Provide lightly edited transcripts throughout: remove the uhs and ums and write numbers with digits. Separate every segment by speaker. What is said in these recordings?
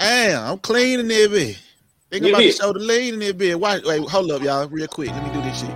Speaker 1: Damn, I'm cleaning it, bitch. Think about to show the lean in it, bitch. Wait, hold up, y'all, real quick. Let me do this shit.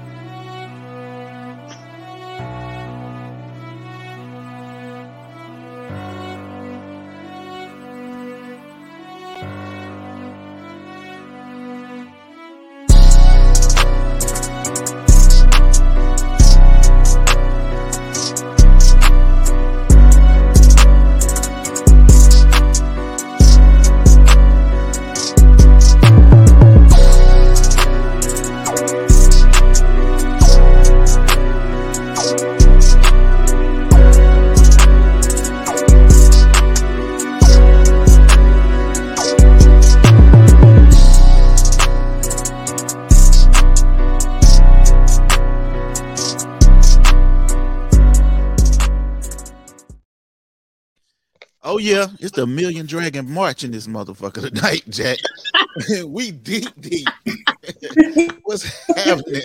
Speaker 1: Oh yeah, it's the Million Dragon March in this motherfucker tonight, Jack. We deep. What's happening?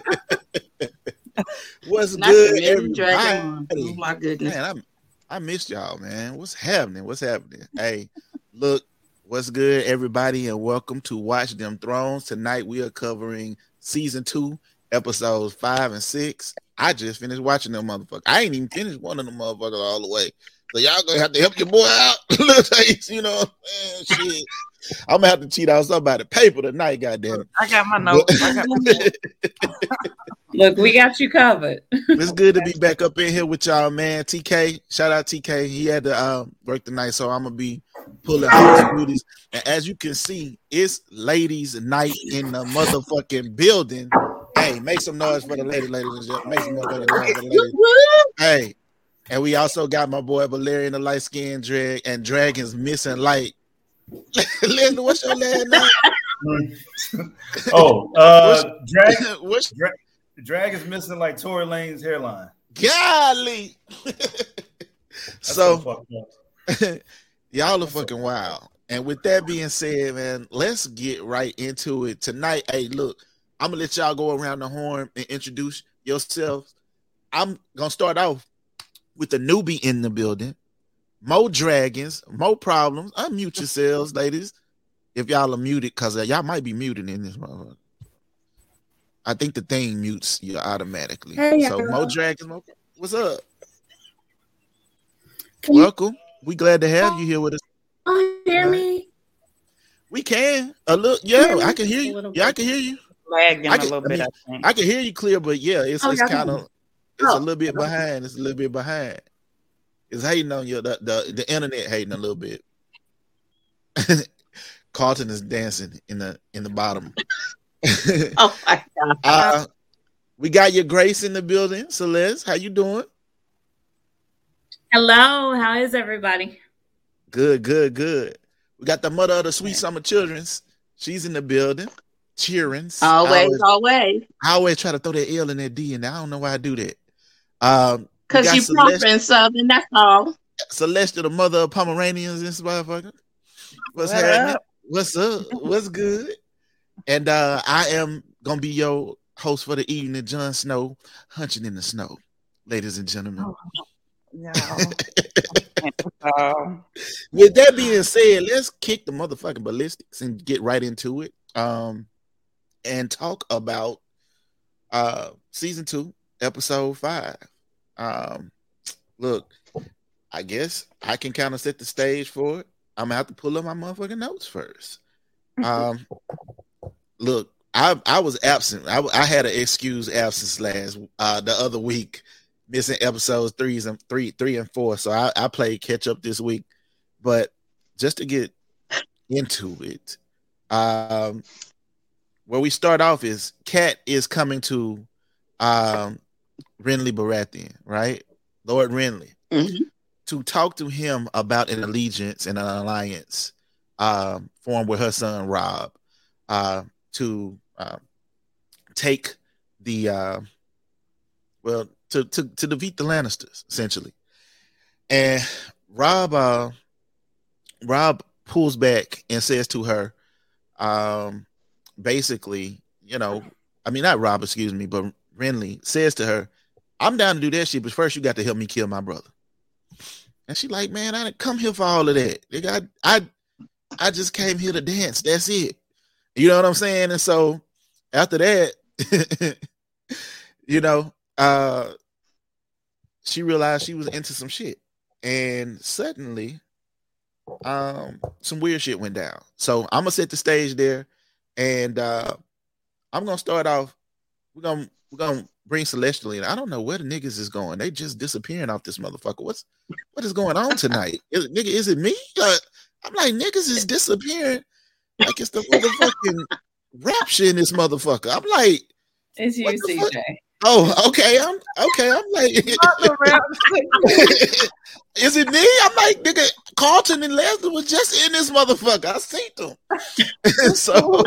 Speaker 1: What's
Speaker 2: Not
Speaker 1: good,
Speaker 2: everybody?
Speaker 1: Oh
Speaker 2: my goodness,
Speaker 1: man, I missed y'all, man. What's happening? Hey, look, what's good, everybody, and welcome to Watch Them Thrones. Tonight we are covering season 2, episodes 5 and 6. I just finished watching them motherfuckers. I ain't even finished one of them motherfuckers all the way. So y'all gonna have to help your boy out. You know what I'm saying? Shit. I'm gonna have to cheat out somebody paper tonight, goddamn it.
Speaker 3: I got my notes. Look, we got you covered.
Speaker 1: It's good to be back up in here with y'all, man. TK, shout out TK. He had to work tonight, so I'm gonna be pulling house duties. And as you can see, it's ladies' night in the motherfucking building. Hey, make some noise for the ladies and gentlemen. Make some noise for the ladies. Hey. And we also got my boy Valerian, the light skinned drag, and Dragon's missing light. Linda, what's your last name?
Speaker 4: Drag is missing like Tory Lane's hairline.
Speaker 1: Golly. So y'all are fucking wild. And with that being said, man, let's get right into it tonight. Hey, look, I'm gonna let y'all go around the horn and introduce yourselves. I'm gonna start off with the newbie in the building. More dragons, more problems. Unmute yourselves, ladies. If y'all are muted, because y'all might be muted in this motherfucker. I think the thing mutes you automatically. Hey, so more dragons. What's up? Welcome. We glad to have you here with us.
Speaker 5: Oh, you hear me?
Speaker 1: We can. A little, yeah, I can hear you. Yeah, I can hear you.
Speaker 3: Lagging a little bit, I think.
Speaker 1: I can hear you clear, but yeah, it's kind of a little bit behind. It's a little bit behind. It's hating on you. The internet hating a little bit. Carlton is dancing in the bottom.
Speaker 2: Oh my God.
Speaker 1: We got your Grace in the building. Celeste, how you doing?
Speaker 5: Hello, how is everybody?
Speaker 1: Good. We got the mother of the Sweet Summer Children's. She's in the building, cheering.
Speaker 2: Always.
Speaker 1: I always try to throw that L and that D in there. I don't know why I do that.
Speaker 2: Because you proper Southern, that's all.
Speaker 1: Celeste, the mother of Pomeranians, this motherfucker. What's happening? What's up? What's good? And I am gonna be your host for the evening, Jon Snow, hunching in the snow, ladies and gentlemen.
Speaker 3: No.
Speaker 1: With that being said, let's kick the motherfucking ballistics and get right into it. And talk about season 2, episode 5. Look, I guess I can kind of set the stage for it. I'm gonna have to pull up my motherfucking notes first. Look, I was absent. I had an excuse absence the other week, missing episodes 3 and 4. So I played catch up this week. But just to get into it, where we start off is Cat is coming to Renly Baratheon, right? Lord Renly, to talk to him about an allegiance and an alliance formed with her son Robb to take the to defeat the Lannisters, essentially. And Robb pulls back and says to her, basically, not Robb, excuse me, but Renly says to her, I'm down to do that shit, but first you got to help me kill my brother. And she like, man, I didn't come here for all of that. I just came here to dance. That's it. You know what I'm saying? And so after that, you know, she realized she was into some shit. And suddenly, some weird shit went down. So I'm gonna set the stage there, and I'm gonna start off. We're gonna bring Celestial in. I don't know where the niggas is going. They just disappearing off this motherfucker. What is going on tonight? Is it me? I'm like, niggas is disappearing like it's the motherfucking rapture in this motherfucker. I'm like,
Speaker 3: it's you, CJ.
Speaker 1: Oh, okay. I'm like, is it me? I'm like, nigga, Carlton and Leslie was just in this motherfucker. I seen them. So,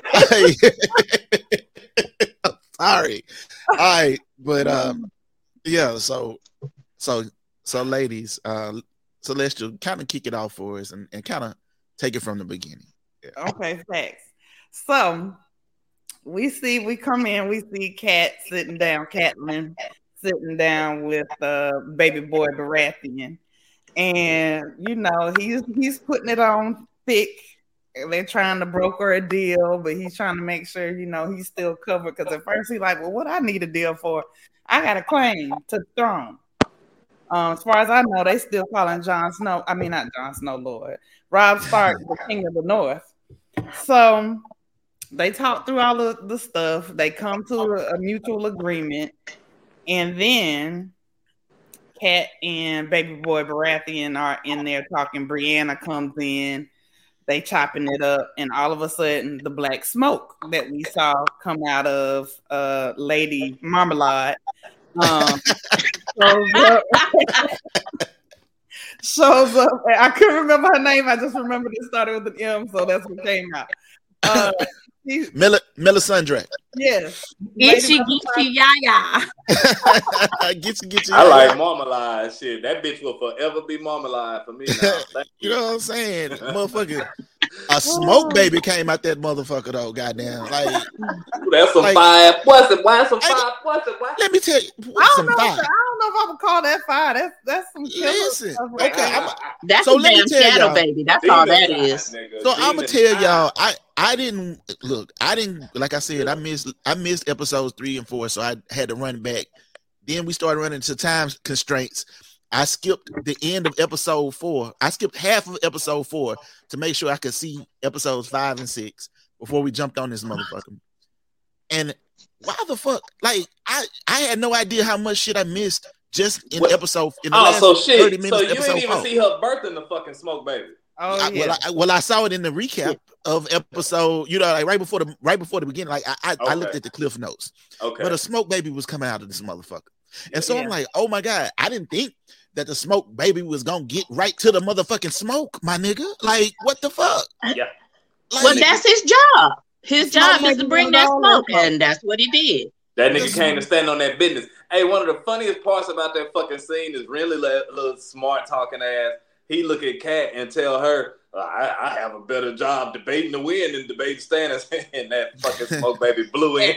Speaker 1: I'm sorry. All right, but yeah. So, ladies, Celestial, kind of kick it off for us and kind of take it from the beginning. Yeah.
Speaker 6: Okay, thanks. So. We come in, we see Kat sitting down, Catelyn sitting down with baby boy Baratheon. And, you know, he's putting it on thick. They're trying to broker a deal, but he's trying to make sure, you know, he's still covered. Because at first he's like, well, what I need a deal for? I got a claim to the throne. As far as I know, they still calling Jon Snow. I mean, not Jon Snow, Lord. Robb Stark, the King of the North. So they talk through all of the stuff. They come to a mutual agreement. And then Kat and baby boy Baratheon are in there talking. Brianna comes in. They chopping it up. And all of a sudden, the black smoke that we saw come out of Lady Marmalade shows up. I couldn't remember her name. I just remembered it started with an M, so that's what came out.
Speaker 1: Melisandre.
Speaker 6: Yes.
Speaker 5: Itchy yaya.
Speaker 1: Get
Speaker 7: I like Marmalade. Shit, that bitch will forever be Marmalade for me now.
Speaker 1: You know what I'm saying? Motherfucker. A smoke baby came out that motherfucker though, goddamn. Like
Speaker 7: that's some fire. What's it? Why some fire? What's it? Why?
Speaker 1: Let me tell you,
Speaker 6: I don't know if I would call that fire. That's some
Speaker 1: listen.
Speaker 6: Right.
Speaker 1: Okay,
Speaker 2: that's a damn shadow baby. That's all that is.
Speaker 1: So I'm gonna tell y'all, I didn't like I said, I missed episodes 3 and 4, so I had to run back. Then we started running into time constraints. I skipped the end of episode 4. I skipped half of episode 4 to make sure I could see episodes 5 and 6 before we jumped on this motherfucker. And why the fuck? Like I had no idea how much shit I missed just in episode. In the last 30 minutes.
Speaker 7: So you didn't even see her birthing the fucking smoke baby.
Speaker 6: Oh yeah.
Speaker 1: I saw it in the recap of episode. You know, like right before the beginning. Like I looked at the cliff notes.
Speaker 7: Okay.
Speaker 1: But a smoke baby was coming out of this motherfucker, and so I'm like, oh my god, I didn't think that the smoke baby was gonna get right to the motherfucking smoke, my nigga. Like, what the fuck?
Speaker 7: Yeah.
Speaker 2: Like, well, that's his job. His job is to bring that smoke, and that's what he did.
Speaker 7: That nigga came to stand on that business. Hey, one of the funniest parts about that fucking scene is really little smart talking ass. He look at Kat and tell her, I have a better job debating the win than debating Stannis. And that fucking smoke baby blew in.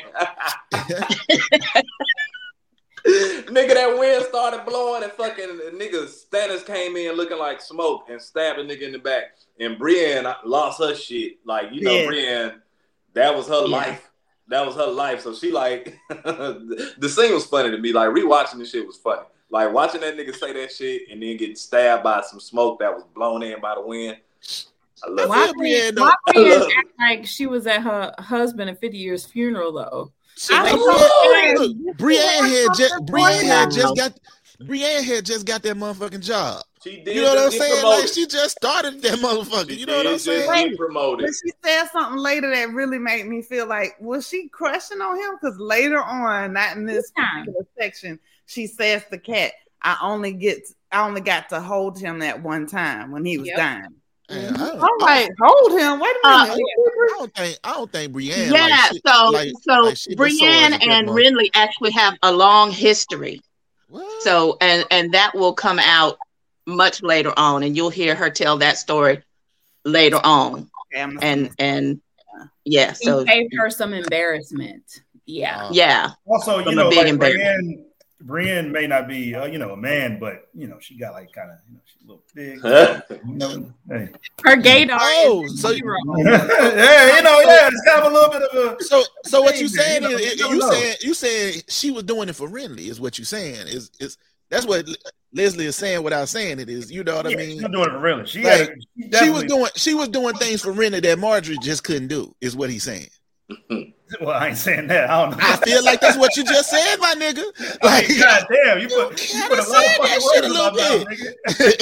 Speaker 7: Nigga, that wind started blowing and fucking nigga Stannis came in looking like smoke and stabbed a nigga in the back. And Brienne lost her shit. Like, you know, Brienne, that was her life. That was her life. So she like, the scene was funny to me. Like, rewatching this shit was funny. Like, watching that nigga say that shit and then getting stabbed by some smoke that was blown in by the wind. I love
Speaker 3: it. Brienne act like she was at her husband and 50 years funeral though.
Speaker 1: Brienne had just got that motherfucking job.
Speaker 7: She did.
Speaker 1: You know what I'm saying? Like, she just started that motherfucker. You know what I'm saying?
Speaker 7: Promoted.
Speaker 6: But she said something later that really made me feel like, was she crushing on him? Because later on, not in this particular section, she says to Kat, I only got to hold him that one time when he was dying.
Speaker 1: I'm
Speaker 6: like, hold him. Wait a minute.
Speaker 1: I don't think Brienne.
Speaker 2: Yeah, so Brienne and Renly actually have a long history. What? So and that will come out much later on, and you'll hear her tell that story later on. Okay, and yeah, so
Speaker 3: he gave her some embarrassment. Yeah.
Speaker 4: Also, you know, like Brienne may not be, a man, but she got like kind of, she's a little big. Hey.
Speaker 3: Her gaydar.
Speaker 1: Oh, so
Speaker 4: yeah, it's kind of a little bit of a.
Speaker 1: So what you saying is you saying she was doing it for Renly is what you saying is that's what Leslie is saying without saying it is, you know what I mean?
Speaker 4: She's doing it for Renly.
Speaker 1: She was doing things for Renly that Marjorie just couldn't do is what he's saying.
Speaker 4: Well, I ain't saying that. I don't know.
Speaker 1: I feel like that's what you just said, my nigga. Like,
Speaker 4: God damn, you put a lot of fucking words in my mouth, nigga.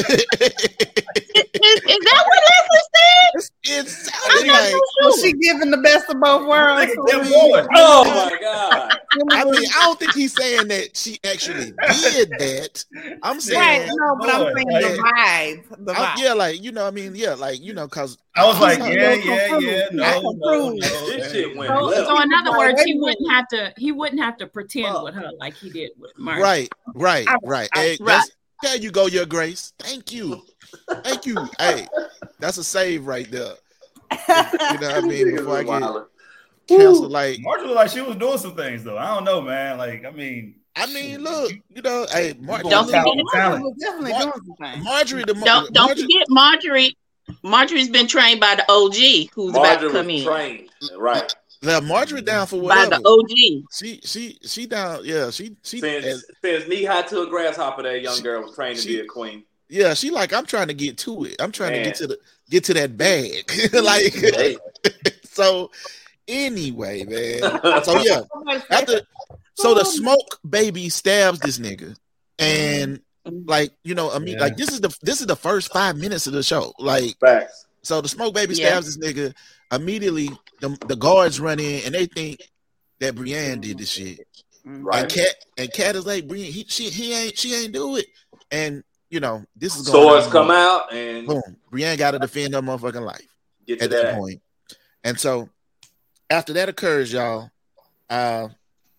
Speaker 2: Is that what Leslie said?
Speaker 1: It sounded like
Speaker 6: she giving the best of both worlds.
Speaker 7: Oh my God.
Speaker 1: I mean, I don't think he's saying that she actually did that. I'm saying
Speaker 6: right, no, but I'm saying the vibe.
Speaker 1: Yeah, like because
Speaker 4: I was like, no.
Speaker 7: This shit went
Speaker 3: so in other words, he wouldn't have to pretend with her like he did with Marjorie.
Speaker 1: Right. There you go, Your Grace. Thank you. Hey, that's a save right there. You know what I mean? Before I get canceled, like
Speaker 4: Marjorie looked like she was doing some things though. I don't know, man. Like, I mean,
Speaker 1: look, hey, Marjorie.
Speaker 2: Don't forget Marjorie. Marjorie's been trained by the OG who's about to come in.
Speaker 7: Trained, right?
Speaker 1: Now Marjorie down for whatever.
Speaker 2: By the OG.
Speaker 1: She down. Yeah, she
Speaker 7: since knee high to a grasshopper. That young girl was trained to be a queen.
Speaker 1: Yeah, she like I'm trying to get to it. I'm trying to get to that bag. Like so. Anyway, man. So yeah, the smoke baby stabs this nigga, and like like this is the first 5 minutes of the show. Like,
Speaker 7: facts.
Speaker 1: So the smoke baby stabs this nigga. Immediately, the guards run in and they think that Brienne did this shit. Right. And Cat is like, Brienne, she ain't do it. And this is going
Speaker 7: swords come out and
Speaker 1: boom. Brienne got to defend her motherfucking life
Speaker 7: at
Speaker 1: that point. And so after that occurs, y'all, then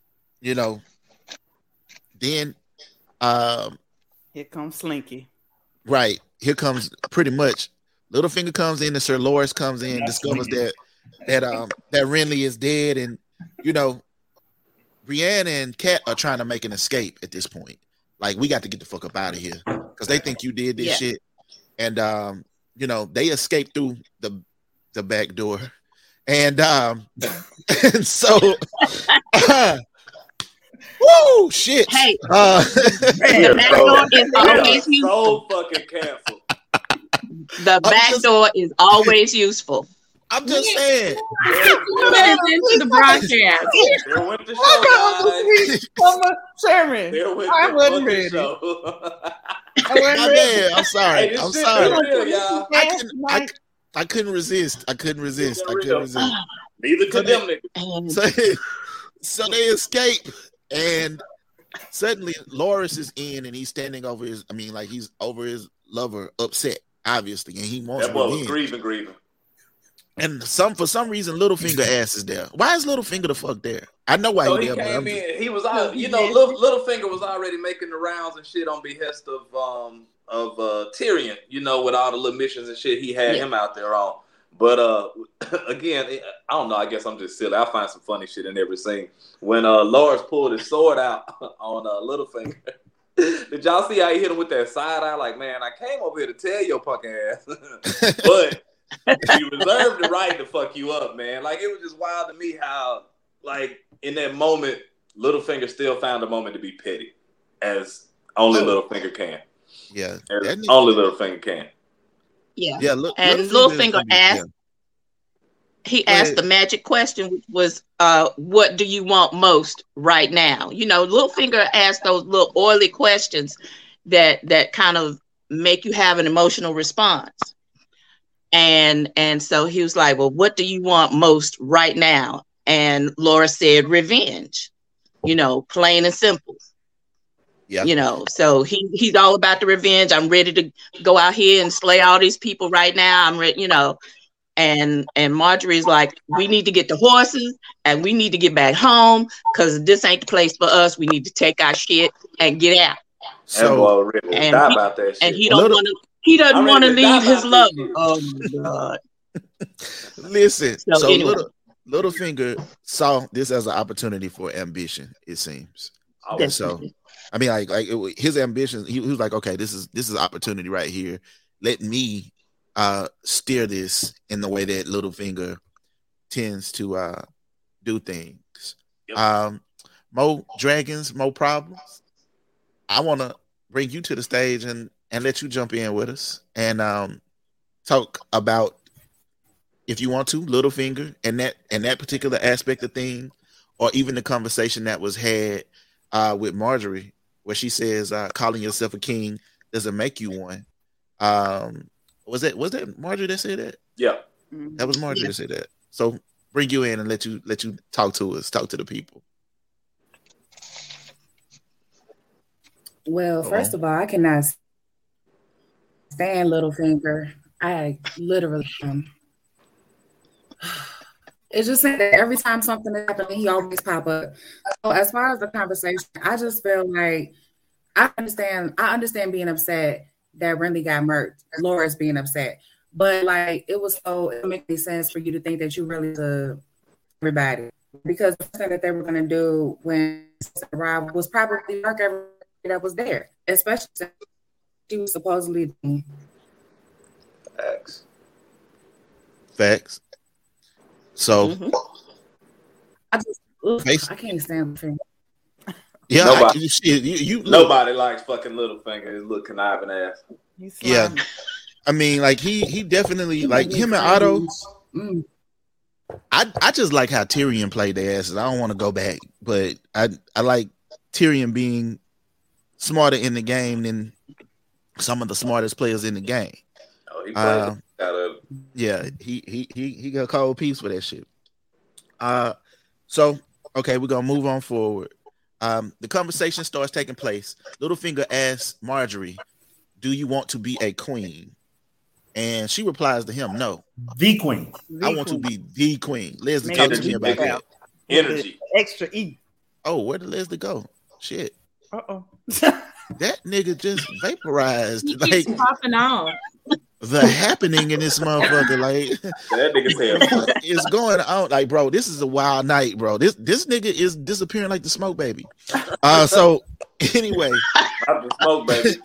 Speaker 6: here comes Slinky.
Speaker 1: Right. Here comes pretty much Littlefinger comes in and Sir Loras comes in, discovers that Renly is dead, and Brienne and Cat are trying to make an escape at this point. Like, we got to get the fuck up out of here because they think you did this shit, and they escape through the back door, and so. Woo! Shit.
Speaker 2: Hey, the back door is always useful.
Speaker 7: So fucking careful.
Speaker 2: The back door is always useful.
Speaker 1: I'm just saying.
Speaker 3: Into the broadcast.
Speaker 7: There went the show, guys.
Speaker 6: Sherman. I wasn't ready.
Speaker 1: I'm sorry.
Speaker 7: Hey,
Speaker 1: I'm sorry.
Speaker 7: Real, y'all.
Speaker 1: I couldn't resist.
Speaker 7: Neither could them niggas.
Speaker 1: So they escape, and suddenly Loras is in, and he's standing over he's over his lover, upset, obviously, and he wants
Speaker 7: that boy was
Speaker 1: revenge.
Speaker 7: grieving.
Speaker 1: And for some reason, Littlefinger ass is there. Why is Littlefinger the fuck there? I know why
Speaker 7: he came in. He was out. Littlefinger was already making the rounds and shit on behest of Tyrion. With all the little missions and shit he had him out there on. But again, I don't know. I guess I'm just silly. I find some funny shit in every scene. When Loras pulled his sword out on Littlefinger, did y'all see how he hit him with that side eye? Like, man, I came over here to tell your punk ass, but you reserved the right to fuck you up, man. Like, it was just wild to me how, like, in that moment, Littlefinger still found a moment to be petty, as only Littlefinger can.
Speaker 1: Yeah,
Speaker 7: only Littlefinger can.
Speaker 2: Yeah.
Speaker 1: And
Speaker 2: Littlefinger asked. He asked the magic question, which was, "What do you want most right now?" Littlefinger asked those little oily questions that kind of make you have an emotional response. And so he was like, "Well, what do you want most right now?" And Laura said, "Revenge." Plain and simple. Yeah. So he's all about the revenge. I'm ready to go out here and slay all these people right now. I'm ready, And Marjorie's like, we need to get the horses and we need to get back home because this ain't the place for us. We need to take our shit and get out.
Speaker 7: So about that shit.
Speaker 2: And he doesn't want to leave his lover. Oh my God.
Speaker 1: Listen, so
Speaker 2: anyway.
Speaker 1: Littlefinger saw this as an opportunity for ambition, it seems.
Speaker 2: Definitely.
Speaker 1: I mean, his ambitions. He was like, okay, this is opportunity right here. Let me steer this in the way that Littlefinger tends to do things. Yep. More dragons, more problems. I want to bring you to the stage and let you jump in with us and talk about, if you want to, Littlefinger and that particular aspect of things, or even the conversation that was had with Marjorie, where she says, calling yourself a king doesn't make you one. Was that Marjorie that said that?
Speaker 7: Yeah.
Speaker 1: That was Marjorie that said that. So bring you in and let you talk to us, talk to the people.
Speaker 8: Well, first of all, I cannot stand Littlefinger. I literally it's just that every time something is happening, he always pop up. So as far as the conversation, I just feel like I understand being upset that Renly got murked. Laura's being upset. But like it makes sense for you to think that you really everybody. Because the thing that they were gonna do when arrived was probably murk everybody that was there, especially since she was supposedly
Speaker 1: Facts. So
Speaker 8: I can't stand the
Speaker 1: Yeah,
Speaker 7: nobody likes fucking Littlefinger. His little conniving ass.
Speaker 1: Yeah, I mean, like he definitely like him and Otto. I just like how Tyrion played their asses. I don't want to go back, but I like Tyrion being smarter in the game than some of the smartest players in the game.
Speaker 7: Oh, he played
Speaker 1: yeah, he got a cold piece for that shit. So okay, we're gonna move on forward. The conversation starts taking place. Littlefinger asks Marjorie, "Do you want to be a queen?" And she replies to him, "No,
Speaker 4: the queen.
Speaker 1: I want to be the queen." Leslie, talk to me about that.
Speaker 7: Energy,
Speaker 6: extra E.
Speaker 1: Oh, where did Leslie go? Shit. That nigga just vaporized.
Speaker 3: He keeps popping off.
Speaker 1: The happening in this motherfucker, like
Speaker 7: that nigga said,
Speaker 1: it's going on. Like, bro, this is a wild night, bro. This nigga is disappearing like the smoke baby. So anyway,
Speaker 7: not the smoke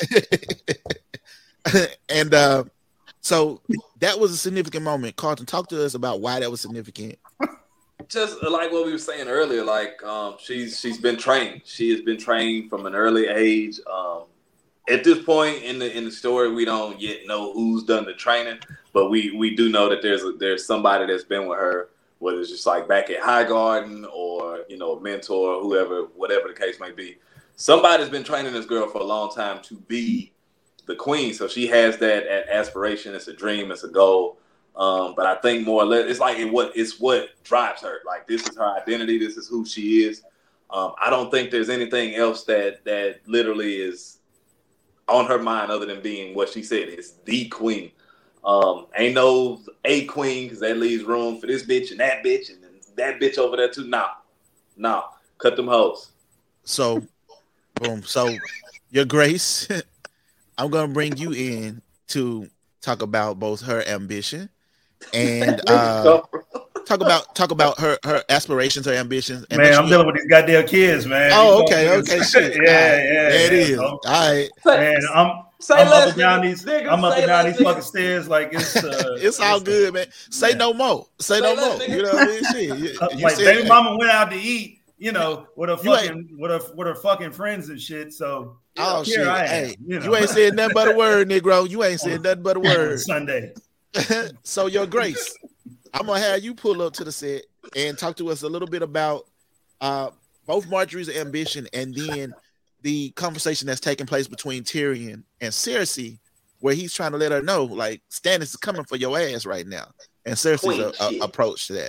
Speaker 1: baby. And so that was a significant moment. Carlton, talk to us about why that was significant.
Speaker 7: Just like what we were saying earlier, like she's been trained. She has been trained from an early age. At this point in the story, we don't yet know who's done the training, but we do know that there's somebody that's been with her, whether it's just like back at Highgarden or a mentor or whoever, whatever the case may be. Somebody's been training this girl for a long time to be the queen, so she has that aspiration. It's a dream, it's a goal. But I think more or less it's what drives her. Like, this is her identity. This is who she is. I don't think there's anything else that literally is on her mind other than being what she said. It's the queen. Ain't no a queen, because that leaves room for this bitch and that bitch and that bitch over there too. Nah. Cut them hoes.
Speaker 1: So, boom. So, Your Grace, I'm gonna bring you in to talk about both her ambition and talk about her aspirations, her ambitions. And
Speaker 4: man, I'm dealing with these goddamn kids, man.
Speaker 1: Oh, okay, shit.
Speaker 4: Yeah,
Speaker 1: it is. All right,
Speaker 4: man. I'm up and down these fucking stairs like it's.
Speaker 1: It's all good, man. Say no more. Say no more. You know what I mean? Shit.
Speaker 4: Like baby mama went out to eat, with her fucking friends and shit. So
Speaker 1: shit. Hey, you ain't saying nothing but a word, Negro. You ain't saying nothing but a word.
Speaker 4: Sunday.
Speaker 1: So, Your Grace, I'm gonna have you pull up to the set and talk to us a little bit about both Marjorie's ambition and then the conversation that's taking place between Tyrion and Cersei, where he's trying to let her know, like, Stannis is coming for your ass right now, and Cersei's approach to that.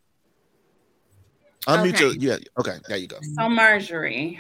Speaker 1: Unmute okay, there you go.
Speaker 3: So Marjorie,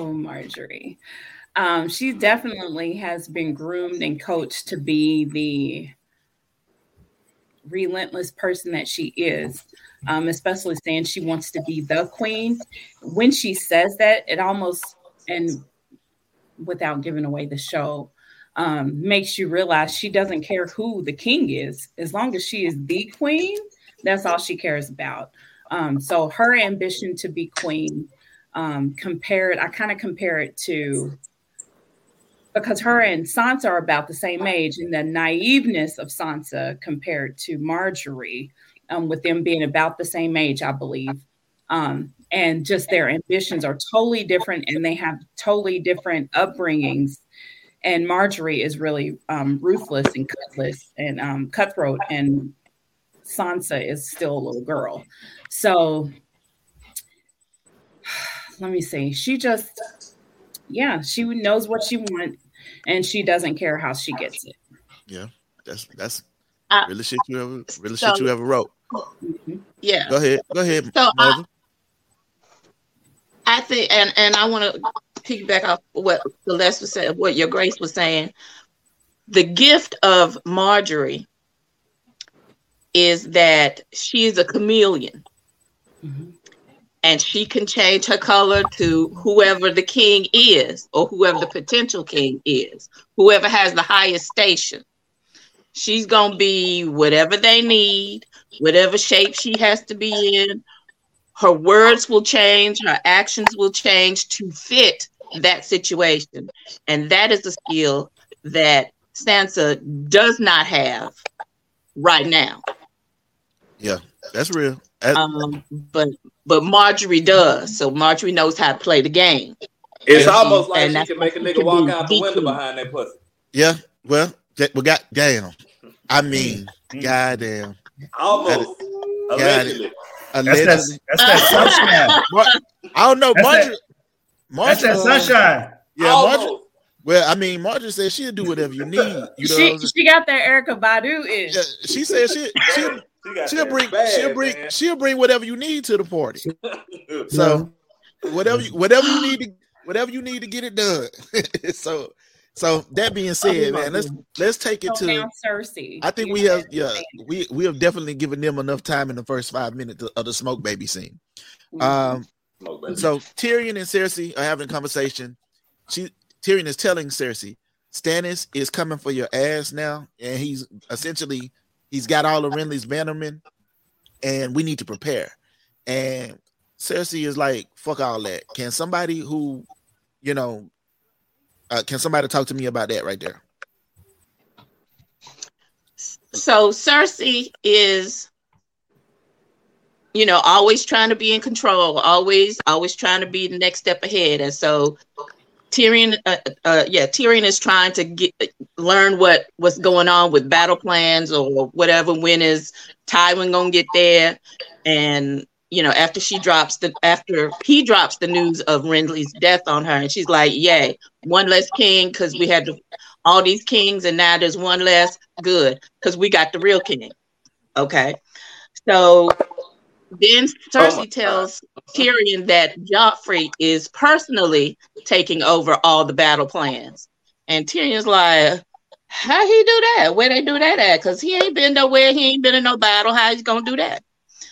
Speaker 3: she definitely has been groomed and coached to be the relentless person that she is, especially saying she wants to be the queen. When she says that, it almost, and without giving away the show, makes you realize she doesn't care who the king is. As long as she is the queen, that's all she cares about. So her ambition to be queen I kind of compare it to, because her and Sansa are about the same age, and the naiveness of Sansa compared to Marjorie, with them being about the same age, I believe. And just their ambitions are totally different, and they have totally different upbringings. And Marjorie is really ruthless and cutthroat, and Sansa is still a little girl. So let me see. She knows what she wants, and she doesn't care how she gets it.
Speaker 1: Yeah, that's really shit you ever wrote.
Speaker 2: Yeah.
Speaker 1: Go ahead.
Speaker 2: So I think, and I want to piggyback off what Celeste was saying, what your Grace was saying. The gift of Marjorie is that she is a chameleon. Mm-hmm. And she can change her color to whoever the king is, or whoever the potential king is, whoever has the highest station. She's going to be whatever they need, whatever shape she has to be in. Her words will change, her actions will change to fit that situation. And that is a skill that Sansa does not have right now.
Speaker 1: Yeah, that's real.
Speaker 2: But Marjorie does. So Marjorie knows how to play the game.
Speaker 7: It's almost like she can make a nigga walk out the window behind that pussy.
Speaker 1: Yeah, well, goddamn. I mean, goddamn.
Speaker 7: Almost. Allegedly.
Speaker 4: That's that sunshine.
Speaker 1: I don't know. Marjorie.
Speaker 4: That's that sunshine.
Speaker 1: Yeah, Marjorie. Well, I mean, Marjorie said she'll do whatever you need. You know
Speaker 3: she got that Erykah Badu in.
Speaker 1: Yeah, she said she'll bring whatever you need to the party. So whatever you need to get it done. So that being said, man, let's take it to
Speaker 3: Cersei.
Speaker 1: I think we have definitely given them enough time in the first 5 minutes of the smoke baby scene. So Tyrion and Cersei are having a conversation. Tyrion is telling Cersei, Stannis is coming for your ass now, and he's got all of Renly's bannermen, and we need to prepare. And Cersei is like, fuck all that. Can somebody talk to me about that right there?
Speaker 2: So Cersei is, always trying to be in control, always trying to be the next step ahead. And so Tyrion is trying to learn what's going on with battle plans or whatever. When is Tywin gonna get there? And after he drops the news of Renly's death on her, and she's like, "Yay, one less king, because we had all these kings, and now there's one less. Good, because we got the real king." Okay, so then Cersei tells Tyrion that Joffrey is personally taking over all the battle plans, and Tyrion's like, "How he do that? Where they do that at? Because he ain't been nowhere. He ain't been in no battle. How he's gonna do that?"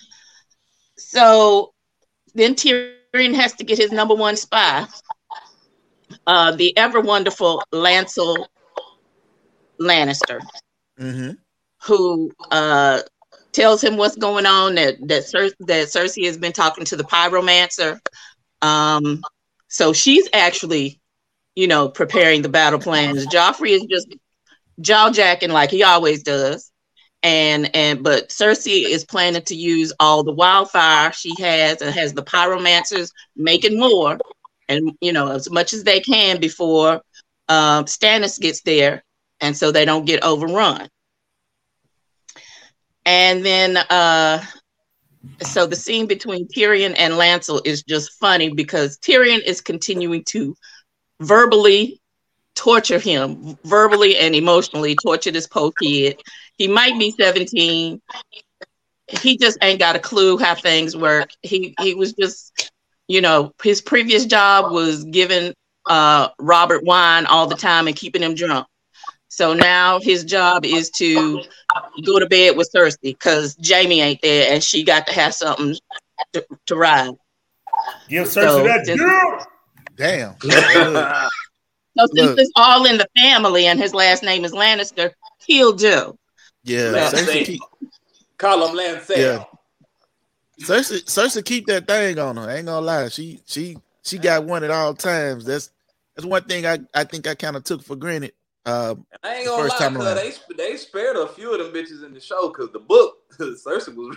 Speaker 2: So then Tyrion has to get his number one spy, the ever wonderful Lancel Lannister, who tells him what's going on, that Cersei has been talking to the pyromancer. So she's actually, preparing the battle plans. Joffrey is just jaw-jacking like he always does. But Cersei is planning to use all the wildfire she has, and has the pyromancers making more, and as much as they can before Stannis gets there, and so they don't get overrun. And then so the scene between Tyrion and Lancel is just funny, because Tyrion is continuing to verbally and emotionally torture this poor kid. He might be 17. He just ain't got a clue how things work. He was just, his previous job was giving Robert wine all the time and keeping him drunk. So now his job is to go to bed with Cersei, because Jaime ain't there, and she got to have something to ride.
Speaker 4: Give Cersei that girl.
Speaker 1: Damn.
Speaker 2: So since it's all in the family and his last name is Lannister, he'll do.
Speaker 1: Yeah,
Speaker 7: call him Lancel.
Speaker 1: Yeah, Cersei keep that thing on her. I ain't gonna lie, she she got one at all times. That's one thing I think I kind of took for granted.
Speaker 7: I ain't gonna lie, cause they spared a few of them bitches in the show because the book Cersei was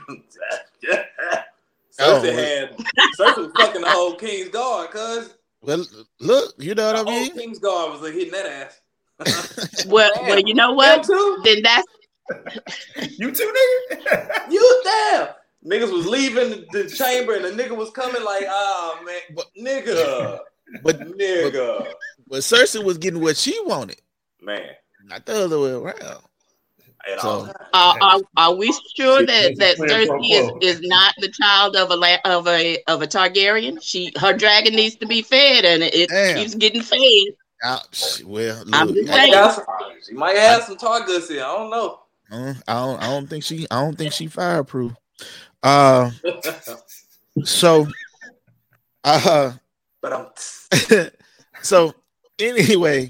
Speaker 7: Cersei was fucking the whole King's Guard, cuz.
Speaker 1: Well, look, you know what I mean?
Speaker 7: King's Guard was hitting that ass.
Speaker 2: well, you know what? Then that's
Speaker 4: you too, nigga.
Speaker 7: You damn. Niggas was leaving the chamber and the nigga was coming like, man, nigga. But
Speaker 1: Cersei was getting what she wanted.
Speaker 7: Man.
Speaker 1: Not the other way around.
Speaker 2: So, are we sure that Cersei is not the child of a Targaryen? Her dragon needs to be fed, and it keeps getting fed.
Speaker 1: Well, look,
Speaker 2: I'm just saying.
Speaker 7: She might have some Targus here. I don't know.
Speaker 1: I don't think she fireproof. So anyway,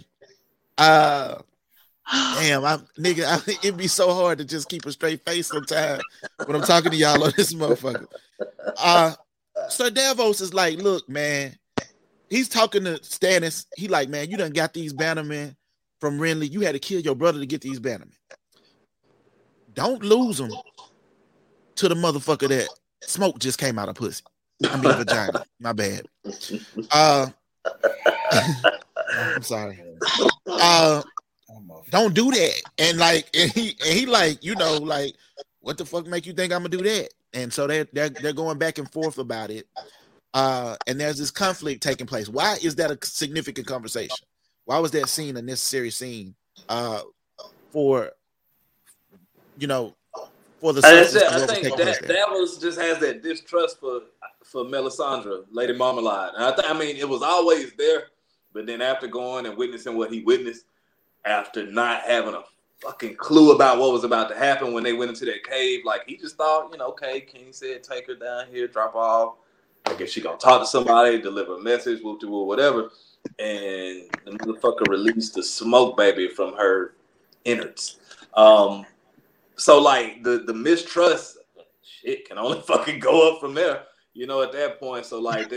Speaker 1: damn, it'd be so hard to just keep a straight face sometimes when I'm talking to y'all on this motherfucker. Sir Davos is like, look, man, he's talking to Stannis. He like, man, you done got these bannermen from Renly. You had to kill your brother to get these bannermen. Don't lose them to the motherfucker that smoke just came out of pussy. I mean vagina. My bad. I'm sorry. Don't do that. And he like, you know, like, what the fuck make you think I'm gonna do that? And so they're going back and forth about it. And there's this conflict taking place. Why is that a significant conversation? Why was that scene a necessary scene for, you know, for the
Speaker 7: I think that was just has that distrust for Melisandre, Lady Marmalade. And I mean, it was always there, but then after going and witnessing what he witnessed, after not having a fucking clue about what was about to happen when they went into that cave, like he just thought, you know, okay, King said take her down here, drop her off. I guess she gonna talk to somebody, deliver a message, whoop-de-whoop, whatever. And the motherfucker released the smoke baby from her innards. So like the mistrust shit can only fucking go up from there, you know, at that point. So like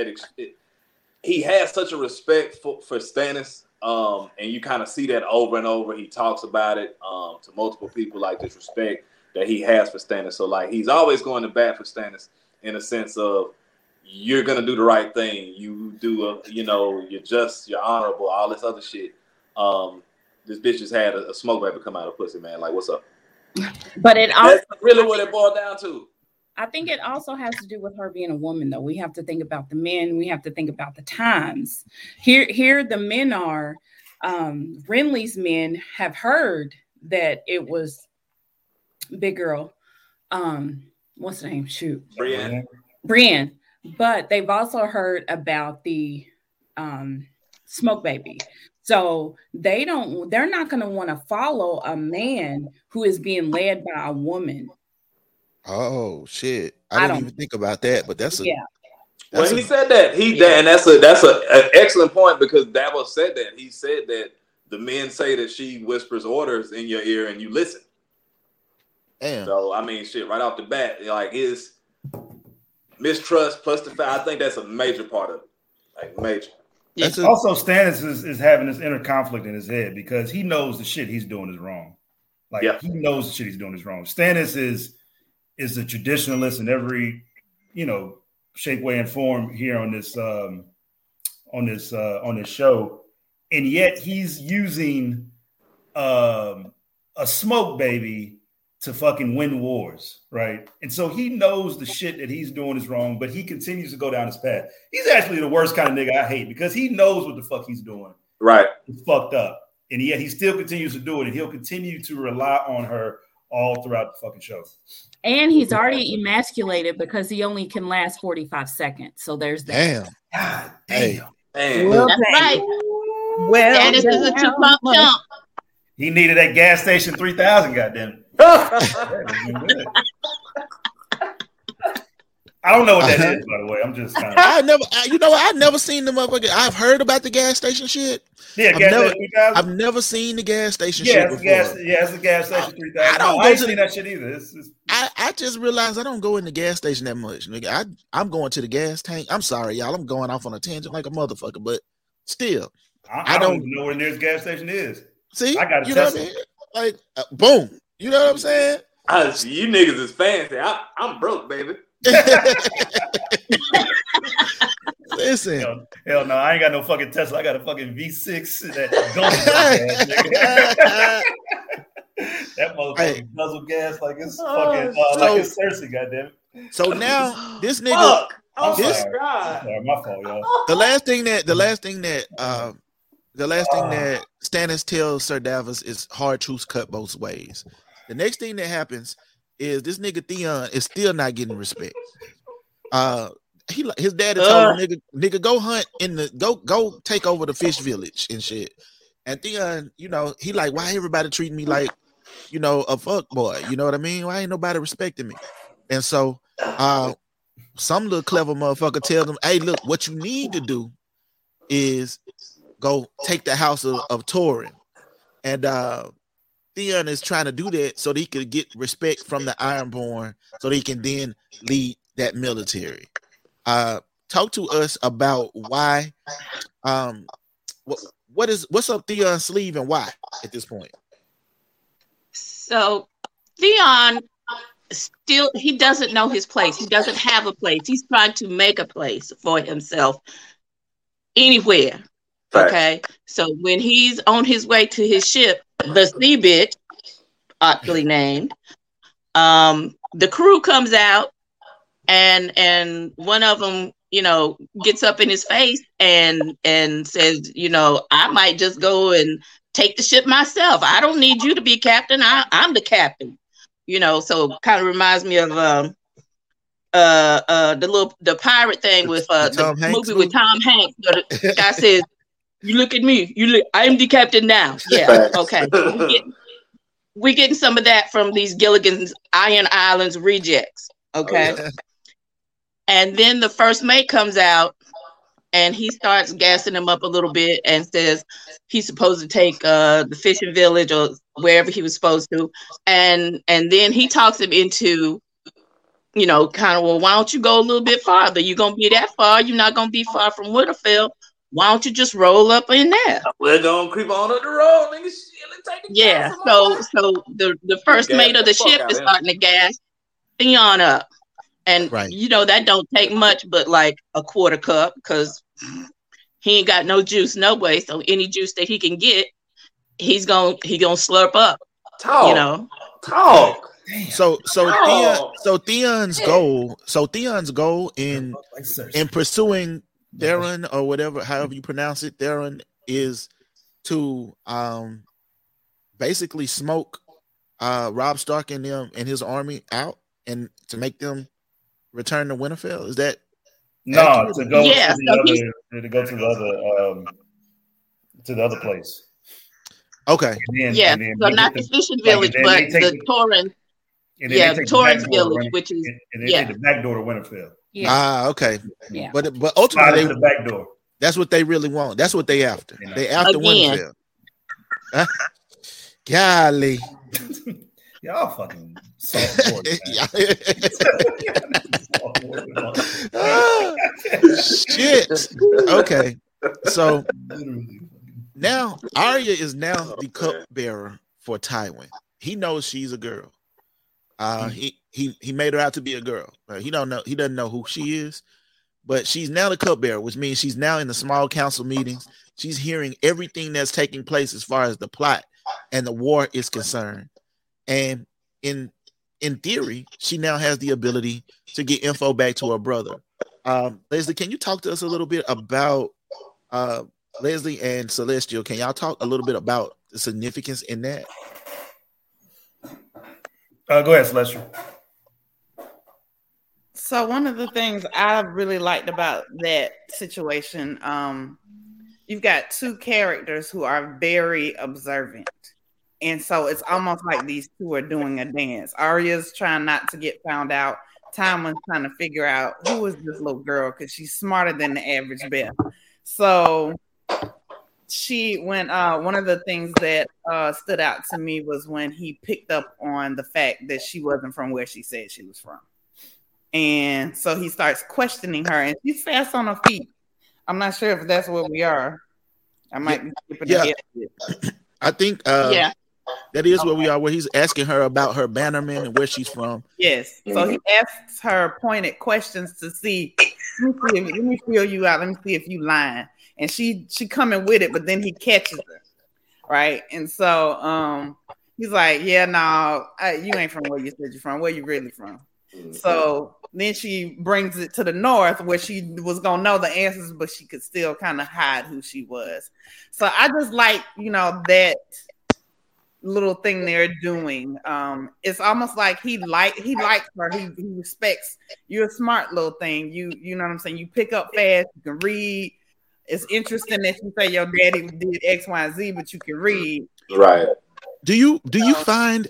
Speaker 7: he has such a respect for Stannis, and you kind of see that over and over. He talks about it to multiple people, like this respect that he has for Stannis. So like he's always going to bat for Stannis in a sense of you're gonna do the right thing. You do you're just, you're honorable, all this other shit. This bitch just had a smoke baby come out of pussy, man. Like, what's up?
Speaker 3: But that's
Speaker 7: really what it boiled down to.
Speaker 3: I think it also has to do with her being a woman, though. We have to think about the men. We have to think about the times. Here the men are. Renly's men have heard that it was big girl. What's the name? Shoot, Brienne. But they've also heard about the smoke baby. So they're not going to want to follow a man who is being led by a woman.
Speaker 1: Oh shit! I didn't even think about that, but that's
Speaker 7: he said that and that's an excellent point, because Davos said that. He said that the men say that she whispers orders in your ear and you listen.
Speaker 1: Damn.
Speaker 7: So I mean, shit, right off the bat, like his mistrust plus the fact, I think that's a major part of it, like major.
Speaker 4: Also, Stannis is having this inner conflict in his head because he knows the shit he's doing is wrong. Like he knows the shit he's doing is wrong. Stannis is a traditionalist in every, shape, way, and form here on this show, and yet he's using a smoke baby to fucking win wars, right? And so he knows the shit that he's doing is wrong, but he continues to go down his path. He's actually the worst kind of nigga I hate, because he knows what the fuck he's doing.
Speaker 7: Right.
Speaker 4: It's fucked up. And yet he still continues to do it, and he'll continue to rely on her all throughout the fucking show.
Speaker 3: And he's already emasculated because he only can last 45 seconds. So there's that.
Speaker 1: Damn.
Speaker 4: God
Speaker 1: damn.
Speaker 4: Hey.
Speaker 2: Well, that's right. Well, Stannis is a 2-pump chump.
Speaker 4: He needed that gas station 3000, goddamn. I don't know what that is, by the way. I'm just kind of.
Speaker 1: I never seen the motherfucker. I've heard about the gas station shit.
Speaker 4: Yeah,
Speaker 1: I've never seen the gas station shit before.
Speaker 4: It's the gas station 3000. I ain't seen that shit either.
Speaker 1: I just realized I don't go in the gas station that much, nigga. I'm going to the gas tank. I'm sorry, y'all. I'm going off on a tangent like a motherfucker, but still,
Speaker 4: I don't even know where the nearest gas station is.
Speaker 1: See,
Speaker 4: I got a
Speaker 1: Tesla.
Speaker 4: Tesla.
Speaker 1: Like, boom. You know what I'm saying?
Speaker 7: You niggas is fancy. I'm broke, baby.
Speaker 1: Listen.
Speaker 4: Hell no, I ain't got no fucking Tesla. I got a fucking V6 that motherfucking guzzle gas like it's fucking like it's Cersei, goddamn it.
Speaker 1: So now this nigga
Speaker 7: God. Sorry,
Speaker 4: my fault, y'all.
Speaker 1: The last thing that Stannis tells Sir Davos is hard truths cut both ways. The next thing that happens is this nigga Theon is still not getting respect. His daddy told him, nigga, go hunt go take over the fish village and shit. And Theon, he like, why everybody treating me like, a fuck boy? You know what I mean? Why ain't nobody respecting me? And so some little clever motherfucker tells them, hey, look, what you need to do is go take the house of Torrhen. And Theon is trying to do that so that he could get respect from the Ironborn so that he can then lead that military. Talk to us about why, what's up Theon's sleeve and why at this point?
Speaker 2: So Theon he doesn't know his place. He doesn't have a place. He's trying to make a place for himself anywhere. Okay. So when he's on his way to his ship, the Sea Bitch, aptly named, the crew comes out and one of them, gets up in his face and says, I might just go and take the ship myself. I don't need you to be captain. I'm the captain. So kind of reminds me of the pirate thing with the movie with Tom Hanks. The guy says, "You look at me. I am the captain now." Yeah, okay. We're getting some of that from these Gilligan's Iron Islands rejects. Okay, and then the first mate comes out and he starts gassing him up a little bit and says he's supposed to take the fishing village or wherever he was supposed to. And then he talks him into, kind of, well, why don't you go a little bit farther? You're going to be that far. You're not going to be far from Winterfell. Why don't you just roll up in there?
Speaker 7: We're going to creep on up the road, nigga.
Speaker 2: Yeah. So the first mate of the ship is starting to gas Theon up. And, that don't take much but like a quarter cup because he ain't got no juice no way. So any juice that he can get, he gonna slurp up.
Speaker 7: Talk.
Speaker 1: So Theon's goal in pursuing Theron or whatever, however you pronounce it, Theron, is to basically smoke Robb Stark and them and his army out and to make them return to Winterfell. Is that
Speaker 4: accurate? to go to the other place?
Speaker 1: Okay.
Speaker 2: And then so not the fishing village, but the Torrhen. The Torrhen's village, which is
Speaker 4: the back door to Winterfell.
Speaker 1: Yeah. Okay.
Speaker 3: Yeah.
Speaker 1: But ultimately,
Speaker 4: the back door.
Speaker 1: That's what they really want. That's what they after. They after Winterfell. Golly.
Speaker 4: Y'all fucking
Speaker 1: shit. Okay. So now Arya is now the cupbearer for Tywin. He knows she's a girl. He made her out to be a girl. He doesn't know who she is, but she's now the cupbearer, which means she's now in the small council meetings. She's hearing everything that's taking place as far as the plot and the war is concerned. And in theory, she now has the ability to get info back to her brother. Leslie, can you talk to us a little bit about Leslie and Celestial? Can y'all talk a little bit about the significance in that?
Speaker 4: Go ahead, Celestial.
Speaker 6: So one of the things I really liked about that situation, you've got two characters who are very observant. And so it's almost like these two are doing a dance. Arya's trying not to get found out. Tywin's trying to figure out who is this little girl because she's smarter than the average bear. So one of the things that stood out to me was when he picked up on the fact that she wasn't from where she said she was from. And so he starts questioning her, and she's fast on her feet. I'm not sure if that's where we are. I might be skipping ahead.
Speaker 1: I think that is where we are, where he's asking her about her Bannerman and where she's from.
Speaker 6: Yes. So he asks her pointed questions to see, let me feel you out. Let me see if you lying. And she coming with it, but then he catches her. Right. And so he's like, yeah, no, you ain't from where you said you're from. Where you really from? So then she brings it to the north where she was going to know the answers, but she could still kind of hide who she was. So I just like, that little thing they're doing. It's almost like he likes her. He respects. You're a smart little thing. You know what I'm saying? You pick up fast. You can read. It's interesting that you say your daddy did X, Y, and Z, but you can read.
Speaker 7: Right.
Speaker 1: Do you find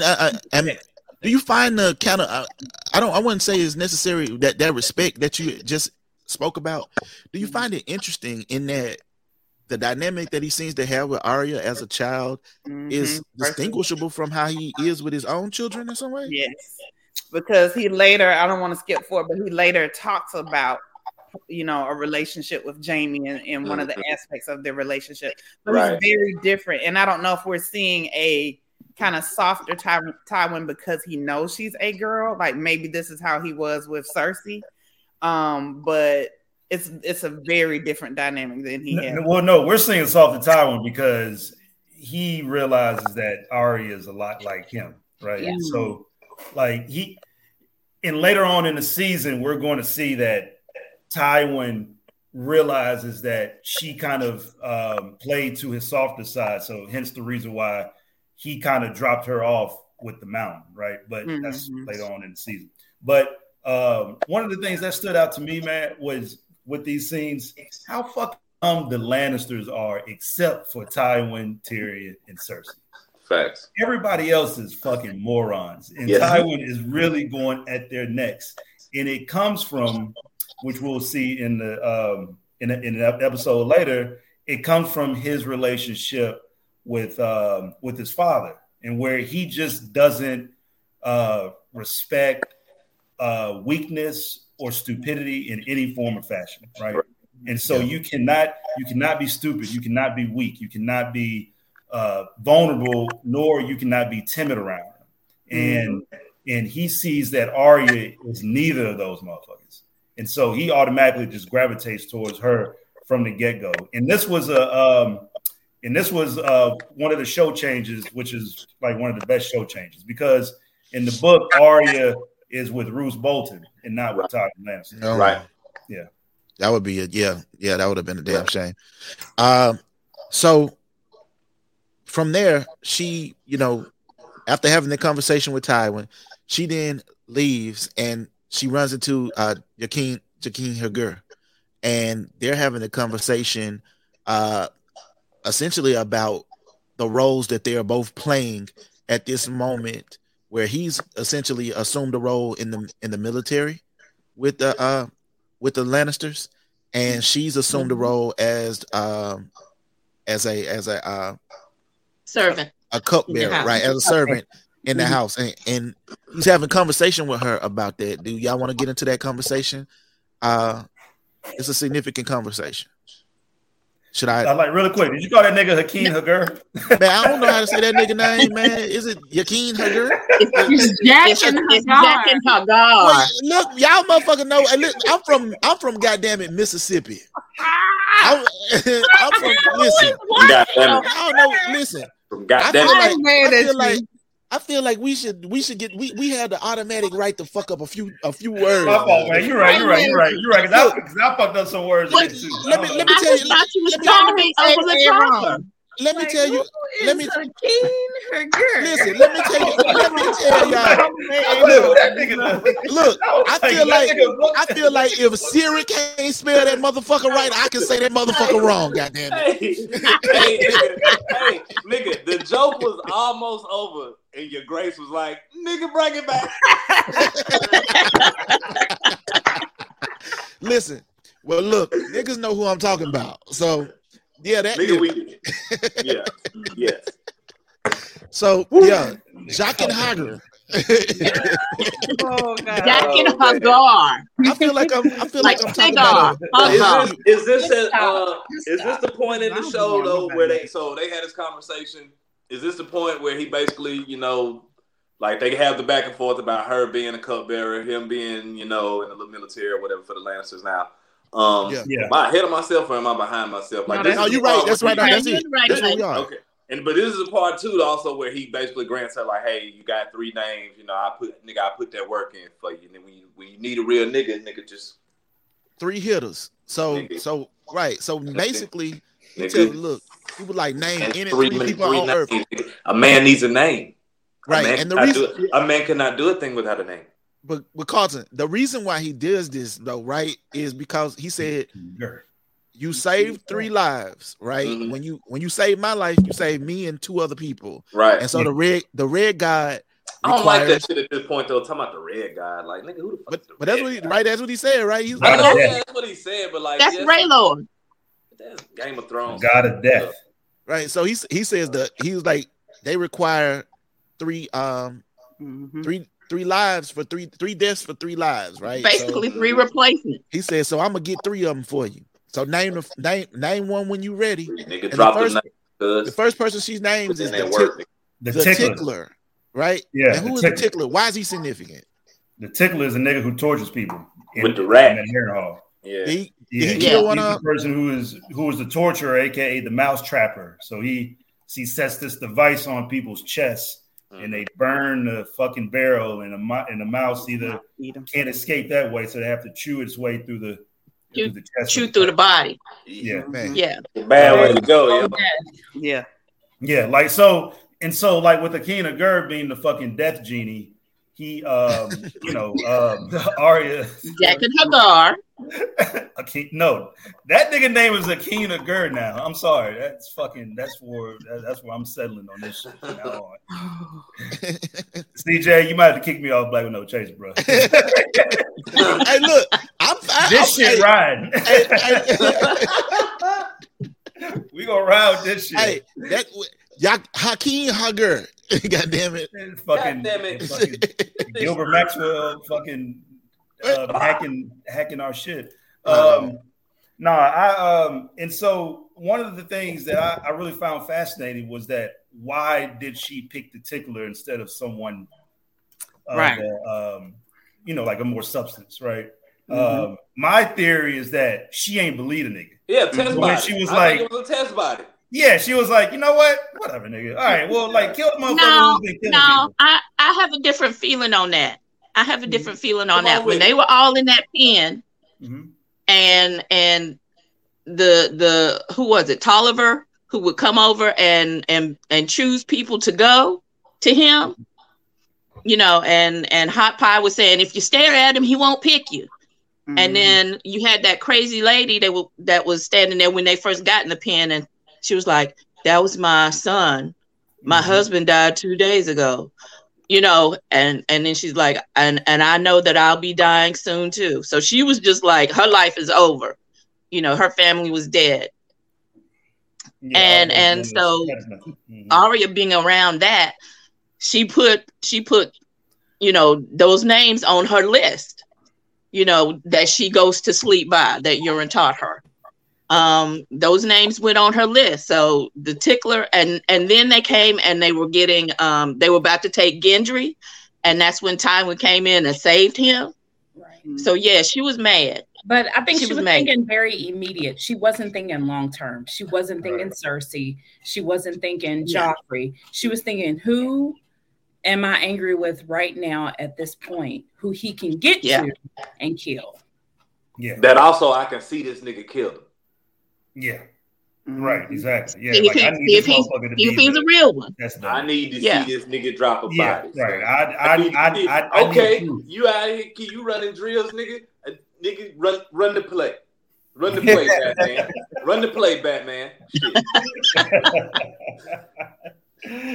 Speaker 1: do you find the kind of I wouldn't say it's necessary that respect that you just spoke about? Do you find it interesting in that the dynamic that he seems to have with Arya as a child is distinguishable from how he is with his own children in some way?
Speaker 6: Yes, because he later, I don't want to skip forward, but he later talks about a relationship with Jamie and one of the aspects of their relationship. But it's very different, and I don't know if we're seeing a kind of softer Tywin because he knows she's a girl. Like maybe this is how he was with Cersei, but it's a very different dynamic than he had.
Speaker 4: Well, no, we're seeing softer Tywin because he realizes that Arya is a lot like him, right? Yeah. So, like later on in the season, we're going to see that Tywin realizes that she kind of played to his softer side. So, hence the reason why he kind of dropped her off with the mountain, right? But that's later on in the season. But one of the things that stood out to me, man, was with these scenes, how fucking the Lannisters are, except for Tywin, Tyrion, and Cersei.
Speaker 7: Facts.
Speaker 4: Everybody else is fucking morons, and Tywin is really going at their necks. And it comes from, which we'll see in the in an episode later, it comes from his relationship with his father, and where he just doesn't respect weakness or stupidity in any form or fashion, right? And so you cannot be stupid, you cannot be weak, you cannot be vulnerable, nor you cannot be timid around him. And he sees that Arya is neither of those motherfuckers, and so he automatically just gravitates towards her from the get-go. And this was one of the show changes, which is like one of the best show changes, because in the book, Arya is with Roose Bolton and not with Tywin Lannister.
Speaker 1: Oh.
Speaker 7: Right.
Speaker 1: Yeah. That would be that would have been a damn shame. So from there, she, after having the conversation with Tywin, she then leaves and she runs into Jaqen H'ghar, and they're having a conversation essentially about the roles that they are both playing at this moment, where he's essentially assumed a role in the military with the Lannisters, and she's assumed a role as a
Speaker 2: servant,
Speaker 1: a cupbearer, right? As a servant in the house, and he's having a conversation with her about that. Do y'all want to get into that conversation? It's a significant conversation. Should I
Speaker 4: like really quick? Did you call that nigga Jaqen H'ghar?
Speaker 1: Man, I don't know how to say that nigga name, man. Is it Jaqen H'ghar?
Speaker 5: It's Jaqen H'ghar.
Speaker 1: Look, y'all motherfucker know. Look, I'm from goddamn it, Mississippi. I'm from. Listen, I don't know. Listen, I feel like we should get we had the automatic right to fuck up a few words.
Speaker 4: My fault, man. You're right. Cause I fucked up some words.
Speaker 1: Let me tell you. Let me tell you. Listen. Let me tell y'all. Look. I feel like if Siri can't spell that motherfucker right, I can say that motherfucker wrong. Goddamn it.
Speaker 7: Hey, nigga, the joke was almost over, and your grace was like, "Nigga, bring it back."
Speaker 1: Listen. Well, look, niggas know who I'm talking about, so. Yeah, that
Speaker 7: nigga, we yeah, yes.
Speaker 1: So yeah, Jaqen H'ghar.
Speaker 6: Oh God.
Speaker 2: Jaqen H'ghar.
Speaker 1: I feel like I'm talking
Speaker 2: Hagar.
Speaker 1: about
Speaker 7: Is this the point in the show though where they had this conversation? Is this the point where he basically, like they have the back and forth about her being a cupbearer, him being, in the military or whatever for the Lannisters now? Am I ahead of myself or am I behind myself? Like,
Speaker 1: no, you're right. That's right. That's it. That's where we are.
Speaker 7: Okay. But this is a part 2 also where he basically grants her like, hey, you got 3 names. I put that work in for you. And then when you need a real nigga just
Speaker 1: 3 hitters. So basically, he tells, look, he would like name any 3 people on Earth.
Speaker 7: A man needs a name.
Speaker 1: Right. And the reason
Speaker 7: a man cannot do a thing without a name.
Speaker 1: But Carlton, the reason why he does this though, right, is because he said you saved 3 lives, right? Mm-hmm. When you save my life, you save me and 2 other people,
Speaker 7: right?
Speaker 1: And so the red god.
Speaker 7: I don't like that shit at this point though. Talking about the red god, like nigga, who the fuck?
Speaker 1: But that's what that's what he said, right? He's
Speaker 7: like, that's what he said, but like
Speaker 2: that's Raylord.
Speaker 7: That's Game of Thrones,
Speaker 4: God of Death,
Speaker 1: right? So he says that he was like they require 3 lives for 3 deaths for 3 lives, right?
Speaker 2: Basically, 3 replacements.
Speaker 1: He said, so I'm gonna get 3 of them for you. So name one when you ready.
Speaker 7: Nigga, drop
Speaker 1: the first person she names is the tickler, right?
Speaker 4: Yeah.
Speaker 1: And who is the tickler? Why is he significant?
Speaker 4: The tickler is a nigga who tortures people
Speaker 7: with the rat.
Speaker 4: Yeah.
Speaker 1: He kill one
Speaker 4: of the person who is the torturer, aka the mouse trapper. So he sets this device on people's chests. And they burn the fucking barrel, and the mouse either can't escape that way, so they have to chew its way through the chest.
Speaker 2: Chew through the body.
Speaker 4: Yeah,
Speaker 1: man.
Speaker 2: Yeah.
Speaker 7: Bad way to go.
Speaker 6: Yeah.
Speaker 4: Yeah. Like so like with Akeem H'ghar being the fucking death genie, he Arya
Speaker 2: Jaqen H'ghar.
Speaker 4: No, that nigga name is Akeem H'ghar now. I'm sorry. That's where I'm settling on this shit from now on. CJ, you might have to kick me off Black with No Chase, bro.
Speaker 1: Hey, look,
Speaker 4: this shit riding. We gonna ride with this shit.
Speaker 1: Hey, Akeem H'ghar. God damn it.
Speaker 4: Fucking Gilbert Maxwell fucking hacking our shit. And so one of the things that I really found fascinating was that why did she pick the tickler instead of someone right? Like a more substance, right? Mm-hmm. My theory is that she ain't believe a nigga.
Speaker 7: Yeah, test body.
Speaker 4: She was like,
Speaker 7: it was a test body.
Speaker 4: Yeah, she was like, you know what? Whatever, nigga. All right, well, like, kill the motherfucker who's been killing people.
Speaker 2: I have a different feeling on that. When they were all in that pen, and the who was it, Tolliver, who would come over and choose people to go to him, and Hot Pie was saying, if you stare at him, he won't pick you. And then you had that crazy lady that was standing there when they first got in the pen, and she was like, that was my son. My husband died 2 days ago. And then she's like, and I know that I'll be dying soon too. So she was just like, her life is over. Her family was dead. Yeah, and so Arya being around that, she put those names on her list, that she goes to sleep by, that Euron taught her. Those names went on her list. So the tickler, and then they came and they were getting, they were about to take Gendry, and that's when Tywin came in and saved him. Right. So yeah, she was mad.
Speaker 3: But I think she was thinking very immediate. She wasn't thinking long term. She wasn't thinking Cersei. She wasn't thinking Joffrey. She was thinking, who am I angry with right now at this point, who he can get to and kill.
Speaker 4: Yeah.
Speaker 7: That also I can see this nigga kill him.
Speaker 4: Yeah. Right, exactly. Yeah,
Speaker 2: if he's a real one.
Speaker 7: I need to see this nigga drop a body.
Speaker 4: Right.
Speaker 7: Okay, you out here, you running drills, nigga. Nigga, run the play. Run the play, Batman. Run the play, Batman.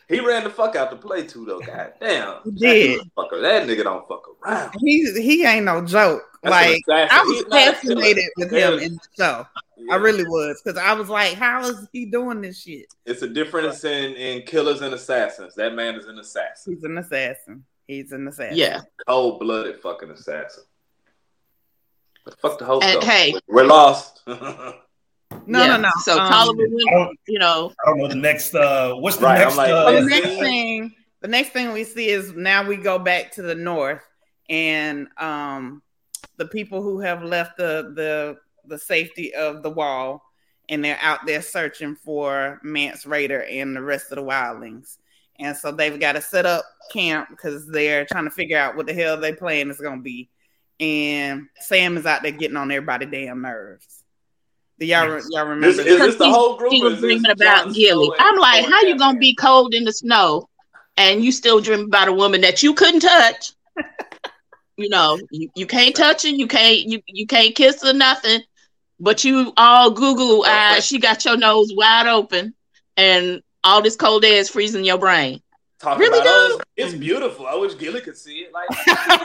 Speaker 7: He ran the fuck out the play too, though. God damn.
Speaker 6: He did.
Speaker 7: That nigga don't fuck around.
Speaker 6: He ain't no joke.
Speaker 7: That's
Speaker 6: like I was fascinated with him in the show. Yeah. I really was, because I was like, how is he doing this shit?
Speaker 7: It's a difference in killers and assassins. That man is an assassin.
Speaker 6: He's an assassin.
Speaker 2: Yeah.
Speaker 7: Cold-blooded fucking assassin. But fuck the whole show.
Speaker 2: Hey,
Speaker 7: we're lost.
Speaker 6: No.
Speaker 2: So call him, you know.
Speaker 4: I don't know the next. What's the next?
Speaker 6: The next thing we see is now we go back to the north, and the people who have left the safety of the wall, and they're out there searching for Mance Rayder and the rest of the wildlings. And so they've got to set up camp because they're trying to figure out what the hell their plan is going to be. And Sam is out there getting on everybody's damn nerves. Do y'all remember?
Speaker 7: Is this the whole group?
Speaker 2: He was dreaming about Gilly. I'm like, how you going to be cold in the snow and you still dream about a woman that you couldn't touch? You know, you can't touch her. You can't kiss her, nothing. But you all Google eyes, she got your nose wide open, and all this cold air is freezing your brain.
Speaker 7: Talking really, about it's beautiful. I wish Gilly could see it. Like,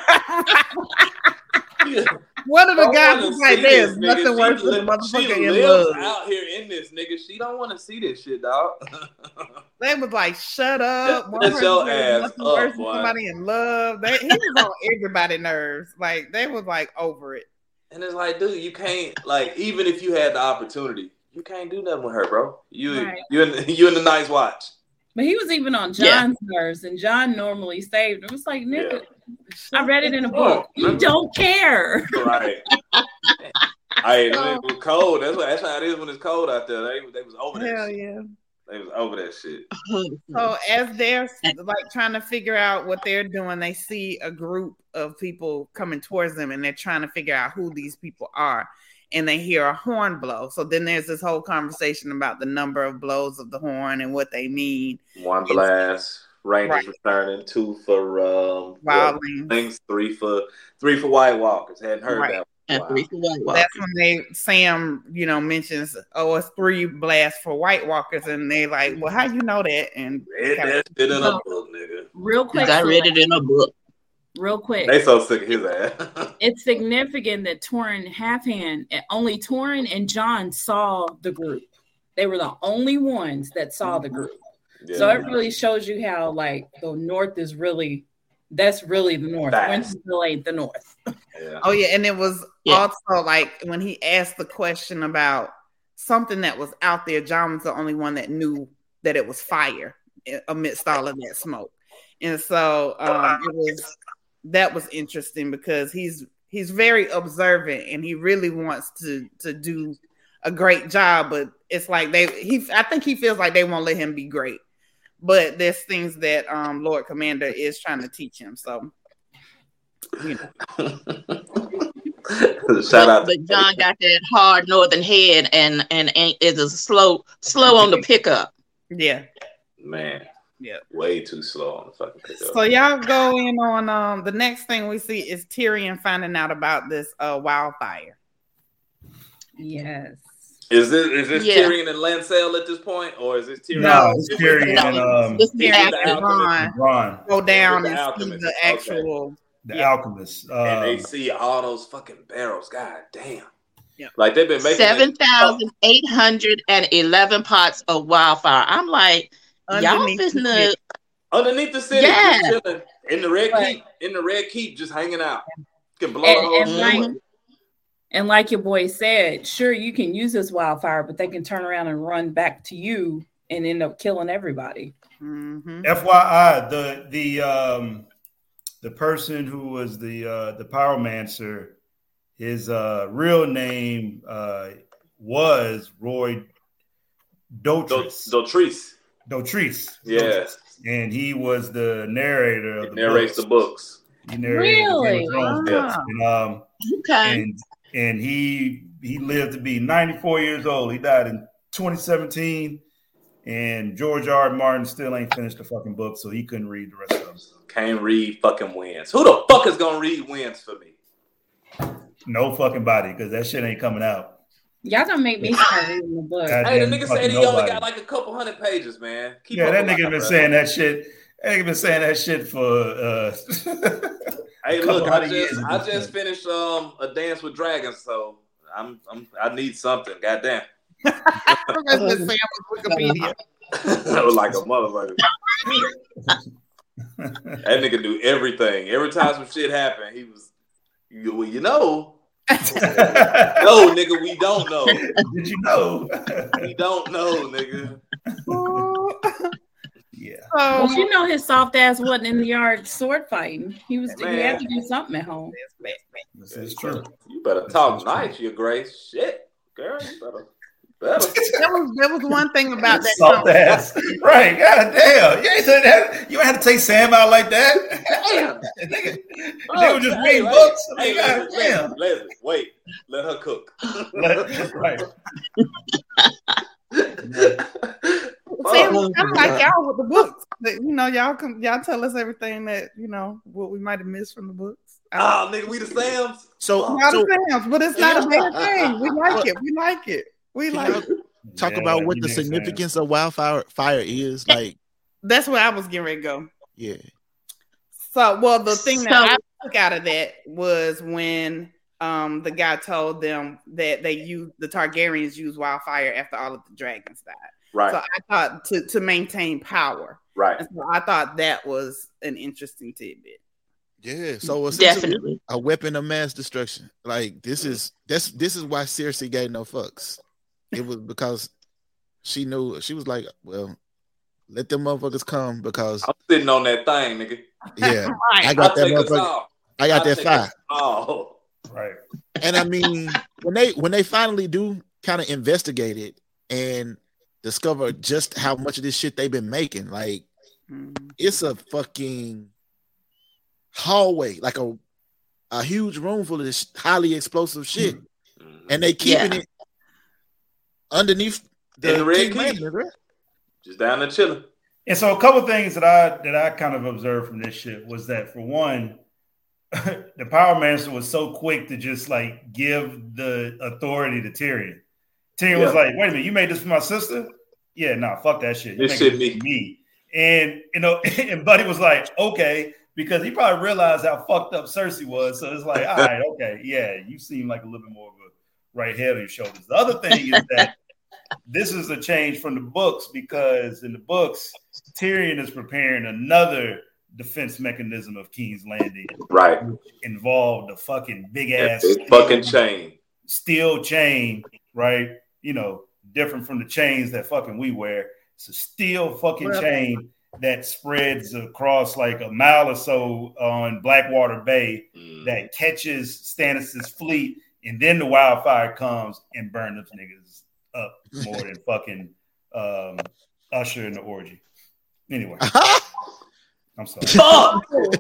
Speaker 6: one of the guys was like, "There's nothing worse than a motherfucker in love."
Speaker 7: Out here in this nigga, she don't want to see this shit, dog.
Speaker 6: They was like, "Shut up!"
Speaker 7: That's your ass up, boy.
Speaker 6: Somebody in love. He was on everybody's nerves. Like they was like over it.
Speaker 7: And it's like, dude, you can't, like, even if you had the opportunity, you can't do nothing with her, bro. You in the Night's Watch.
Speaker 3: But he was even on John's nerves, and John normally saved him. It was like, nigga, I read it in a book. You don't care.
Speaker 7: Right. It was cold. That's how it is when it's cold out there. They was over that
Speaker 6: Hell
Speaker 7: shit.
Speaker 6: Yeah.
Speaker 7: They was over that shit.
Speaker 6: So as they're like trying to figure out what they're doing, they see a group of people coming towards them, and they're trying to figure out who these people are. And they hear a horn blow. So then there's this whole conversation about the number of blows of the horn and what they mean.
Speaker 7: 1 blast, Rangers returning, 2 for wildlings, 3 for White Walkers. Hadn't heard that.
Speaker 2: And 3 for White Walkers.
Speaker 6: That's when Sam, mentions, it's 3 blasts for White Walkers, and they like, well, how you know that? And
Speaker 7: read that shit in a book, nigga.
Speaker 3: Real quick,
Speaker 2: I read it in a book.
Speaker 3: Real quick.
Speaker 7: They so sick of his ass.
Speaker 3: It's significant that Torrin Halfhand, only Torrin and John saw the group. They were the only ones that saw the group. Yeah. So it really shows you how, like, the North is really, that's really the North. Wintersville ain't the North.
Speaker 6: Yeah. Oh, yeah. And it was also, like, when he asked the question about something that was out there, John was the only one that knew that it was fire amidst all of that smoke. And so that was interesting because he's very observant and he really wants to do a great job, but it's like I think he feels like they won't let him be great. But there's things that Lord Commander is trying to teach him. So
Speaker 7: shout out.
Speaker 2: But John got that hard northern head and is a slow on the pickup.
Speaker 6: Yeah.
Speaker 7: Man.
Speaker 6: Yeah,
Speaker 7: way too slow on the fucking pickup.
Speaker 6: So y'all go in on the next thing we see is Tyrion finding out about this wildfire.
Speaker 3: Yes.
Speaker 7: Is this Tyrion and Lancel at this point, or is this Tyrion?
Speaker 4: No, it's Tyrion and
Speaker 6: Bronn go down and see the actual
Speaker 4: alchemist.
Speaker 7: And they see all those fucking barrels. God damn. Yeah. Like they've been making
Speaker 2: 7,811 pots of wildfire. I'm like, underneath the
Speaker 7: city, just chilling in the red keep, just hanging out. Can blow
Speaker 3: and like your boy said, sure you can use this wildfire, but they can turn around and run back to you and end up killing everybody.
Speaker 6: Mm-hmm.
Speaker 4: FYI, the person who was the pyromancer, his real name was Roy
Speaker 7: Dotrice.
Speaker 4: Yes. And he was the narrator of
Speaker 7: the books.
Speaker 4: He narrated
Speaker 3: really?
Speaker 4: And he lived to be 94 years old. He died in 2017. And George R. Martin still ain't finished the fucking book, so he couldn't read the rest of them.
Speaker 7: Can't read fucking Winds. Who the fuck is gonna read Winds for me?
Speaker 4: No fucking body, because that shit ain't coming out.
Speaker 3: Y'all gonna make me start reading the book.
Speaker 7: Hey, the nigga said he only got like a couple hundred pages, man.
Speaker 4: That nigga been saying that shit. That nigga been saying that shit for.
Speaker 7: Hey, look, I just finished A Dance with Dragons, so I need something. Goddamn.
Speaker 6: Wikipedia.
Speaker 7: That was like a motherfucker. That nigga do everything. Every time some shit happened, he was, you know. No, nigga, we don't know.
Speaker 4: Did you know?
Speaker 7: We don't know, nigga.
Speaker 4: Yeah.
Speaker 3: Well, you know his soft ass wasn't in the yard sword fighting. He had to do something at home.
Speaker 4: This is true.
Speaker 7: You better talk nice, Your Grace. Shit, girl, you better.
Speaker 6: There was one thing about that
Speaker 4: soft ass. Right, god damn. You ain't have to take Sam out like that. Damn. They were just reading books.
Speaker 7: Leslie, wait. Let her cook.
Speaker 4: Right.
Speaker 6: Sam was kind of like y'all with the books. Y'all tell us everything that what we might have missed from the books.
Speaker 7: Nigga, we the Sams.
Speaker 6: The Sams, but it's not a bad thing. We like it. We like
Speaker 1: talk about what the significance of wildfire is. Like
Speaker 6: that's where I was getting ready to go.
Speaker 1: Yeah.
Speaker 6: So, the thing that I took out of that was when the guy told them that the Targaryens used wildfire after all of the dragons died.
Speaker 7: Right.
Speaker 6: So I thought to maintain power.
Speaker 7: Right.
Speaker 6: And so I thought that was an interesting tidbit.
Speaker 1: Yeah. So
Speaker 2: definitely
Speaker 1: a weapon of mass destruction. Like this is why Cersei gave no fucks. It was because she knew, she was like, well, let them motherfuckers come because
Speaker 7: I'm sitting on that thing, nigga.
Speaker 1: Yeah. I got that motherfucker. I got that fire.
Speaker 7: Oh,
Speaker 4: right.
Speaker 1: And I mean, when they finally do kind of investigate it and discover just how much of this shit they've been making, like it's a fucking hallway, like a huge room full of this highly explosive shit, and they keeping it underneath the
Speaker 7: Red Keep,
Speaker 1: right?
Speaker 7: Just down there chilling.
Speaker 4: And so a couple of things that I kind of observed from this shit was that, for one, the Power Master was so quick to just like give the authority to Tyrion. Tyrion was like, "Wait a minute, you made this for my sister? Yeah, nah, fuck that shit.
Speaker 7: This shit me."
Speaker 4: And and Buddy was like, "Okay," because he probably realized how fucked up Cersei was. So it's like, all right, okay, yeah, you seem like a little bit more of a right head on your shoulders. The other thing is that this is a change from the books, because in the books, Tyrion is preparing another defense mechanism of King's Landing,
Speaker 7: right?
Speaker 4: Which involved a fucking big ass steel chain, right? Different from the chains that fucking we wear. It's a steel fucking chain that spreads across like a mile or so on Blackwater Bay that catches Stannis' fleet, and then the wildfire comes and burns those niggas up more than fucking Usher in the orgy. Anyway. I'm sorry.
Speaker 2: Oh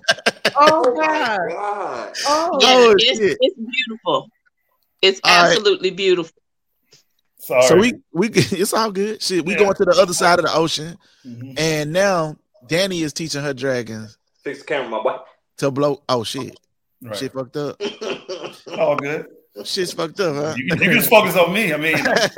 Speaker 6: God.
Speaker 2: It's beautiful. It's absolutely beautiful.
Speaker 4: Sorry.
Speaker 1: So we it's all good. Shit, we going to the other side of the ocean, and now Dany is teaching her dragons.
Speaker 7: Fix the camera, my boy.
Speaker 1: To blow. Oh shit.
Speaker 4: Right.
Speaker 1: Shit fucked up.
Speaker 4: All good.
Speaker 1: Shit's fucked up, huh?
Speaker 4: You can just focus on me. I mean,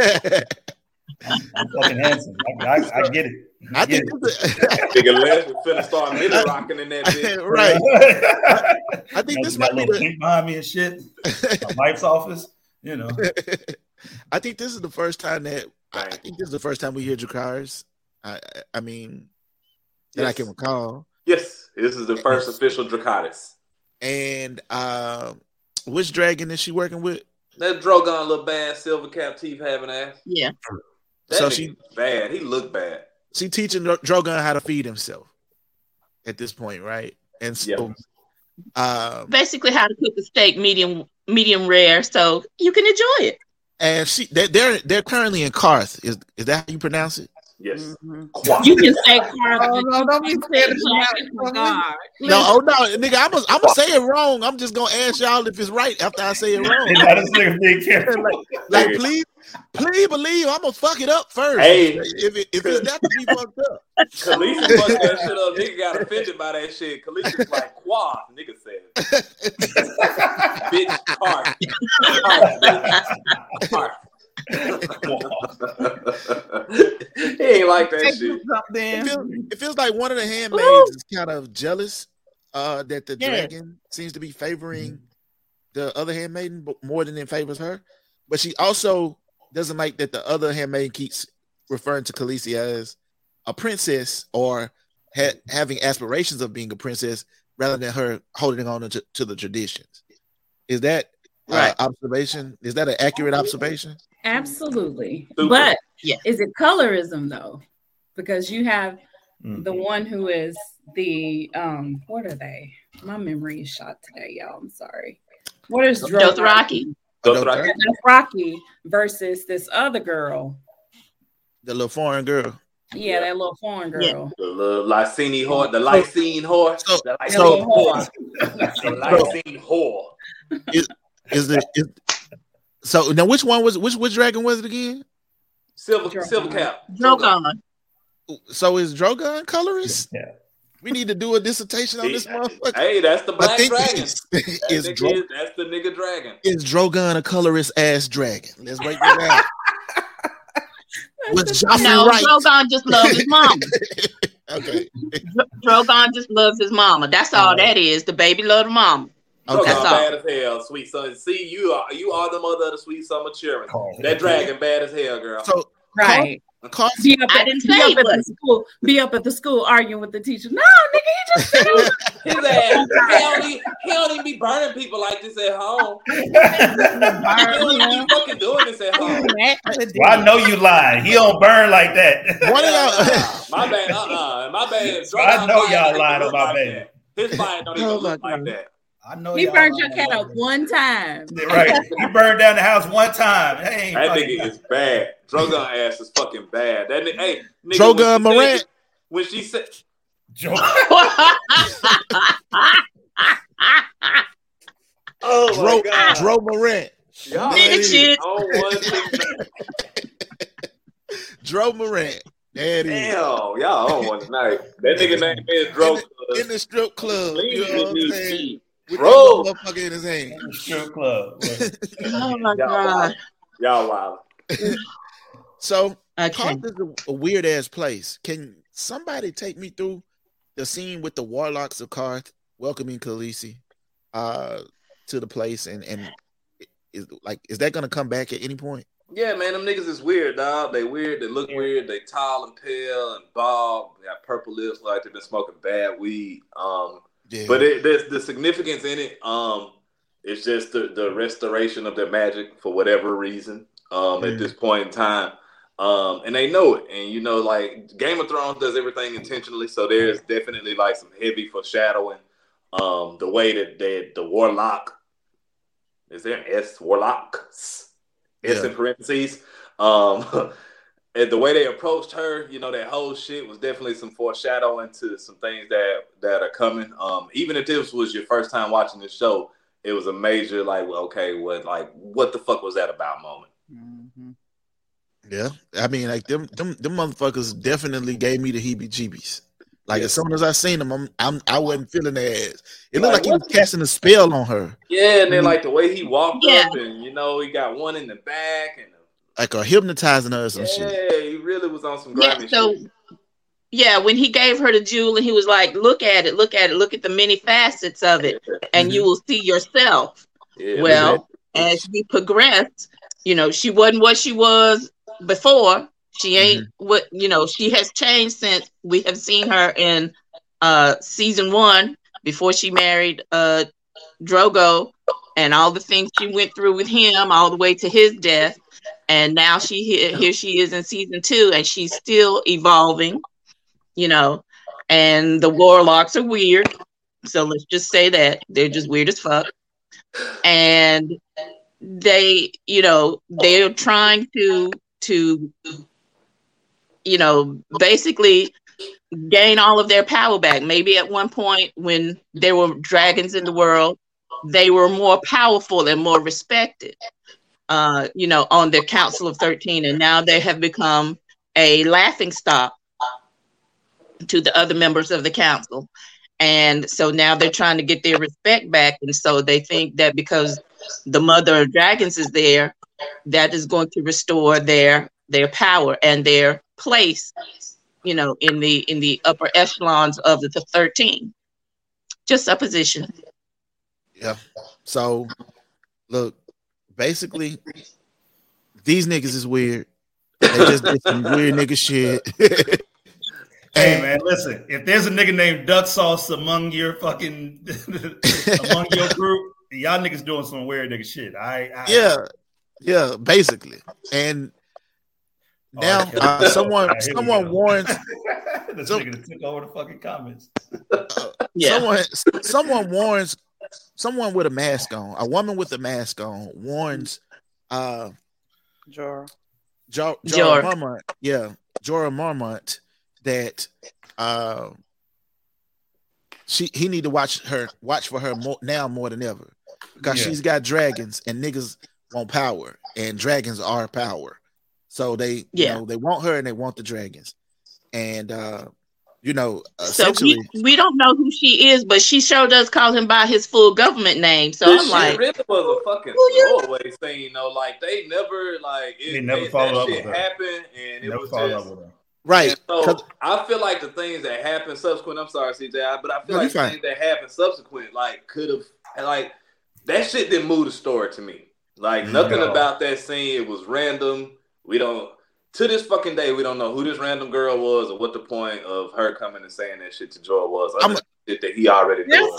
Speaker 4: I'm fucking handsome. I get it.
Speaker 1: I think
Speaker 7: nigga Leslie finna start middle rocking in that bitch.
Speaker 1: Right. I think this might be the
Speaker 4: pink behind me and shit. My wife's office,
Speaker 1: I think this is the first time we hear Dracarys. I mean, that I can recall.
Speaker 7: Yes, this is the first official Dracarys.
Speaker 1: And which dragon is she working with?
Speaker 7: That Drogon little bad silver cap teeth having ass.
Speaker 2: Yeah.
Speaker 7: So she bad. He looked bad.
Speaker 1: She teaching Drogon how to feed himself at this point, right? And so
Speaker 2: basically how to cook a steak medium rare so you can enjoy it.
Speaker 1: And they're currently in Karth. Is that how you pronounce it?
Speaker 7: Yes.
Speaker 2: Mm-hmm. You can say Karth.
Speaker 6: No, don't be saying
Speaker 1: no, nigga, I'm gonna say it wrong. I'm just gonna ask y'all if it's right after I say it wrong. like please believe I'm gonna fuck it up first.
Speaker 7: Hey,
Speaker 1: if it's not to be fucked up.
Speaker 7: Khaleesi fucked that shit up. Nigga got offended by that shit. Khaleesi's like, quad, nigga said. Bitch, Karth. He ain't like that shit.
Speaker 1: It feels like one of the handmaids is kind of jealous that the dragon seems to be favoring the other handmaiden more than it favors her. But she also doesn't like that the other handmaiden keeps referring to Khaleesi as a princess or having aspirations of being a princess rather than her holding on to the traditions. Is that observation? Is that an accurate observation?
Speaker 3: Absolutely. But is it colorism though? Because you have the one who is the what are they? My memory is shot today, y'all. I'm sorry. What is
Speaker 2: Dothraki?
Speaker 3: Dothraki versus this other girl.
Speaker 1: The little foreign girl.
Speaker 3: Yeah, that little foreign girl.
Speaker 7: Yeah. The little Lysine whore. The Lysine whore. The Lysine whore.
Speaker 1: So now which dragon was it again?
Speaker 7: Silver cap.
Speaker 2: Drogon.
Speaker 1: So is Drogon colorist? Yeah. We need to do a dissertation on this motherfucker.
Speaker 7: Hey, that's the black dragon. That's the nigga dragon.
Speaker 1: Is Drogon a colorist ass dragon? Let's break it down.
Speaker 2: Drogon just loves his mama.
Speaker 1: Okay.
Speaker 2: Drogon just loves his mama. That's all that is. The baby loves mama.
Speaker 7: Okay. Drogon bad as hell, sweet son. See, you are the mother of the sweet summer children. That dragon bad as hell, girl.
Speaker 3: So right. Be up at the school arguing with the teacher. No, nigga, he just said
Speaker 7: his ass. He don't even be burning people like this at home. He don't even be fucking doing this at home.
Speaker 4: Well, I know you lying. He don't burn like that.
Speaker 1: What
Speaker 7: my bad. My bad.
Speaker 4: I know y'all lying on my baby.
Speaker 7: His fire don't even look like that.
Speaker 4: I know
Speaker 3: he burned your cat up one time.
Speaker 4: Right. He burned down the house one time.
Speaker 7: That nigga is bad. Drogon ass is fucking bad. That nigga, hey, nigga,
Speaker 1: Drogon Morant.
Speaker 7: When she said
Speaker 1: oh my God. Dro Morant. Dro Morant.
Speaker 7: Damn, y'all don't want tonight. That nigga name is Dro.
Speaker 1: In the strip club. You know what I'm saying? With
Speaker 7: Bro,
Speaker 1: motherfucker in his hand.
Speaker 4: Strip club.
Speaker 2: Oh my God.
Speaker 7: Y'all wild.
Speaker 1: So, Karth is a weird ass place. Can somebody take me through the scene with the warlocks of Karth welcoming Khaleesi to the place? And is that gonna come back at any point?
Speaker 7: Yeah, man, them niggas is weird, dog. They weird. They look weird. They tall and pale and bald. They got purple lips like they've been smoking bad weed. But there's the significance in it. It's just the restoration of their magic for whatever reason at this point in time. And they know it. And, you know, like Game of Thrones does everything intentionally. So there's definitely like some heavy foreshadowing. The way that the warlock, is there an S? Warlocks? S in parentheses. And the way they approached her, you know, that whole shit was definitely some foreshadowing to some things that are coming. Even if this was your first time watching this show, it was a major what the fuck was that about moment.
Speaker 1: Mm-hmm. Yeah, I mean, like them motherfuckers definitely gave me the heebie-jeebies. Like as soon as I seen them, I wasn't feeling their ass. It looked like he was casting a spell on her.
Speaker 7: Yeah, and then like the way he walked up, and you know, he got one in the back and.
Speaker 1: Like hypnotizing her or some shit.
Speaker 7: Yeah, he really was on some grimy shit.
Speaker 2: Yeah, when he gave her the jewel and he was like, look at it, look at the many facets of it, and you will see yourself. Yeah, well, as we progressed, you know, she wasn't what she was before. She ain't what, you know, she has changed since we have seen her in season 1 before she married Drogo and all the things she went through with him all the way to his death. And now here she is in season 2, and she's still evolving, you know. And the warlocks are weird, so let's just say that they're just weird as fuck. And they, you know, they're trying to, you know, basically gain all of their power back. Maybe at one point when there were dragons in the world, they were more powerful and more respected. You know, on their Council of 13, and now they have become a laughingstock to the other members of the council. And so now they're trying to get their respect back. And so they think that because the mother of dragons is there, that is going to restore their power and their place, in the upper echelons of the 13. Just supposition.
Speaker 1: Yeah. So look, basically, these niggas is weird. They just did some weird nigga shit.
Speaker 4: Hey man, listen. If there's a nigga named Duck Sauce among your fucking among your group, y'all niggas doing some weird nigga shit.
Speaker 1: Yeah, basically. And now someone warns.
Speaker 4: This nigga took over the fucking comments.
Speaker 1: Someone warns. Someone with a mask on. A woman with a mask on warns.
Speaker 6: Jorah
Speaker 1: Mormont. Yeah, Jorah Mormont. That he need to watch for her more than ever, because she's got dragons and niggas want power and dragons are power, so they they want her and they want the dragons, and essentially,
Speaker 2: so we don't know who she is, but she sure does call him by his full government name. So I'm like,
Speaker 7: really was a fucking throwaway thing, like they never followed up with her. Happened and it was just.
Speaker 1: Right.
Speaker 7: So I feel like the things that happened subsequent. I'm sorry, CJ, but I feel like the things that happened subsequent, could have, that shit didn't move the story to me. Nothing about that scene. It was random. We don't. To this fucking day, we don't know who this random girl was or what the point of her coming and saying that shit to Jorah was. Other than shit that he already knew.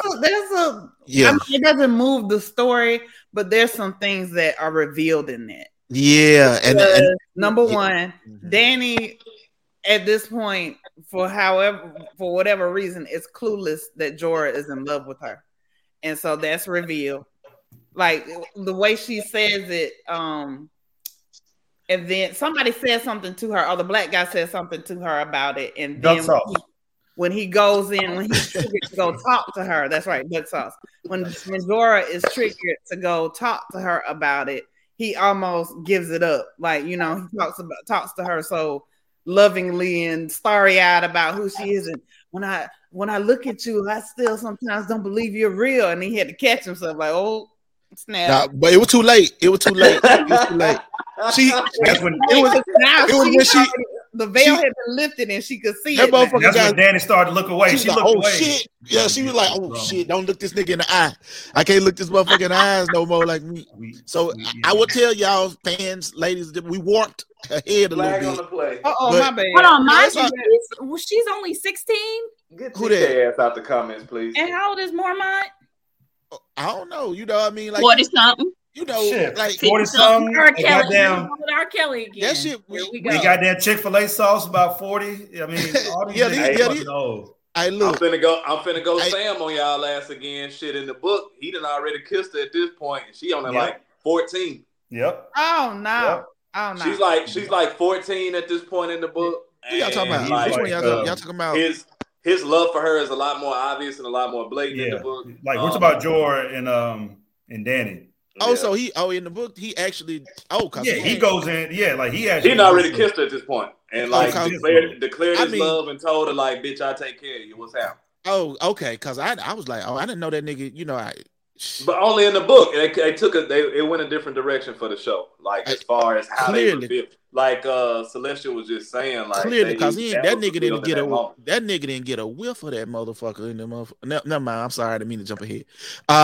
Speaker 6: It doesn't move the story, but there's some things that are revealed in that.
Speaker 1: Yeah, and
Speaker 6: number one, Dany at this point, for whatever reason, is clueless that Jorah is in love with her, and so that's revealed. The way she says it, and then somebody said something to her, or the black guy said something to her about it, and then when he goes in, when he's triggered to go talk to her, that's right, Duck Sauce. When Jorah is triggered to go talk to her about it, he almost gives it up. He talks to her so lovingly and starry-eyed about who she is. And when I look at you, I still sometimes don't believe you're real. And he had to catch himself oh, snap.
Speaker 1: But it was too late. It was too late.
Speaker 6: The veil had been lifted and she could see
Speaker 4: it. That's when Dany started to look away. She looked away.
Speaker 1: Shit. Yeah, she was like, oh shit, don't look this nigga in the eye. I can't look this motherfucker in the eyes no more like me. So I would tell y'all fans, ladies, that we warped ahead a little bit.
Speaker 3: My bad. Hold on, she's only 16?
Speaker 7: Get your ass out the comments, please.
Speaker 3: And how old is Mormont?
Speaker 1: I don't know. You know what I mean?
Speaker 2: 40-something.
Speaker 4: 40-something.
Speaker 3: Goddamn. R. Kelly again.
Speaker 1: That shit.
Speaker 4: We got that Chick-fil-A sauce about 40. I mean, all these niggas old.
Speaker 7: I'm finna go Sam on y'all ass again. Shit, in the book, he done already kissed her at this point, and she only 14.
Speaker 4: Yep.
Speaker 6: Oh no.
Speaker 4: Yep.
Speaker 6: Oh no.
Speaker 7: She's 14 at this point in the book.
Speaker 1: Y'all talking about? Which one y'all talking about?
Speaker 7: His love for her is a lot more obvious and a lot more blatant in the book.
Speaker 4: We're talking about Jorah and Danny.
Speaker 1: Oh, so in the book he actually
Speaker 4: he goes in he actually
Speaker 7: he already kissed her at this point and declared his love and told her bitch, I take care of you. What's happening?
Speaker 1: Oh, okay, because I was like, I didn't know that nigga.
Speaker 7: But only in the book it went a different direction for the show. As far as how they revealed, Celestial was just saying,
Speaker 1: clearly because that nigga didn't get a whiff of that motherfucker in the motherfucker. Never mind. I'm sorry, I didn't mean to jump ahead.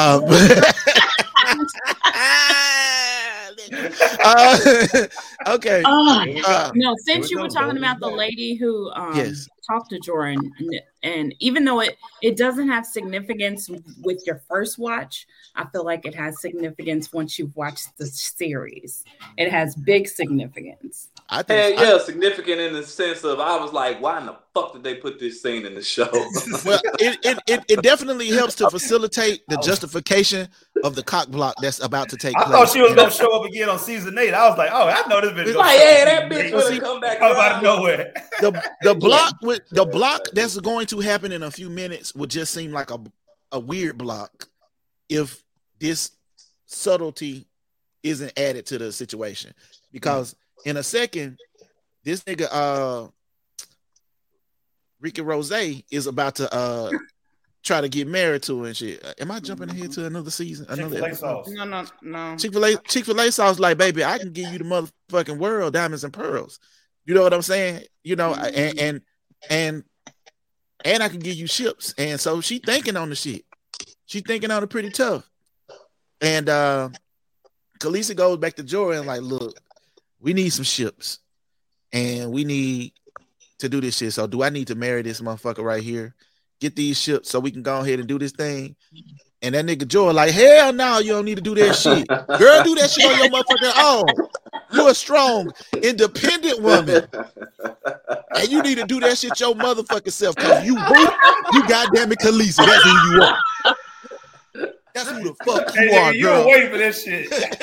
Speaker 1: Okay.
Speaker 3: No, since you were talking about the lady who talked to Jorah, and even though it doesn't have significance with your first watch, I feel like it has significance once you've watched the series. It has big significance.
Speaker 7: Significant in the sense of I was like, why in the fuck did they put this scene in the show?
Speaker 1: Well, it definitely helps to facilitate the justification of the cock block that's about to take place.
Speaker 4: I thought she was going to show up again on season 8. I was like, oh, I know this bitch.
Speaker 7: That bitch will come back
Speaker 4: out of nowhere.
Speaker 1: The block that's going to happen in a few minutes would just seem like a weird block if this subtlety isn't added to the situation, because in a second, this nigga Ricky Rose is about to try to get married to her and shit. Am I jumping ahead to another season? Another episode?
Speaker 6: No.
Speaker 1: Chick-fil-A sauce, like, baby, I can give you the motherfucking world, diamonds and pearls. You know what I'm saying? You know, and I can give you ships. And so she thinking on the shit. She thinking on it pretty tough. And Khaleesi goes back to Jorah and like, look, we need some ships. And we need to do this shit. So do I need to marry this motherfucker right here? Get these ships so we can go ahead and do this thing. And that nigga Jorah like, hell no, you don't need to do that shit. Girl, do that shit on your motherfucking own. You're a strong, independent woman. And you need to do that shit your motherfucking self. Because you goddamn it, Khaleesi. That's who you are. That's who the fuck you are,
Speaker 4: you
Speaker 1: girl.
Speaker 4: You wait for that shit.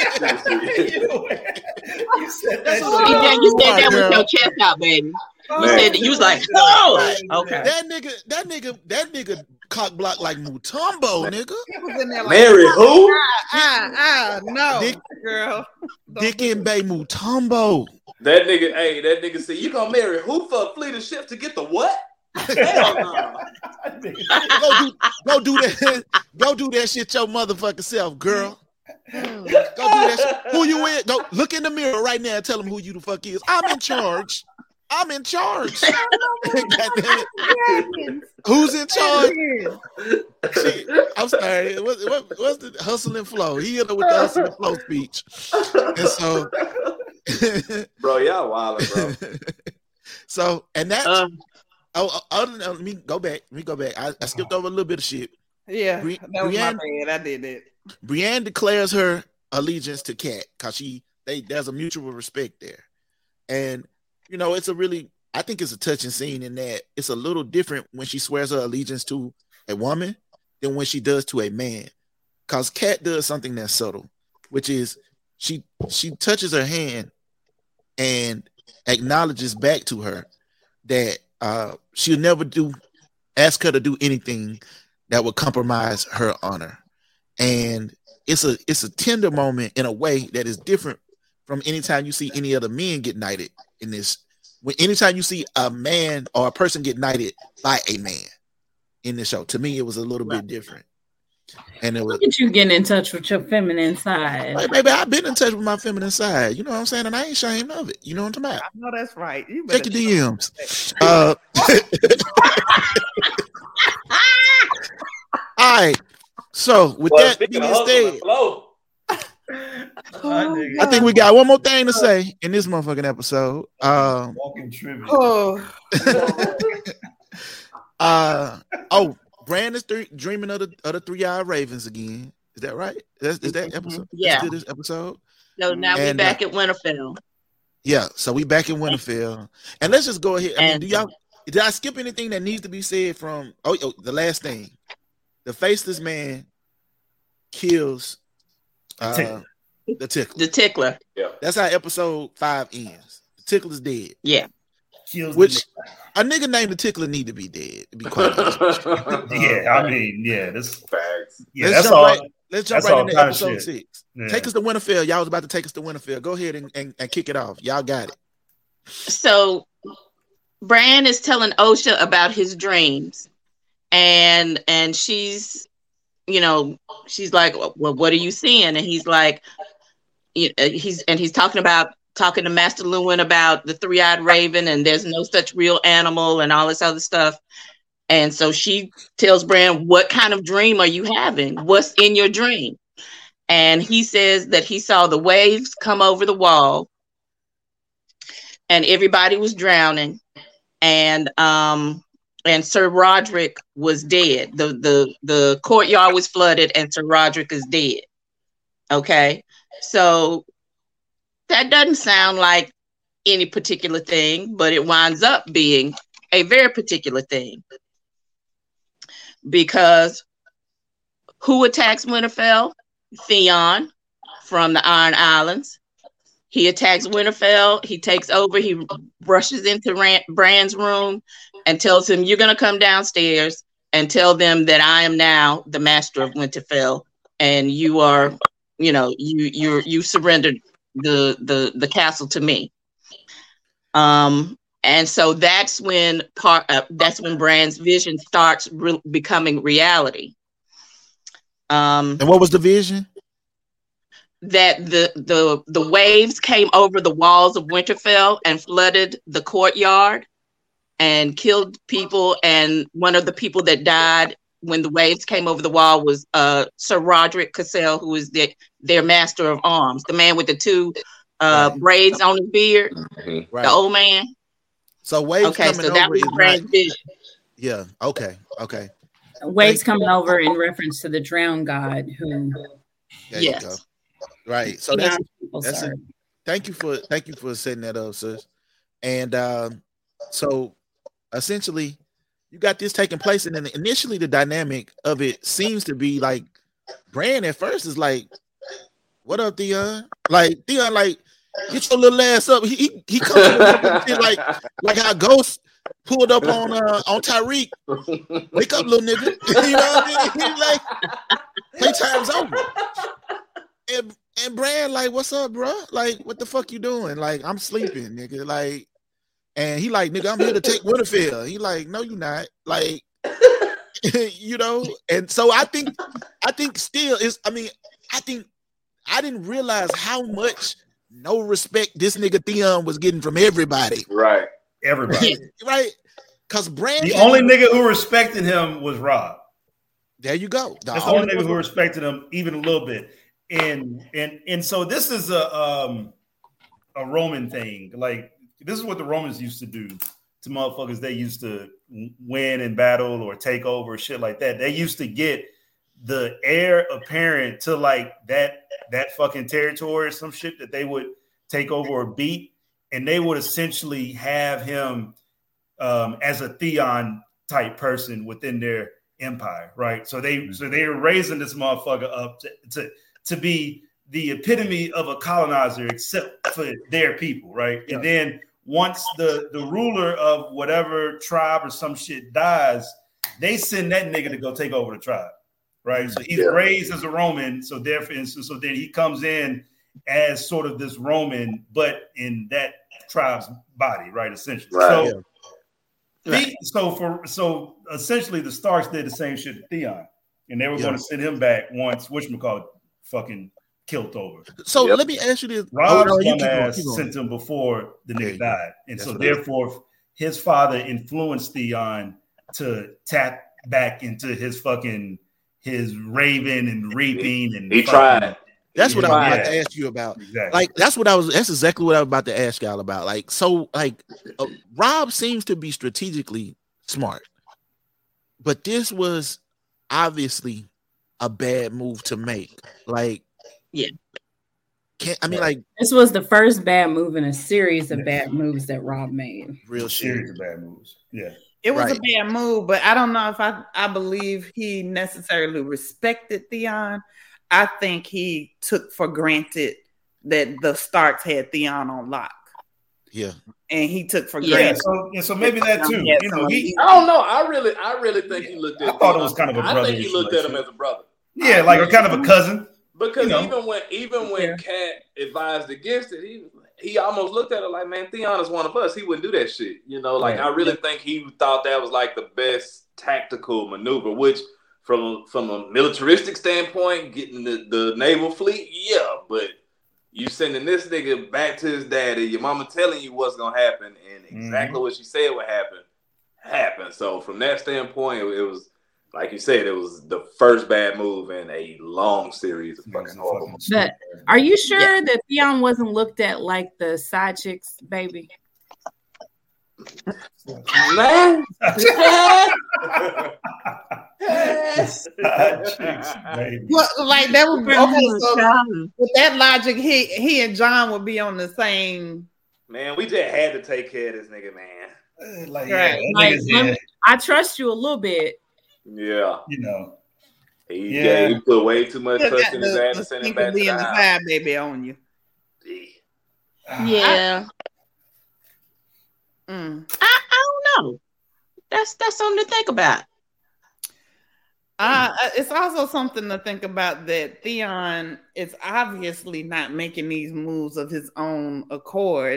Speaker 2: You said that with your chest out, baby. You said that, you was like, oh, okay.
Speaker 1: That nigga cock block like Mutombo, nigga.
Speaker 6: He was in there like,
Speaker 7: Mary who?
Speaker 6: No, girl.
Speaker 1: Dick and Bay Mutombo.
Speaker 7: That nigga said, you gonna marry who for a fleet of ships to get the what? Hell no.
Speaker 1: Go do that shit your motherfucking self, girl. Go do that shit. Who you in? Go look in the mirror right now and tell them who you the fuck is. I'm in charge. Who's in charge? I'm sorry. What's the hustle and flow? He hit her with the hustle and flow speech. And so,
Speaker 7: bro, y'all wildin', bro.
Speaker 1: So, and that. Let me go back. I skipped over a little bit of shit.
Speaker 6: Yeah, that was my bad. I did that.
Speaker 1: Brienne declares her allegiance to Cat because there's a mutual respect there, and you know I think it's a touching scene in that it's a little different when she swears her allegiance to a woman than when she does to a man, because Cat does something that's subtle, which is she touches her hand and acknowledges back to her that she'll never ask her to do anything that would compromise her honor. And it's a tender moment in a way that is different from anytime you see any other men get knighted in this. Anytime you see a man or a person get knighted by a man in this show, to me, it was a little bit different. And it was,
Speaker 3: look at you getting in touch with your feminine side.
Speaker 1: Like, baby, I've been in touch with my feminine side. You know what I'm saying? And I ain't ashamed of it. You know what I'm talking about?
Speaker 6: I know that's right. You
Speaker 1: check your DMs. All right. So with that being said, I think we got one more thing to say in this motherfucking episode.
Speaker 4: Walking trivia.
Speaker 1: Bran is dreaming of the three-eyed ravens again. Is that right? Is that episode?
Speaker 2: Yeah.
Speaker 1: This episode.
Speaker 2: So now we're back at Winterfell.
Speaker 1: Yeah. So we back in Winterfell, and let's just go ahead. I mean, did I skip anything that needs to be said from? Oh, the last thing, the faceless man kills the tickler.
Speaker 2: The tickler.
Speaker 7: Yeah.
Speaker 1: That's how episode 5 ends. The tickler's dead.
Speaker 2: Yeah.
Speaker 1: Which a nigga named the tickler need to be dead. To be quite honest.
Speaker 4: Yeah, I mean, yeah, that's
Speaker 7: facts.
Speaker 4: Yeah,
Speaker 1: let's jump right into episode 6. Yeah. Take us to Winterfell. Y'all was about to take us to Winterfell. Go ahead and kick it off. Y'all got it.
Speaker 2: So Bran is telling Osha about his dreams, and she's, she's like, well, what are you seeing? And he's like, he's talking to Master Luwin about the three-eyed raven, and there's no such real animal and all this other stuff. And so she tells Bran, what kind of dream are you having? What's in your dream? And he says that he saw the waves come over the wall and everybody was drowning. And Sir Roderick was dead. The courtyard was flooded and Sir Roderick is dead. Okay. So that doesn't sound like any particular thing, but it winds up being a very particular thing. Because who attacks Winterfell? Theon from the Iron Islands. He attacks Winterfell. He takes over. He rushes into Bran's room and tells him, you're going to come downstairs and tell them that I am now the master of Winterfell. And you are, you surrendered the castle to me. And And so that's when Bran's vision starts becoming reality.
Speaker 1: And what was the vision?
Speaker 2: That the waves came over the walls of Winterfell and flooded the courtyard and killed people. And one of the people that died when the waves came over the wall was Sir Roderick Cassell, who is their master of arms, the man with the two braids on his beard, the old man.
Speaker 1: So waves coming over.
Speaker 2: That was Bran's vision.
Speaker 1: Yeah. Okay.
Speaker 3: Waves coming over in reference to the drowned god who.
Speaker 1: There you go. Right. So that's thank you for setting that up, sis. And so essentially you got this taking place, and then initially the dynamic of it seems to be like Bran at first is like, what up, Theon? Like Theon, like, get your little ass up. He comes like how Ghost pulled up on Tyreek. Wake up, little nigga. You know what I mean? He's like, playtime's over. And Bran like, what's up, bro? Like, what the fuck you doing? Like, I'm sleeping, nigga. Like, and he like, nigga, I'm here to take Winterfell. He like, no, you not. Like, you know. And so I think still is. I mean, I think I didn't realize how much no respect this nigga Theon was getting from everybody.
Speaker 7: Right.
Speaker 4: Everybody.
Speaker 1: Right. Because Bran,
Speaker 4: the only nigga who respected him was Rob.
Speaker 1: There you go.
Speaker 4: That's the only nigga who respected him even a little bit. And so this is a Roman thing. Like, this is what the Romans used to do to motherfuckers. They used to win in battle or take over, shit like that. They used to get the heir apparent to like that fucking territory or some shit that they would take over or beat, and they would essentially have him as a Theon type person within their empire, right? So they were raising this motherfucker up to be the epitome of a colonizer, except for their people, right? Yeah. And then once the ruler of whatever tribe or some shit dies, they send that nigga to go take over the tribe, right? So he's raised as a Roman, so therefore, so then he comes in as sort of this Roman, but in that tribe's body, right? Essentially, right. So essentially, the Starks did the same shit to Theon, and they were going to send him back once whatchamacallit fucking killed over.
Speaker 1: So let me ask you this:
Speaker 4: Rob's dumbass sent him before the nigga died, and so therefore his father influenced Theon to tap back into his raven and reaping, and
Speaker 7: he tried.
Speaker 1: That's what I was about to ask you about. Exactly. Like that's exactly what I was about to ask y'all about. Like, so like Rob seems to be strategically smart, but this was obviously a bad move to make. Like,
Speaker 3: this was the first bad move in a series of bad moves that Rob made.
Speaker 4: Real series of bad moves. Yeah.
Speaker 6: It was a bad move, but I don't know if I believe he necessarily respected Theon. I think he took for granted that the Starks had Theon on lock.
Speaker 1: Yeah.
Speaker 6: And he took for granted.
Speaker 4: So maybe that too. You know,
Speaker 7: I don't know. I really think he looked at
Speaker 4: I thought it was kind of a brother.
Speaker 7: I think he looked at him as a brother.
Speaker 4: Yeah, like a kind of a cousin.
Speaker 7: Because even when Cat advised against it, he almost looked at it like, man, Theon is one of us. He wouldn't do that shit. You know, like I really think he thought that was like the best tactical maneuver, which from a militaristic standpoint, getting the naval fleet, but you sending this nigga back to his daddy, your mama telling you what's gonna happen, and exactly what she said would happen happened. So from that standpoint, it was like you said, it was the first bad move in a long series of fucking horrible moves.
Speaker 3: But are you sure that Theon wasn't looked at like the side chicks, baby?
Speaker 7: Man.
Speaker 6: Well, like that would be okay. So with that logic, he and John would be on the same.
Speaker 7: Man, we just had to take care of this nigga, man.
Speaker 3: I trust you a little bit.
Speaker 7: Yeah,
Speaker 4: you know,
Speaker 7: he put way too much trust in his ass to send him back to the house.
Speaker 6: Baby on you.
Speaker 2: Yeah. I don't know. That's something to think about.
Speaker 6: It's also something to think about that Theon is obviously not making these moves of his own accord.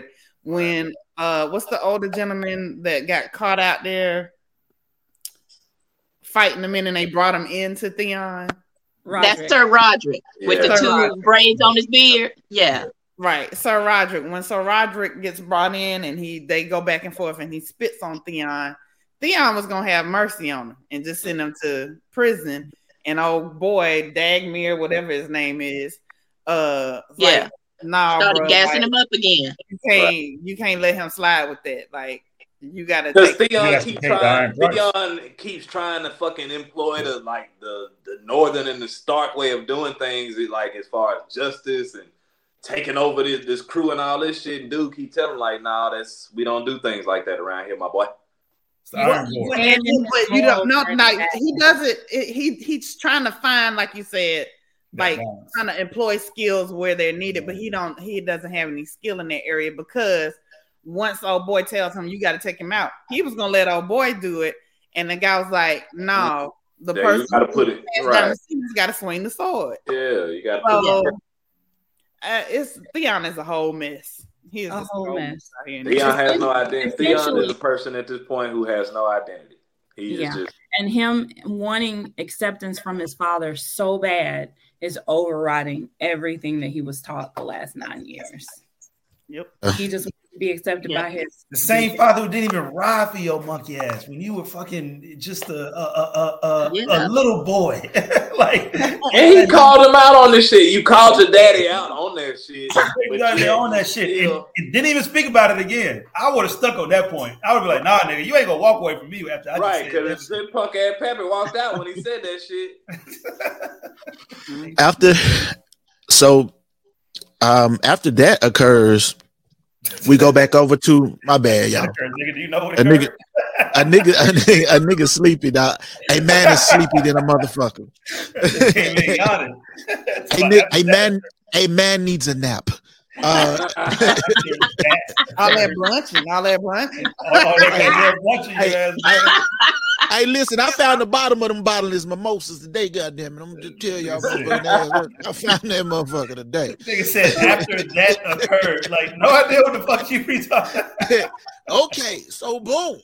Speaker 6: when what's the older gentleman that got caught out there fighting them in, and they brought him into Theon?
Speaker 2: Roderick. That's Sir Roderick with the two braids on his beard. Yeah.
Speaker 6: Right. Sir Roderick. When Sir Roderick gets brought in and they go back and forth and he spits on Theon, Theon was gonna have mercy on him and just send him to prison. And old boy, Dagmere, whatever his name is, like, nah,
Speaker 2: started gassing him up again.
Speaker 6: You can't let him slide with that. Like, you gotta.
Speaker 7: Because Theon keeps trying to fucking employ the northern and the Stark way of doing things, like as far as justice and taking over this crew and all this shit. And dude keep telling him like, nah, we don't do things like that around here, my boy.
Speaker 6: But you don't know. He does it. He's trying to find, like you said, like trying to employ skills where they're needed. But he doesn't have any skill in that area, because once old boy tells him you got to take him out, he was gonna let old boy do it, and the guy was like, "No, the person
Speaker 7: got to put it right.
Speaker 6: He's got to swing the sword."
Speaker 7: Yeah, you got to.
Speaker 6: It's Theon is a whole mess. He is
Speaker 3: a whole mess.
Speaker 7: Theon has no identity. Theon is a person at this point who has no identity.
Speaker 3: And him wanting acceptance from his father so bad is overriding everything that he was taught the last 9 years.
Speaker 6: Yep.
Speaker 3: He just wants to be accepted by
Speaker 4: the same father who didn't even ride for your monkey ass when you were fucking just a little boy. Like,
Speaker 7: and he called him out on this shit. You called your daddy out on that shit.
Speaker 4: On that shit. And didn't even speak about it again. I would have stuck on that point. I would be like, nah, nigga, you ain't gonna walk away from me after I
Speaker 7: right, because this punk ass Peppy walked out when he said that shit.
Speaker 1: After that occurs, we go back over to my bad, y'all.
Speaker 4: Nigga, do you know what
Speaker 1: a nigga sleepy, dog. A man is sleepy than a motherfucker. A man needs a nap.
Speaker 6: All that brunching.
Speaker 1: Hey, listen, I found the bottom of them bottomless mimosas today, goddamn it. I'm gonna just tell y'all, I found that motherfucker today.
Speaker 4: Nigga said after that occurred, like, no idea what the fuck you be talking about.
Speaker 1: Okay, so boom.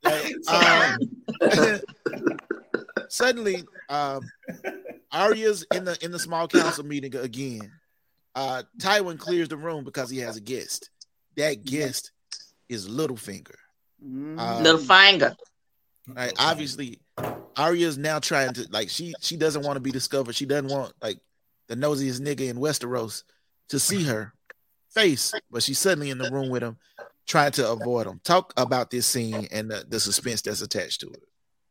Speaker 1: Suddenly, Arya's in the small council meeting again. Tywin clears the room because he has a guest. That guest is Littlefinger.
Speaker 2: Littlefinger.
Speaker 1: Right, obviously, Arya's now trying to, like, she doesn't want to be discovered. She doesn't want, like, the nosiest nigga in Westeros to see her face, but she's suddenly in the room with him, trying to avoid him. Talk about this scene and the suspense that's attached to it.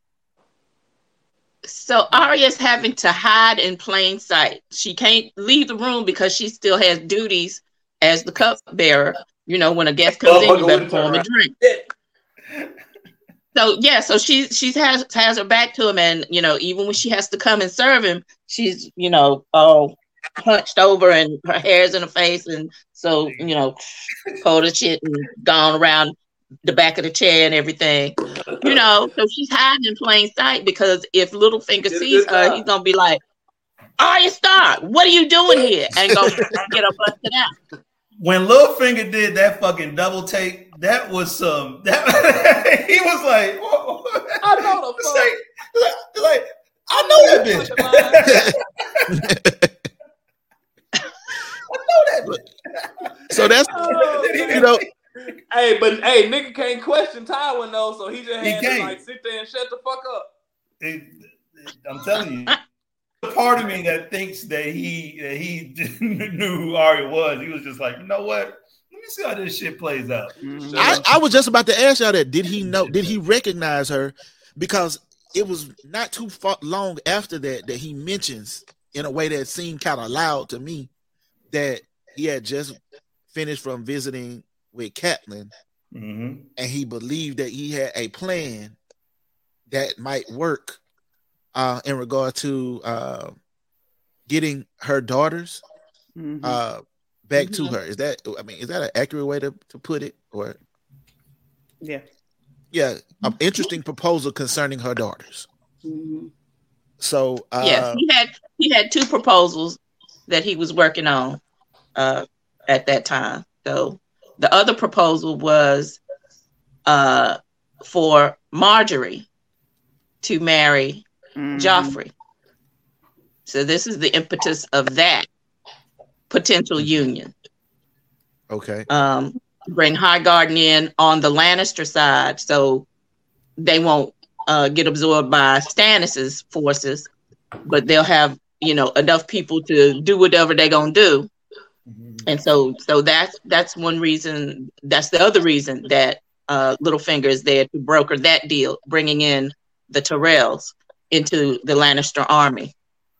Speaker 2: So Arya's having to hide in plain sight. She can't leave the room because she still has duties as the cupbearer. You know, when a guest comes in, you better pour him a drink. So she has her back to him, and you know, even when she has to come and serve him, she's, you know, all hunched over and her hair's in her face, and so, you know, cold as shit and gone around the back of the chair and everything, you know. So she's hiding in plain sight because if Littlefinger sees her, he's gonna be like, "Arya Stark, what are you doing here?" and go get her busted out.
Speaker 4: When Littlefinger did that fucking double take, that was some. He was like, whoa.
Speaker 7: "I know the fuck."
Speaker 4: Like, I know that bitch. I know that bitch.
Speaker 1: So that's you know.
Speaker 7: Hey, nigga can't question Tywin though, so he just had to like sit there and shut the fuck up.
Speaker 4: I'm telling you. Part of me that thinks that he knew who Arya was. He was just like, you know what? Let me see how this shit plays out.
Speaker 1: I was just about to ask y'all that. Did he know? Did he recognize her? Because it was not too long after that he mentions in a way that seemed kind of loud to me that he had just finished from visiting with Catelyn, and he believed that he had a plan that might work. In regard to getting her daughters back to her. Is that an accurate way to put it? Or
Speaker 6: yeah,
Speaker 1: an interesting proposal concerning her daughters. So
Speaker 2: yes, he had two proposals that he was working on at that time. So the other proposal was for Marjorie to marry Joffrey. So this is the impetus of that potential union.
Speaker 1: Okay.
Speaker 2: Bring Highgarden in on the Lannister side, so they won't get absorbed by Stannis's forces, but they'll have enough people to do whatever they're gonna do. And so that's one reason. That's the other reason that Littlefinger is there to broker that deal, bringing in the Tyrells into the Lannister army.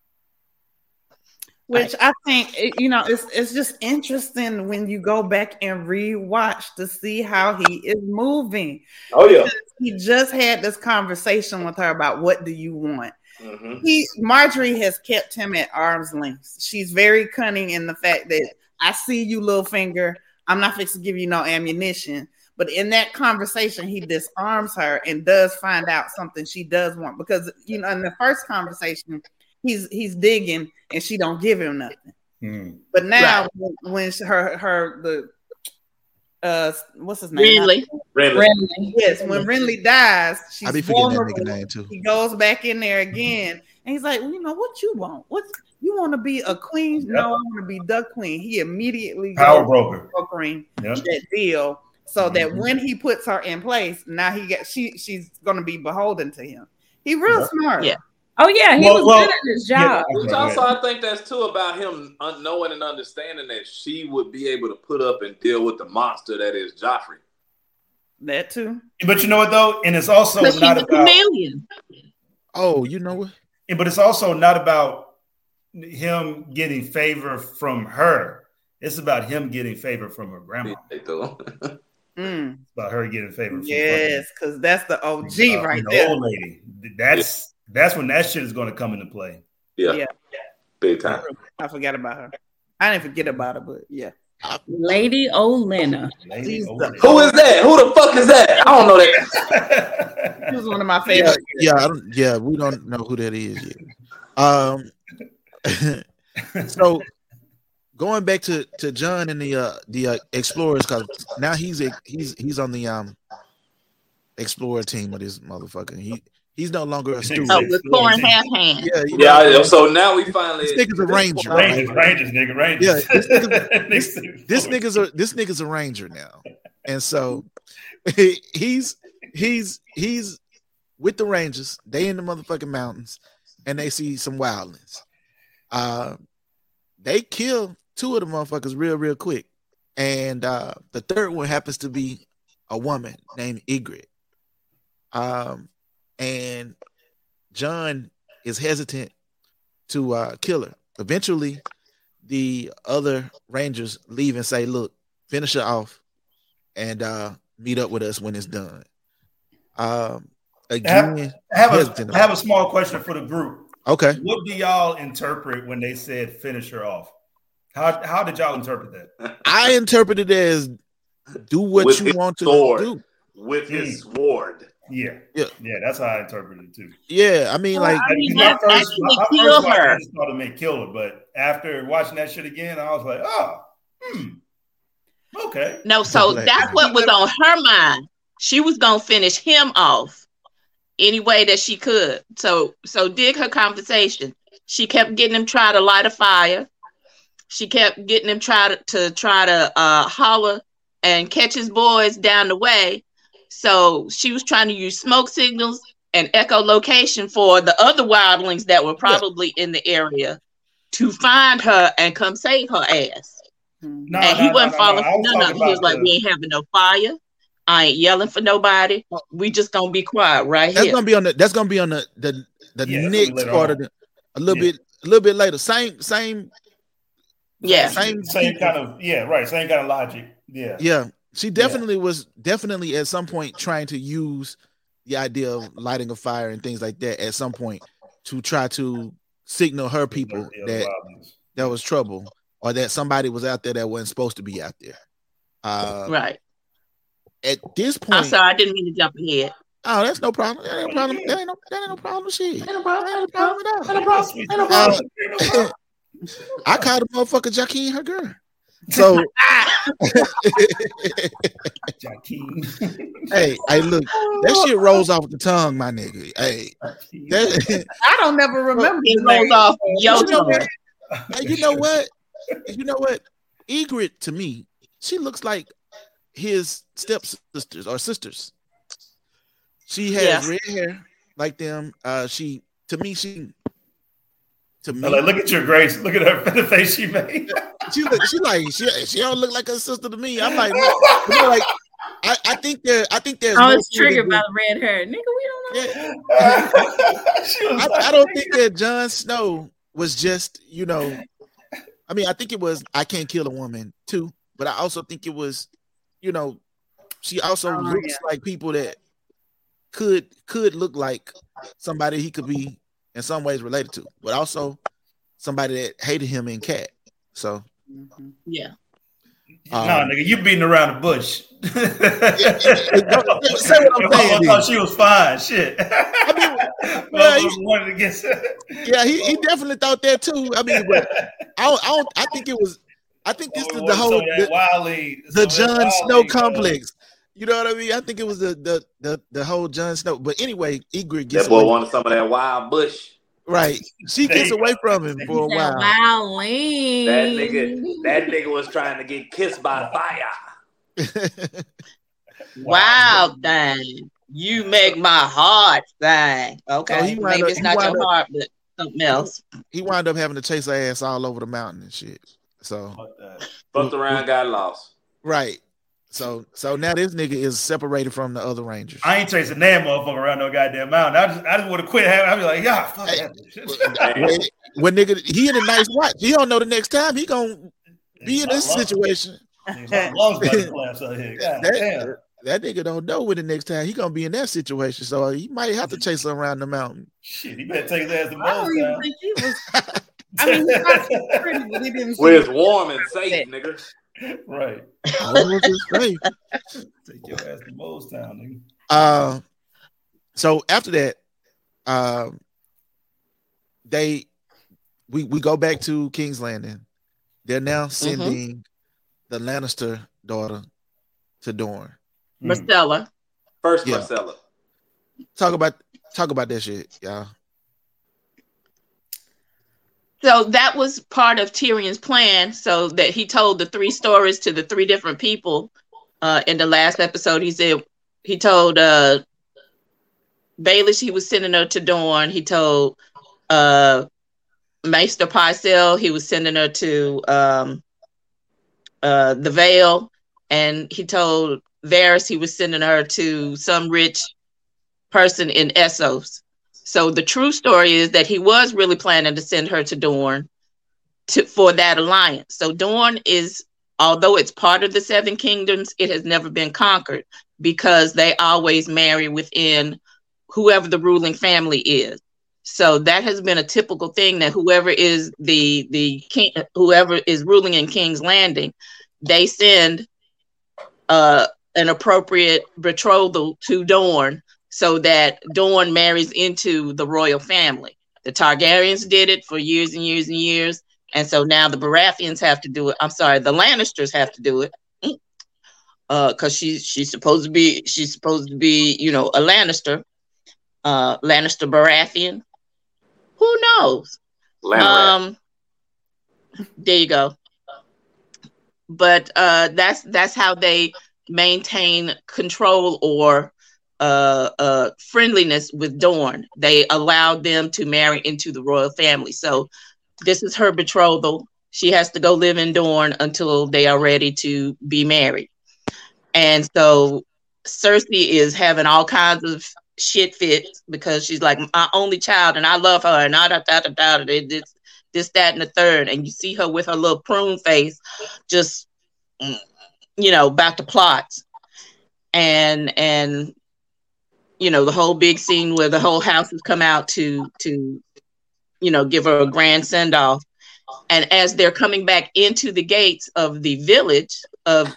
Speaker 6: Which I think, it's just interesting when you go back and rewatch to see how he is moving.
Speaker 7: Oh, yeah.
Speaker 6: Because he just had this conversation with her about what do you want.
Speaker 7: Mm-hmm.
Speaker 6: Marjorie has kept him at arm's length. She's very cunning in the fact that I see you, Littlefinger. I'm not fixing to give you no ammunition. But in that conversation, he disarms her and does find out something she does want. Because, in the first conversation, he's digging and she don't give him nothing. But now when what's his name?
Speaker 2: Renly.
Speaker 6: Yes, when Renly dies, she's vulnerable.
Speaker 1: That name too.
Speaker 6: He goes back in there again and he's like, what you want? What you want to be a queen? Yep. No, I want to be the queen. He immediately
Speaker 4: power brokering
Speaker 6: that deal so that when he puts her in place, now she's gonna be beholden to him. He real smart.
Speaker 2: Yeah.
Speaker 3: Oh yeah, he was good at his job.
Speaker 7: Which also I think that's too about him knowing and understanding that she would be able to put up and deal with the monster that is Joffrey.
Speaker 6: That too.
Speaker 4: But you know what though, and it's also not about
Speaker 2: chameleon.
Speaker 1: Oh, you know what?
Speaker 4: But it's also not about him getting favor from her. It's about him getting favor from her grandma. It's about her getting favor from
Speaker 6: because that's the OG right there.
Speaker 4: The old lady. That's when that shit is going to come into play.
Speaker 7: Yeah. Big time.
Speaker 6: I forgot about her. I didn't forget about her, but yeah.
Speaker 3: Lady Olenna.
Speaker 7: Who is that? Who the fuck is that? I don't know that.
Speaker 6: She was one of my favorites.
Speaker 1: We don't know who that is yet. So going back to Jon and the explorers, because now he's on the explorer team of this motherfucker. He's no longer a student.
Speaker 2: Oh, with Thorin Halfhand.
Speaker 7: Yeah. So now we finally.
Speaker 1: This nigga's a ranger.
Speaker 4: Rangers.
Speaker 1: Yeah, this nigga's a ranger now, and so he's with the Rangers. They in the motherfucking mountains, and they see some wildlings. They kill two of the motherfuckers real quick, and the third one happens to be a woman named Ygritte. And Jon is hesitant to kill her. Eventually, the other Rangers leave and say, "Look, finish her off, and meet up with us when it's done." Again,
Speaker 4: I have a small question for the group.
Speaker 1: Okay,
Speaker 4: what do y'all interpret when they said "finish her off"? How did y'all interpret that?
Speaker 1: I interpreted it as do what with you want to do
Speaker 7: with his sword.
Speaker 4: Yeah, that's how I interpreted it too.
Speaker 1: Yeah, I mean, my
Speaker 4: first I just thought it meant kill her, but after watching that shit again, I was like, okay.
Speaker 2: No, so that's what was on her mind. She was gonna finish him off any way that she could. So dig her conversation. She kept getting him try to light a fire. She kept getting him try to holler and catch his boys down the way. So she was trying to use smoke signals and echolocation for the other wildlings that were probably in the area to find her and come save her ass. He wasn't following none of it. He was like, we ain't having no fire. I ain't yelling for nobody. We just gonna be quiet right here.
Speaker 1: That's gonna be on the next part of a little bit later. Same
Speaker 4: kind of same kind of logic.
Speaker 1: Yeah. She was definitely at some point trying to use the idea of lighting a fire and things like that at some point to try to signal her people that there was trouble or that somebody was out there that wasn't supposed to be out there.
Speaker 2: Right.
Speaker 1: At this point,
Speaker 2: I'm sorry, I didn't mean to jump ahead.
Speaker 1: Oh, that's no problem. That ain't no problem. That ain't no problem. Shit. Ain't no problem at all. I called the motherfucker Jaqueen her girl. So, hey, look, that shit rolls off the tongue, my nigga. Hey,
Speaker 6: I don't never remember.
Speaker 2: It rolls off your tongue.
Speaker 1: You know what? Ygritte, to me, she looks like his stepsisters or sisters. She has red hair like them. To me.
Speaker 4: Like, look at your Grace. Look at her the face she made.
Speaker 1: she don't look like her sister to me. I'm like, I think there's.
Speaker 3: I was triggered by the red hair, nigga. We don't know.
Speaker 1: Yeah. I don't think that Jon Snow was just, I mean, I think it was I Can't Kill a Woman too, but I also think it was, she also looks like people that could look like somebody he could be in some ways related to, but also somebody that hated him in Cat. So,
Speaker 2: yeah.
Speaker 4: Nigga, you beating around the bush.
Speaker 1: Say what I'm saying.
Speaker 4: I thought she was fine. Shit.
Speaker 1: I mean, he definitely thought that too. I mean, but I think this is the whole the Jon Snow complex. You know what I mean? I think it was the whole Jon Snow. But anyway, Ygritte gets
Speaker 7: that boy wanted some of that wild bush.
Speaker 1: Right. She gets away from him for a while.
Speaker 3: Wow,
Speaker 7: that nigga was trying to get kissed by fire.
Speaker 2: Wow, thing. You make my heart thing. Okay.
Speaker 1: So
Speaker 2: maybe it's not your heart, but something else.
Speaker 1: He wound up having to chase her ass all over the mountain and shit. So
Speaker 7: fucked around, got lost.
Speaker 1: Right. So now this nigga is separated from the other Rangers.
Speaker 4: I ain't chasing that motherfucker around no goddamn mountain. I just want to quit having. I'd be like, yeah, fuck that.
Speaker 1: When nigga, he in a nice watch. He don't know the next time he gonna be in this situation.
Speaker 4: That
Speaker 1: nigga don't know when the next time he gonna be in that situation. So he might have to chase him around the mountain.
Speaker 4: Shit, he better take his ass to most time.
Speaker 6: I mean, he got pretty, but he didn't.
Speaker 7: Where it's warm and safe, nigga.
Speaker 4: Right. Take your ass to Mole's Town,
Speaker 1: nigga. So after that, we go back to King's Landing. They're now sending the Lannister daughter to Dorne.
Speaker 2: Myrcella.
Speaker 7: First Myrcella.
Speaker 1: Talk about that shit, y'all.
Speaker 2: So that was part of Tyrion's plan, so that he told the 3 stories to the 3 different people. In the last episode, he told Baelish he was sending her to Dorne. He told Maester Pycelle he was sending her to the Vale, and he told Varys he was sending her to some rich person in Essos. So the true story is that he was really planning to send her to Dorne for that alliance. So Dorne is, although it's part of the 7 kingdoms, it has never been conquered because they always marry within whoever the ruling family is. So that has been a typical thing, that whoever is the king, whoever is ruling in King's Landing, they send an appropriate betrothal to Dorne, so that Dorne marries into the royal family. The Targaryens did it for years and years and years. And so now the Baratheons have to do it. I'm sorry, the Lannisters have to do it. Because she's supposed to be, a Lannister. Lannister Baratheon. Who knows? There you go. But that's how they maintain control or friendliness with Dorne. They allowed them to marry into the royal family. So this is her betrothal. She has to go live in Dorne until they are ready to be married. And so Cersei is having all kinds of shit fits because she's like, my only child and I love her and this, that, and the third. And you see her with her little prune face, just, about to plot. And the whole big scene where the whole house has come out to give her a grand send-off. And as they're coming back into the gates of the village of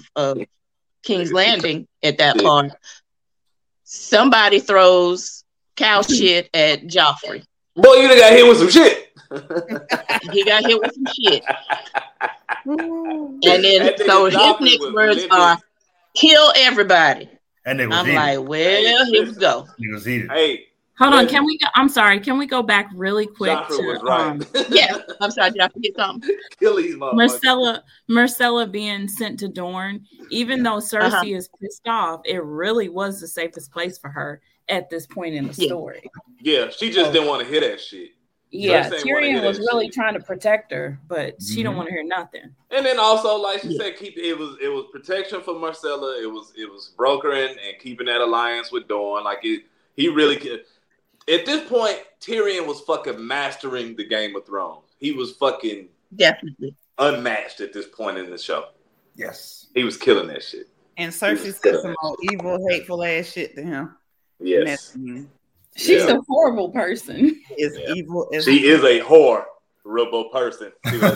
Speaker 2: King's Landing at that part, somebody throws cow shit at Joffrey.
Speaker 7: Boy, you done got hit with some shit.
Speaker 2: He got hit with some shit. And then so his next words are kill everybody.
Speaker 4: And they
Speaker 2: I'm like, well, here we go.
Speaker 4: He was heated.
Speaker 7: Hey.
Speaker 3: Hold on, can we go? I'm sorry, can we go back really quick
Speaker 7: was right.
Speaker 2: Yeah, I'm sorry, did I forget something?
Speaker 3: Marcella being sent to Dorne, even though Cersei is pissed off, it really was the safest place for her at this point in the story.
Speaker 7: Yeah, she just didn't want to hear that shit.
Speaker 3: Yeah, Tyrion was really trying to protect her, but she don't want to hear nothing.
Speaker 7: And then also, like she said, it was protection for Marcella. It was brokering and keeping that alliance with Dorne. Like he really could. At this point, Tyrion was fucking mastering the Game of Thrones. He was fucking
Speaker 2: definitely
Speaker 7: unmatched at this point in the show.
Speaker 4: Yes.
Speaker 7: He was killing that shit.
Speaker 6: And Cersei said some more evil, hateful ass shit to him.
Speaker 7: Yes.
Speaker 3: She's a horrible person.
Speaker 6: Evil as
Speaker 7: she is a horrible person.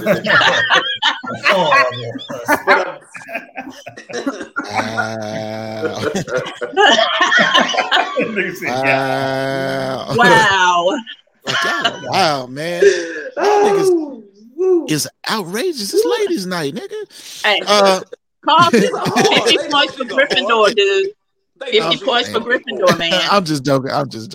Speaker 2: Wow.
Speaker 1: Wow, man. It's outrageous. It's ladies' night, nigga.
Speaker 2: Hey, Carl, 50 points for Gryffindor, dude. 50 points for Gryffindor, man.
Speaker 1: I'm just joking.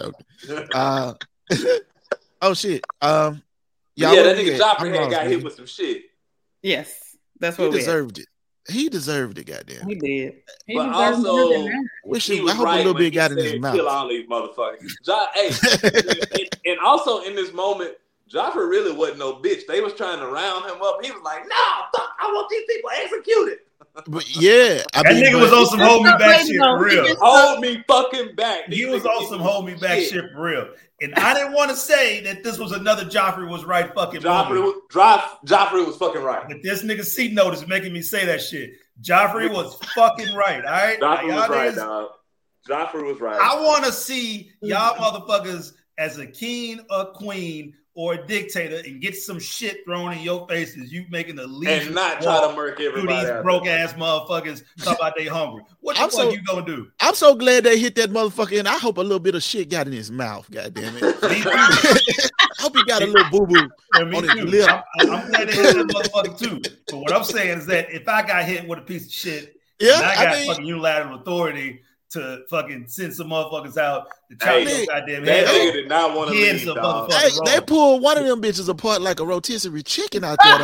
Speaker 1: Oh shit.
Speaker 7: That nigga Joffrey got hit with some shit.
Speaker 6: Yes, that's what
Speaker 1: he deserved it. He deserved it, goddamn.
Speaker 6: He did.
Speaker 7: But also,
Speaker 1: I hope a little bit got in his mouth.
Speaker 7: Kill all these motherfuckers. And also in this moment, Joffrey really wasn't no bitch. They was trying to round him up. He was like, "Nah, fuck, I want these people executed."
Speaker 1: But yeah,
Speaker 4: that nigga was on some hold me back shit for real.
Speaker 7: Hold me fucking back.
Speaker 4: He was on some hold me back shit for real. And I didn't want to say that this was another Joffrey was right fucking
Speaker 7: Joffrey was fucking right.
Speaker 4: But this nigga C note is making me say that shit. Joffrey was fucking right. All right.
Speaker 7: Joffrey was right, dog. Joffrey was right.
Speaker 4: I want to see y'all motherfuckers as a king or queen or a dictator and get some shit thrown in your faces. You making a lead
Speaker 7: and not try to murk everybody.
Speaker 4: These broke ass motherfuckers talk about they hungry. What the fuck you gonna do?
Speaker 1: I'm so glad they hit that motherfucker, and I hope a little bit of shit got in his mouth. God damn it! I hope he got a little boo boo on his lip.
Speaker 4: I'm glad they hit that motherfucker too. But what I'm saying is that if I got hit with a piece of shit, I got fucking unilateral authority to fucking send some motherfuckers out to chop your goddamn head.
Speaker 7: That nigga did not want to leave, dog.
Speaker 1: They pulled one of them bitches apart like a rotisserie chicken out there.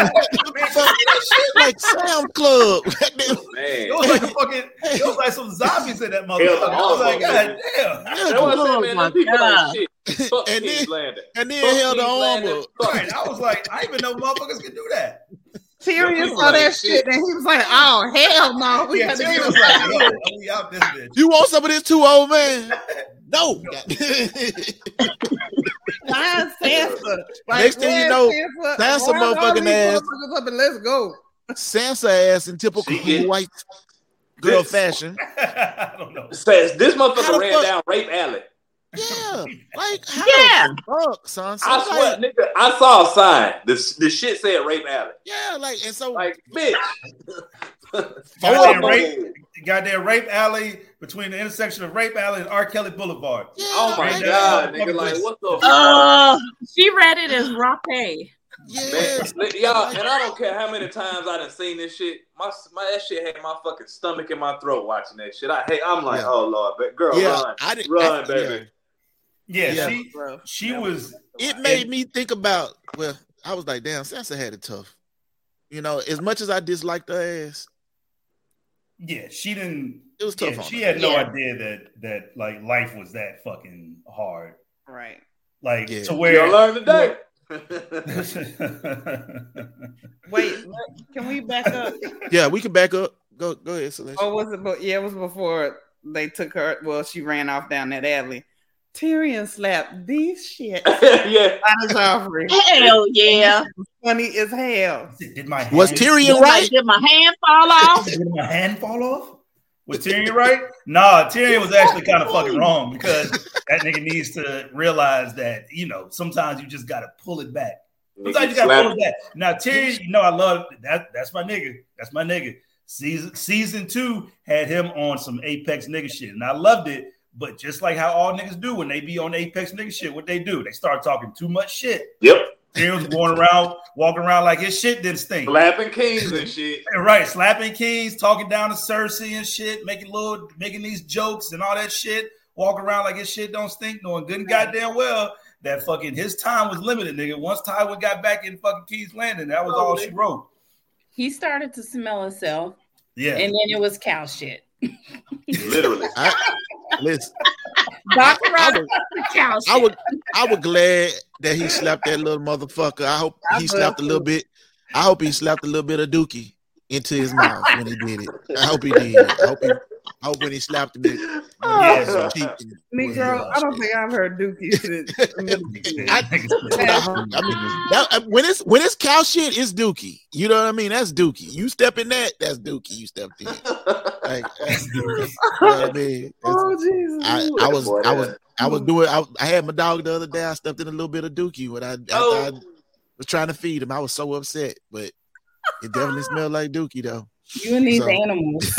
Speaker 1: Like Sound Club.
Speaker 4: It was like a fucking. It was like some zombies in that motherfucker. I was like, God damn.
Speaker 7: That was saying, man. People like shit. Fuck
Speaker 1: and then held the armor.
Speaker 4: Right. I was like, I didn't even know motherfuckers could do that.
Speaker 6: Tyrion saw that shit and he was like, "Oh hell no!"
Speaker 4: Tyrion was like, "We out this bitch."
Speaker 1: You want some of this too, old man? No.
Speaker 6: Sansa.
Speaker 1: Next thing you know, Sansa motherfucking ass.
Speaker 6: Up and let's go.
Speaker 1: Sansa ass in typical white girl fashion.
Speaker 4: I don't know.
Speaker 7: Says this motherfucker ran down Rape Alley.
Speaker 1: Yeah, like how the fuck, son? So
Speaker 7: I swear, nigga, I saw a sign. The shit said Rape Alley.
Speaker 1: Yeah, like, and so
Speaker 7: like, bitch.
Speaker 4: Goddamn Rape Alley between the intersection of Rape Alley and R. Kelly Boulevard.
Speaker 1: Yeah,
Speaker 7: oh my god, nigga! Like, what the?
Speaker 3: She read it as rape.
Speaker 1: Yes.
Speaker 7: Man, y'all, and I don't care how many times I done seen this shit. My that shit had my fucking stomach in my throat watching that shit. I'm like, oh Lord, but girl, run, baby.
Speaker 4: Yeah, she was.
Speaker 1: It made me think about. Well, I was like, damn, Sansa had it tough. You know, as much as I disliked her ass.
Speaker 4: Yeah, she didn't.
Speaker 1: It was tough.
Speaker 4: She had no idea that like life was that fucking hard.
Speaker 6: Right.
Speaker 4: Like to where
Speaker 7: you'll learn today.
Speaker 6: Wait, can we back up?
Speaker 1: Yeah, we can back up. Go ahead, Celeste.
Speaker 6: Oh, was it? Yeah, it was before they took her. Well, she ran off down that alley. Tyrion slapped these shit.
Speaker 7: Yeah.
Speaker 6: Out of Joffrey.
Speaker 2: Hell yeah.
Speaker 6: Funny as hell.
Speaker 1: Was Tyrion right?
Speaker 2: Did my hand fall off?
Speaker 4: Did my hand fall off? Was Tyrion right? Nah, Tyrion was actually kind of fucking wrong because that nigga needs to realize that, you know, sometimes you just got to pull it back. Sometimes you got to pull it back. Now, Tyrion, you know, I love that. That's my nigga. That's my nigga. Season 2 had him on some Apex nigga shit, and I loved it. But just like how all niggas do when they be on Apex nigga shit, what they do? They start talking too much shit.
Speaker 7: Yep.
Speaker 4: Tyrion was walking around like his shit didn't stink.
Speaker 7: Slapping kings and shit.
Speaker 4: Right, slapping kings, talking down to Cersei and shit, making these jokes and all that shit, walking around like his shit don't stink, knowing good and goddamn well that fucking his time was limited, nigga. Once Tywin got back in fucking King's Landing, that was all she wrote.
Speaker 3: He started to smell himself.
Speaker 4: Yeah.
Speaker 3: And then it was cow shit.
Speaker 7: Literally.
Speaker 1: Listen.
Speaker 3: I
Speaker 1: was glad that he slapped that little motherfucker. I hope he slapped a little bit. I hope he slapped a little bit of dookie into his mouth when he did it. I hope he did. I hope when he slapped him.
Speaker 6: Negro, I don't think I've heard dookie since.
Speaker 1: When it's cow shit, it's dookie. You know what I mean? That's dookie. You step in that, that's dookie. You stepped in. Like, you know what I mean?
Speaker 6: Jesus!
Speaker 1: I had my dog the other day. I stepped in a little bit of dookie when I was trying to feed him. I was so upset, but it definitely smelled like dookie though.
Speaker 3: You and these animals.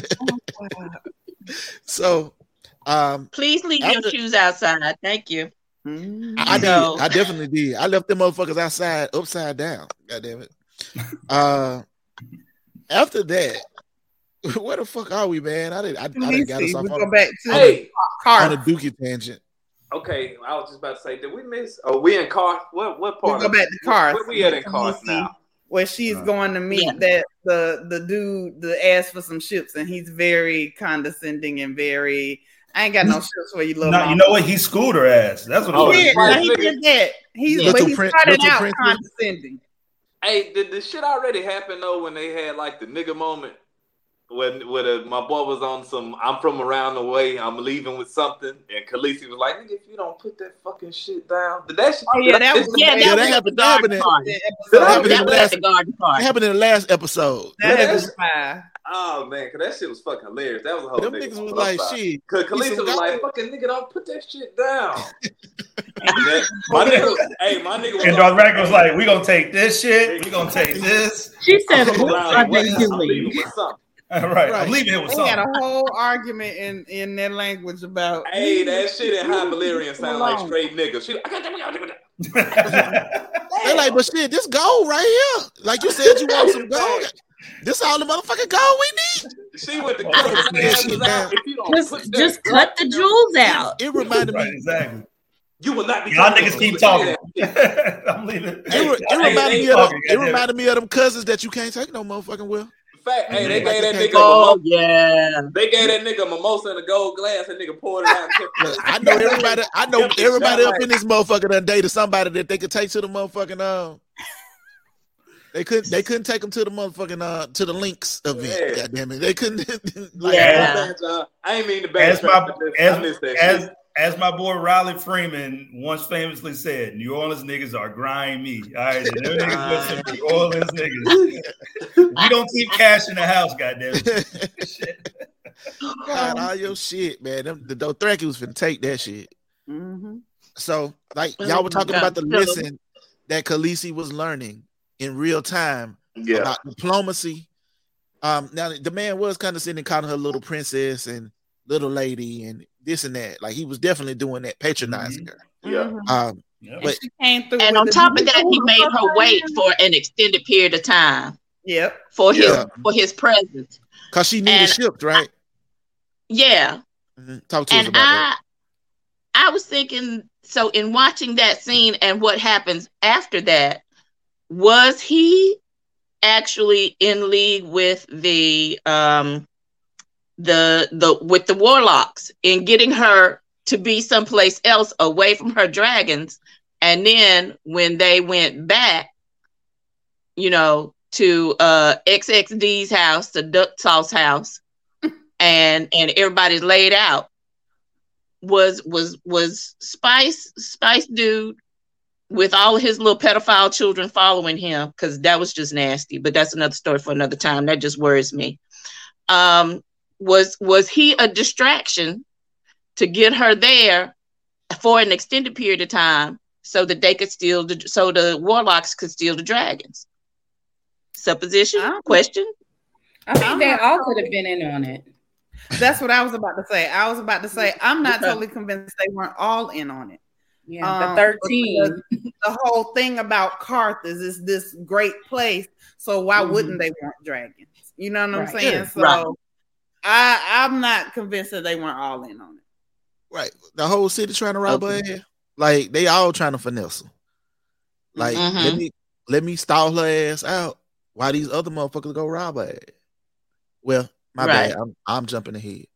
Speaker 1: So,
Speaker 2: please leave your shoes outside. Thank you.
Speaker 1: I did. I definitely did. I left them motherfuckers outside, upside down. God damn it. After that, where the fuck are we, man? I didn't got us off on a dookie tangent.
Speaker 7: Okay, I was just about to say, did we miss? Oh, we in Karth. What part?
Speaker 6: We go back to Karth.
Speaker 7: Where we at in Karth now?
Speaker 6: Where she's going to meet the dude that asked for some ships, and he's very condescending and very. I ain't got no ships for you, little.
Speaker 4: No, you know what? He schooled her ass. That's what
Speaker 6: he did. He did that. He started out condescending.
Speaker 7: Hey, did the shit already happen though when they had like the nigga moment? When my boy was on some, I'm from around the way, I'm leaving with something, and Khaleesi was like, "Nigga, if you don't put that fucking shit down, did that shit?"
Speaker 2: Oh yeah, that was the garden party.
Speaker 1: That happened in the last episode.
Speaker 6: That was fine.
Speaker 7: Oh man, cause that shit was fucking hilarious. That was a whole
Speaker 1: them niggas was like, shit.
Speaker 7: Cause Khaleesi was like, "Fucking nigga, don't put that shit down." my nigga was
Speaker 4: and Darth Vader was like, "We gonna take this shit. We gonna take this."
Speaker 5: She said, "I think you leave."
Speaker 4: Right. I'm leaving here with something.
Speaker 6: We had a whole argument in that language about.
Speaker 7: Hey, that shit in High Valyrian sound like straight niggas.
Speaker 1: They're like, but shit, this gold right here. Like you said, you want some gold. This all the motherfucking gold we need.
Speaker 7: She went to cut
Speaker 5: just cut the jewels out.
Speaker 1: It reminded me
Speaker 4: exactly.
Speaker 7: You will not be.
Speaker 4: Y'all niggas keep talking. I'm leaving.
Speaker 1: It reminded me of them cousins that you can't take no motherfucking well.
Speaker 7: Fact, hey, they gave that nigga. They gave that nigga a mimosa in a gold glass. That nigga poured it out.
Speaker 1: I know everybody up in this motherfucker done dated somebody that they could take to the motherfucking They couldn't take them to the motherfucking to the Lynx event. Yeah. God damn it, they couldn't.
Speaker 7: I ain't mean to bad.
Speaker 4: As my boy Riley Freeman once famously said, New Orleans niggas are grimy. All right, them niggas some New Orleans niggas. We don't keep cash in the house, goddamn it.
Speaker 1: God, all your shit, man. The Dothraki was finna take that shit.
Speaker 6: Mm-hmm.
Speaker 1: So, like, y'all were talking about the lesson that Khaleesi was learning in real time about diplomacy. Now, the man was condescending, calling her little princess and little lady and this and that. Like, he was definitely doing that, patronizing her.
Speaker 7: Yeah.
Speaker 1: But
Speaker 6: she came through
Speaker 2: and on top of that, he made her wait for an extended period of time.
Speaker 6: Yep.
Speaker 2: For his presence.
Speaker 1: Because she needed shipped, right?
Speaker 2: Yeah.
Speaker 1: Mm-hmm. Talk to us about that.
Speaker 2: I was thinking, so in watching that scene and what happens after that, was he actually in league with the warlocks in getting her to be someplace else away from her dragons? And then when they went back, to XXD's house, to Duck Sauce house, and everybody's laid out, was Spice dude with all of his little pedophile children following him, because that was just nasty, but that's another story for another time. That just worries me. Was he a distraction to get her there for an extended period of time so that they could so the warlocks could steal the dragons? Supposition? Question?
Speaker 3: I think they all could have been in on it.
Speaker 6: That's what I was about to say. I'm not totally convinced they weren't all in on it,
Speaker 3: Yeah, the 13.
Speaker 6: The whole thing about Carthage is this great place. So why wouldn't they want dragons? You know what I'm saying?
Speaker 1: Yeah.
Speaker 6: So I'm not convinced that they weren't all in on it.
Speaker 1: Right. The whole city trying to rob her ass. Like they all trying to finesse her. Like let me stall her ass out while these other motherfuckers go rob her ass. Well, my bad. I'm jumping ahead.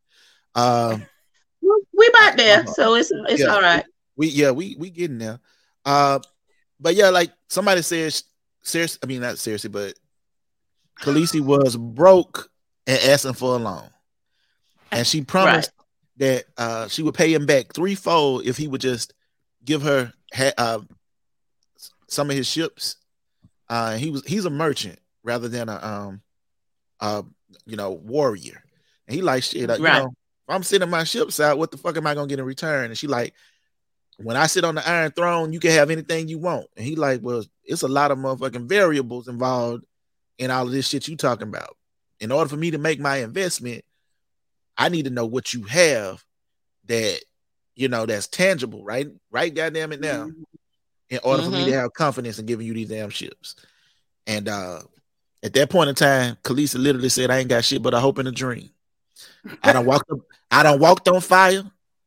Speaker 2: We about there, so it's all right.
Speaker 1: We getting there. But yeah, like somebody says, seriously, I mean not seriously, but Khaleesi was broke and asking for a loan, and she promised that she would pay him back threefold if he would just give her some of his ships. He's a merchant rather than a warrior, and he like shit. You know, if I'm sending my ships out, what the fuck am I gonna get in return? And she like, when I sit on the Iron Throne, you can have anything you want. And he like, well, it's a lot of motherfucking variables involved in all of this shit you talking about. In order for me to make my investment, I need to know what you have that, that's tangible, right? Right, goddamn it now. In order for me to have confidence in giving you these damn ships. And at that point in time, Khaleesi literally said, I ain't got shit but a hope and a dream. I done walked on fire.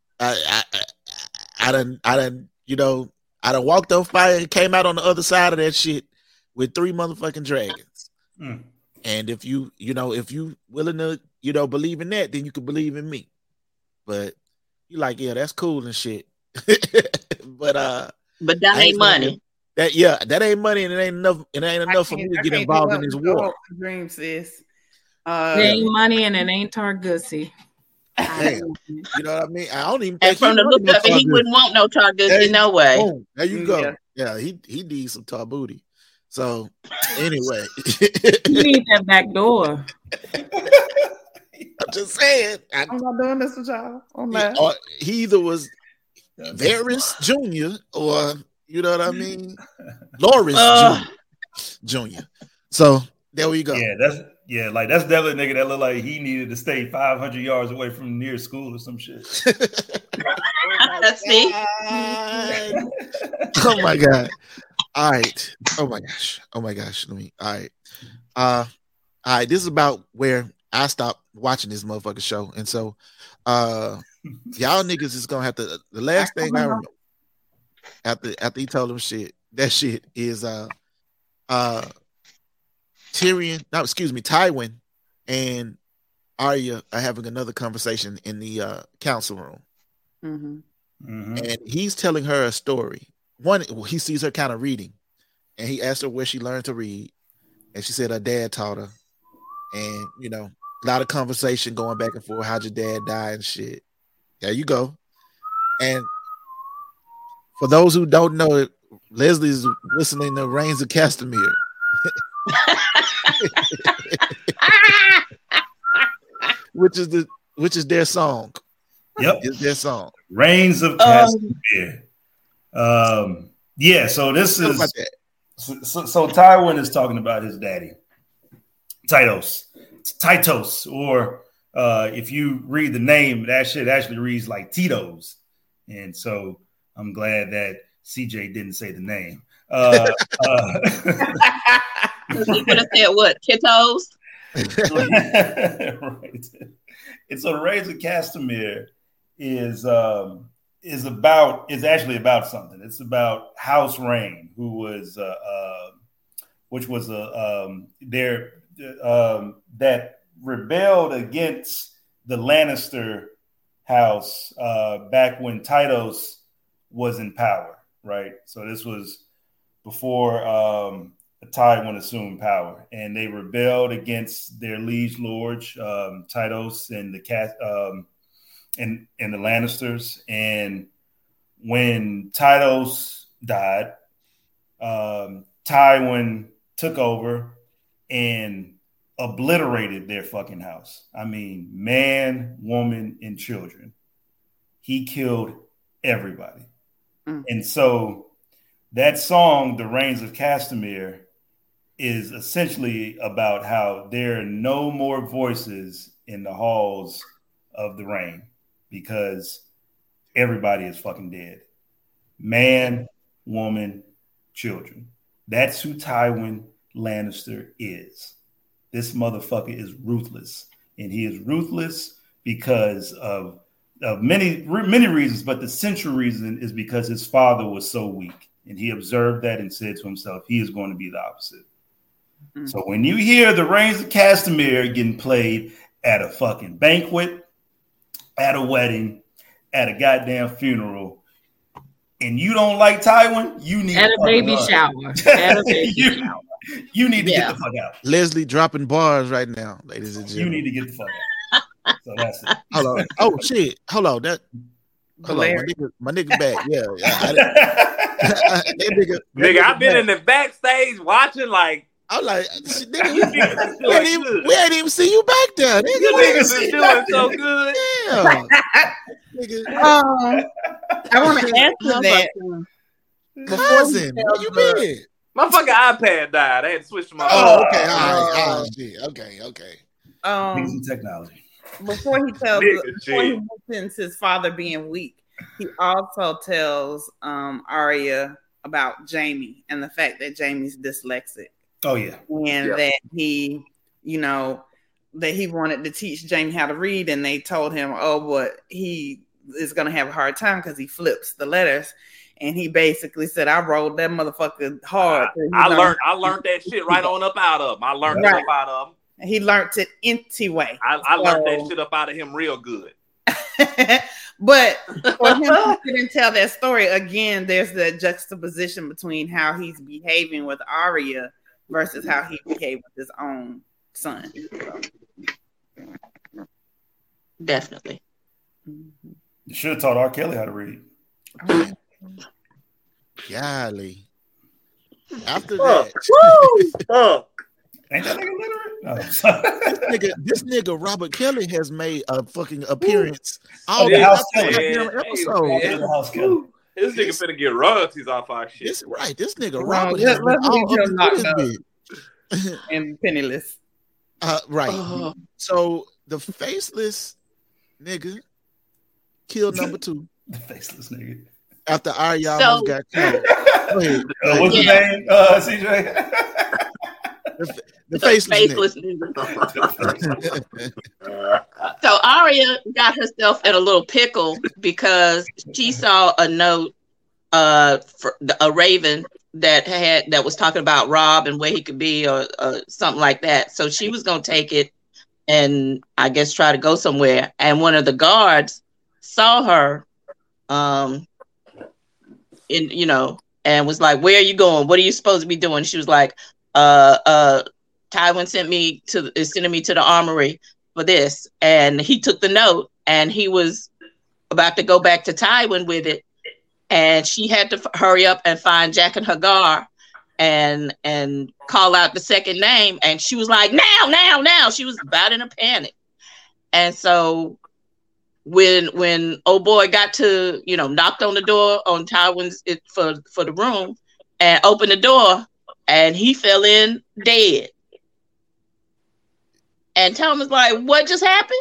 Speaker 1: I done walked on fire and came out on the other side of that shit with 3 motherfucking dragons. And if you willing to, believe in that, then you can believe in me. But you like, yeah, that's cool and shit. but
Speaker 2: that ain't money.
Speaker 1: That ain't money, and it ain't enough. It ain't enough for me to get involved in this war.
Speaker 6: Dream, sis.
Speaker 3: It ain't money, and it ain't Targussy.
Speaker 1: Damn. You know what I mean? I don't even.
Speaker 2: And from the look of it, he wouldn't want no Targussy, no way.
Speaker 1: Boom, there you go. Yeah, he needs some tar booty. So anyway,
Speaker 3: you need that back door.
Speaker 1: I'm just saying.
Speaker 6: I'm not doing this with y'all.
Speaker 1: He either was Varys Jr. or you know what I mean, Loras Jr. So there we go.
Speaker 4: Yeah, that's definitely a nigga that looked like he needed to stay 500 yards away from near school or some shit.
Speaker 2: See?
Speaker 1: Oh my god. All right. Oh my gosh. All right. All right. This is about where I stopped watching this motherfucking show. And so y'all niggas is gonna have to, the last thing I remember after he told them that shit is Tywin and Arya are having another conversation in the council room. And he's telling her a story. One, he sees her kind of reading, and he asked her where she learned to read, and she said her dad taught her. And a lot of conversation going back and forth. How'd your dad die and shit? There you go. And for those who don't know it, Leslie's whistling the Rains of Castamere. which is their song.
Speaker 4: Yep,
Speaker 1: it's their song.
Speaker 4: Rains of Castamere. So this is so Tywin is talking about his daddy, Tytos, or if you read the name, that shit actually reads like Tito's, and so I'm glad that CJ didn't say the name.
Speaker 2: You could have said what? Tito's?
Speaker 4: Right. And so the Rains of Castamere is actually about something. It's about House Rain, who was that rebelled against the Lannister house back when Tytos was in power, right? So this was before Tywin assumed power, and they rebelled against their liege lords, Tytos and the and the Lannisters. And when Tytos died, Tywin took over and obliterated their fucking house. I mean, man, woman, and children. He killed everybody. And so that song, The Rains of Castamere, is essentially about how there are no more voices in the halls of the Rain because everybody is fucking dead. Man, woman, children. That's who Tywin Lannister is. This motherfucker is ruthless. And he is ruthless because of many reasons, but the central reason is because his father was so weak. And he observed that and said to himself, he is going to be the opposite. Mm-hmm. So when you hear the Reigns of Castamere getting played at a fucking banquet, at a wedding, at a goddamn funeral, and you don't like Tywin, you need
Speaker 5: at a baby shower. At a baby
Speaker 4: shower. You need to get the fuck out.
Speaker 1: Leslie dropping bars right now, ladies and gentlemen.
Speaker 4: You need to get the fuck out. So that's it.
Speaker 1: Hold on. Oh shit. Hold on. Hold on. My nigga back. Yeah.
Speaker 7: Nigga, I've been in the backstage watching like.
Speaker 1: I'm like, nigga, we ain't even see you back there.
Speaker 7: Niggas is doing so good.
Speaker 1: Yeah.
Speaker 6: I want to answer that.
Speaker 1: Cousin, where you been?
Speaker 7: My fucking iPad died. I had to switch to my
Speaker 1: phone. Okay, all right. Okay.
Speaker 4: Using technology.
Speaker 6: Before he mentions his father being weak, he also tells Arya about Jaime and the fact that Jaime's dyslexic.
Speaker 4: Oh yeah,
Speaker 6: and that he, that he wanted to teach Jaime how to read, and they told him, but he is going to have a hard time because he flips the letters. And he basically said, "I rolled that motherfucker hard."
Speaker 7: I learned that shit right on up out of him. I learned it up out of him.
Speaker 6: He learned it anyway.
Speaker 7: I learned that shit up out of him real good.
Speaker 6: But for him to sit and tell that story again, there's the juxtaposition between how he's behaving with Arya versus how he behaved with his own son. So.
Speaker 2: Definitely.
Speaker 4: You should have taught R. Kelly how to read.
Speaker 1: Golly. After that.
Speaker 4: Ain't that nigga literate? No.
Speaker 1: this nigga Robert Kelly has made a fucking appearance
Speaker 7: all
Speaker 1: the
Speaker 7: episode. This nigga finna get royalties off our shit.
Speaker 1: This nigga Robert has
Speaker 6: and penniless.
Speaker 1: Right. So the faceless nigga killed number 2.
Speaker 4: The faceless nigga.
Speaker 1: After Arya almost got killed.
Speaker 4: What's his name, CJ?
Speaker 1: The faceless
Speaker 2: So Arya got herself in a little pickle because she saw a note, for a raven that was talking about Robb and where he could be, or something like that. So she was gonna take it and I guess try to go somewhere. And one of the guards saw her, and was like, "Where are you going? What are you supposed to be doing?" She was like, Tywin sending me to the armory for this. And he took the note and he was about to go back to Tywin with it. And she had to hurry up and find Jaqen H'ghar and call out the second name. And she was like, now. She was about in a panic. And so when old boy got to, knocked on the door on Tywin's for the room and opened the door, and he fell in dead. And Tom was like, "What just happened?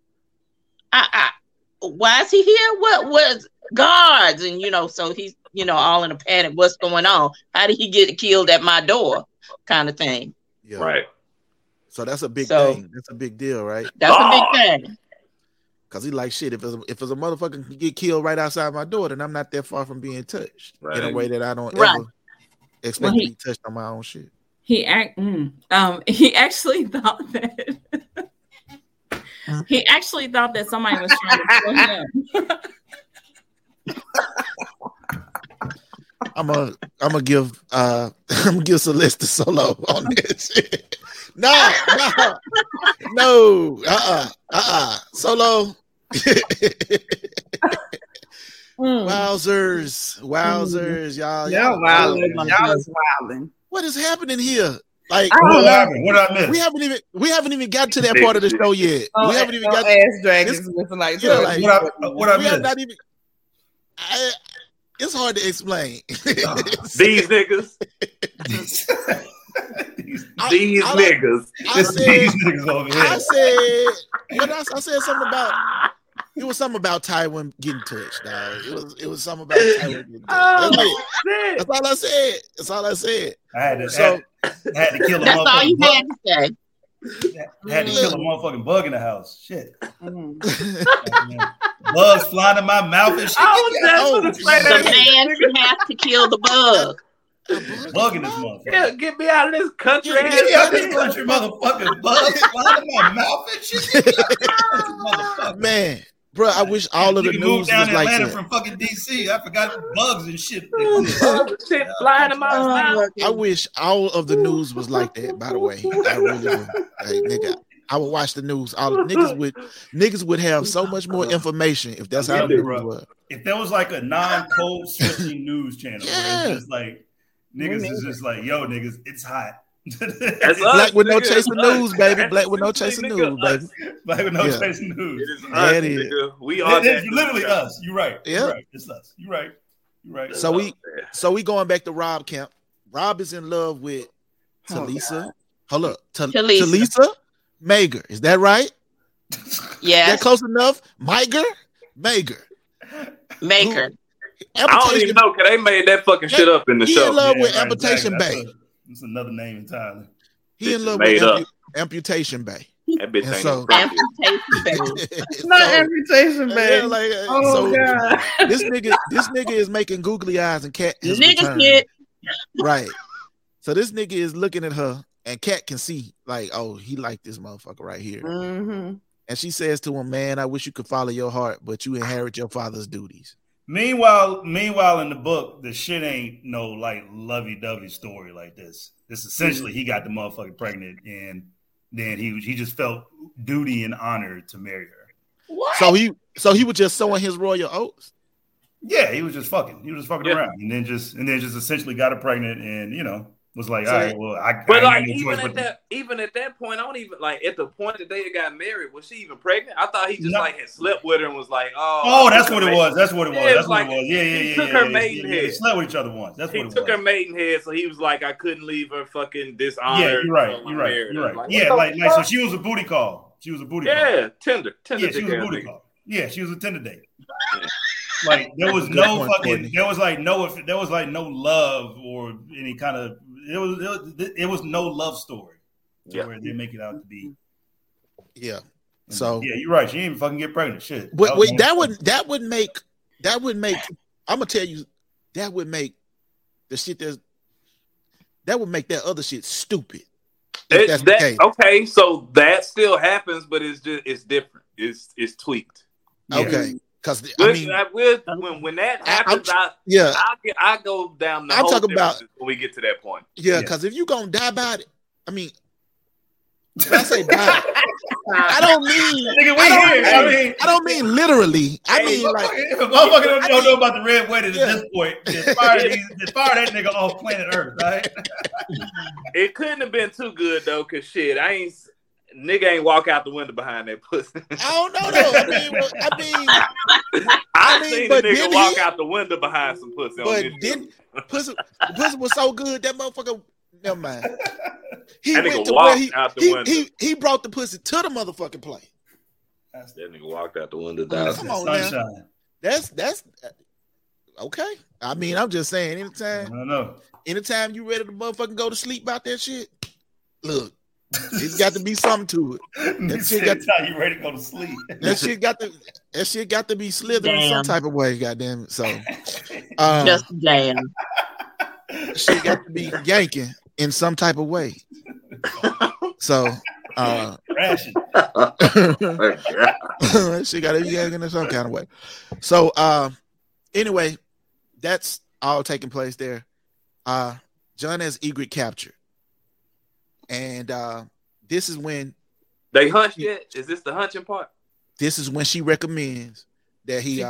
Speaker 2: Why is he here? What was guards?" And so he's all in a panic. What's going on? How did he get killed at my door? Kind of thing.
Speaker 1: Yeah.
Speaker 7: Right.
Speaker 1: So that's a big thing. That's a big deal, right?
Speaker 2: That's a big thing.
Speaker 1: Cause he like shit. If it's a motherfucker can get killed right outside my door, then I'm not that far from being touched in a way that I don't ever expect to be touched on my own shit.
Speaker 5: He actually thought that somebody was trying to kill him.
Speaker 1: I'm gonna give Celeste solo on this shit. No. Solo. Wowzers, y'all.
Speaker 6: Y'all was wilding.
Speaker 1: What is happening here? Like,
Speaker 4: what happened? What did I miss?
Speaker 1: We haven't even got to that part of the show yet. We haven't even got
Speaker 6: ass dragons looking like
Speaker 4: what I missed?
Speaker 1: Not even. It's hard to explain.
Speaker 7: These niggas. These niggas.
Speaker 1: I said something about It was something about Tywin getting touched, dog. It was something about Tywin getting touched. That's all I said. That's all I said.
Speaker 4: I had to kill a
Speaker 2: That's all you had to say.
Speaker 4: I had to kill a motherfucking bug in the house. Shit. Bugs flying in my mouth and shit.
Speaker 2: The man should have to kill the bug.
Speaker 4: Bug in this motherfucker.
Speaker 7: Yeah, get me out of this country.
Speaker 4: Get me out of this country, motherfucking bugs flying in my mouth and shit.
Speaker 1: Man, bro, I wish all of the news
Speaker 4: down
Speaker 1: was like
Speaker 4: Atlanta
Speaker 1: that.
Speaker 4: from fucking DC. I forgot bugs and shit.
Speaker 7: Shit flying in my mouth.
Speaker 1: I wish all of the news was like that. By the way, I really would. Hey, nigga, I would watch the news. All niggas would have so much more information if that's how the news was.
Speaker 4: If there was like a non-code switching news channel, where it's just like niggas is just like, yo, niggas, it's hot.
Speaker 1: Black with no chasing news, baby. Black with no chasing news, baby.
Speaker 4: Black with no chasing news.
Speaker 7: It is us, nigga. We are
Speaker 4: it's literally us. You're right.
Speaker 1: Yeah,
Speaker 4: you're right. It's us. You're right. You're right.
Speaker 1: So we going back to Rob Camp. Rob is in love with Talisa. Hold up, Talisa Mager. Is that right?
Speaker 2: Yeah.
Speaker 1: That close enough? Mager.
Speaker 7: I don't even know because they made that fucking shit up in the show.
Speaker 1: He in love with Amputation Bay.
Speaker 4: It's another name entirely.
Speaker 1: He in love with Amputation Bay.
Speaker 7: That bitch ain't
Speaker 2: Amputation Bay.
Speaker 6: Not Amputation Bay.
Speaker 1: God. This nigga is making googly eyes and Cat is
Speaker 2: Nigga.
Speaker 1: Right. So this nigga is looking at her and Cat can see like, oh, he like this motherfucker right here.
Speaker 6: Mm-hmm.
Speaker 1: And she says to him, man, I wish you could follow your heart, but you inherit your father's duties.
Speaker 4: Meanwhile, in the book, the shit ain't no like lovey-dovey story like this. This essentially he got the motherfucker pregnant, and then he just felt duty and honor to marry her.
Speaker 2: What?
Speaker 1: So he was just sowing his royal oaths.
Speaker 4: Yeah, he was just fucking. He was just fucking around, and then just essentially got her pregnant, and was like, all right, well,
Speaker 7: even at that point, I don't even like at the point that they got married. Was she even pregnant? I thought he just had slept with her and was like,
Speaker 4: that's what it was. That's what it was. That's what it was. Yeah.
Speaker 7: He took her maidenhead.
Speaker 4: They slept with each other once. That's what it was.
Speaker 7: He took her maidenhead, so he was like, I couldn't leave her fucking dishonored.
Speaker 4: Yeah, you're right. Yeah, like so she was a booty call. Tender.
Speaker 7: Yeah,
Speaker 4: she was a booty call. Yeah, she was a tender date. Like there was no fucking, there was like no love or any kind of. It was no love story where they make it out to be.
Speaker 1: Yeah. So
Speaker 4: you're right. She didn't even fucking get pregnant. Shit.
Speaker 1: But wait, that would make. I'm gonna tell you, that would make the shit that would make that other shit stupid.
Speaker 7: Okay, so that still happens, but it's different. It's tweaked.
Speaker 1: Okay. Because
Speaker 7: when that happens, I go down the whole talking about when we get to that point.
Speaker 1: Yeah, because if you gonna die by it, I mean, when I say die, I don't mean literally. I mean like
Speaker 4: motherfucker don't know about the red wedding at this point. Just fire that nigga off planet Earth, right?
Speaker 7: It couldn't have been too good though, cause shit, nigga ain't walk out the window behind that pussy.
Speaker 1: I don't know though.
Speaker 7: I seen the nigga walk out the window behind some pussy.
Speaker 1: But then pussy was so good that motherfucker. Never mind. He went to where he brought the pussy to the motherfucking plane.
Speaker 7: That nigga walked out the window.
Speaker 1: Come on now. That's okay. I mean, I'm just saying. Anytime you ready to motherfucking go to sleep about that shit, look. It's got to be something to it.
Speaker 4: That shit got you ready to go to sleep.
Speaker 1: That shit got to be slithering some type of way. Goddamn it! So,
Speaker 2: just damn.
Speaker 1: Shit got to be yanking in some type of way. So,
Speaker 4: crashing.
Speaker 1: She got to be yanking in some kind of way. So, anyway, that's all taking place there. Jon has Ygritte captured. And this is when
Speaker 7: they hunched yet? Is this the hunching part?
Speaker 1: This is when she recommends that he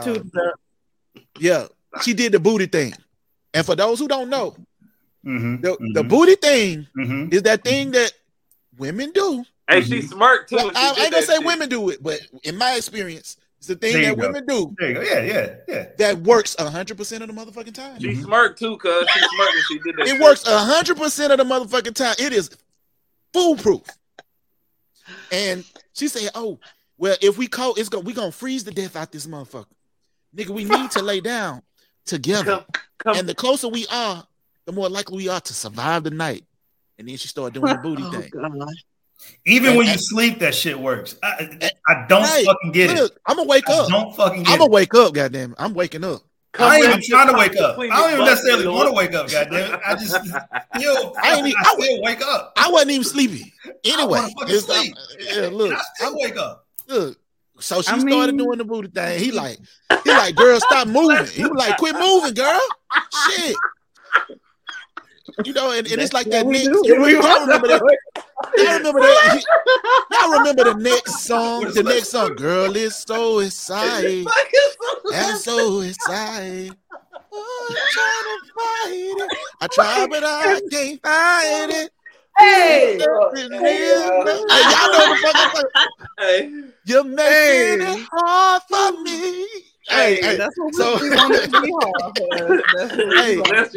Speaker 1: she did the booty thing. And for those who don't know, the booty thing is that thing that women do.
Speaker 7: Hey, she smirked too.
Speaker 1: I ain't gonna say women do it, but in my experience, it's the thing that women do.
Speaker 4: There you go. Yeah.
Speaker 1: That works 100% of the motherfucking time.
Speaker 7: She smirked too, cuz she smirked when she did that.
Speaker 1: It works 100% of the motherfucking time. It is foolproof. And she said, "Oh, Well, if we cold, we gonna freeze to death out this motherfucker. Nigga, we need to lay down together. And the closer we are, the more likely we are to survive the night. And then she started doing the booty thing.
Speaker 2: God.
Speaker 4: Even when you sleep, that shit works. I don't fucking get it.
Speaker 1: I'm gonna wake up.
Speaker 4: Don't fucking get it.
Speaker 1: I'm gonna wake up, goddamn. I'm waking up.
Speaker 4: I ain't even trying to wake up. I don't even necessarily want to wake up, goddamn. I just still wake up.
Speaker 1: I wasn't even sleepy. Anyway,
Speaker 4: sleep.
Speaker 1: Look,
Speaker 4: I still wake up.
Speaker 1: Look. So she started doing the booty thing. He like, girl, stop moving. He was like, quit moving, girl. Shit. You know, and it's like that next. Y'all remember that? Y'all remember the next song? The next song, girl, is so excited. That's so excited. Oh, I'm trying to fight it. I try, but I can't fight it.
Speaker 6: Hey,
Speaker 1: y'all know the fucking. Hey, you're making it hard for me. Hey,
Speaker 6: that's what we want it to be hard.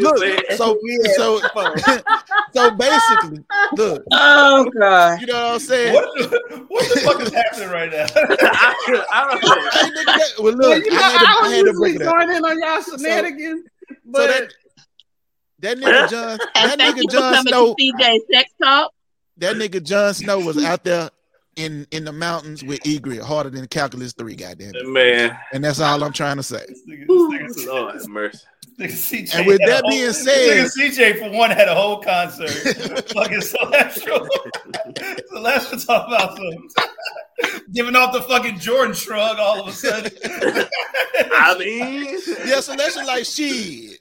Speaker 1: So basically, look.
Speaker 2: Oh God,
Speaker 1: you know what I'm saying?
Speaker 4: What the fuck is happening right now?
Speaker 7: I don't know.
Speaker 1: Well, look,
Speaker 6: I had to break it join in on y'all shenanigans, but.
Speaker 1: So that nigga Jon Snow.
Speaker 2: CJ Sex Talk.
Speaker 1: That nigga Jon Snow was out there in the mountains with Ygritte, harder than Calculus 3, goddamn it.
Speaker 7: Man.
Speaker 1: And that's all I'm trying to say.
Speaker 7: Lord have mercy.
Speaker 1: And with that being said,
Speaker 4: CJ for one had a whole concert. Fucking Celestial. Celestial talking about some giving off the fucking Jordan shrug all of a sudden.
Speaker 7: I mean,
Speaker 1: yeah, Celestial like shit.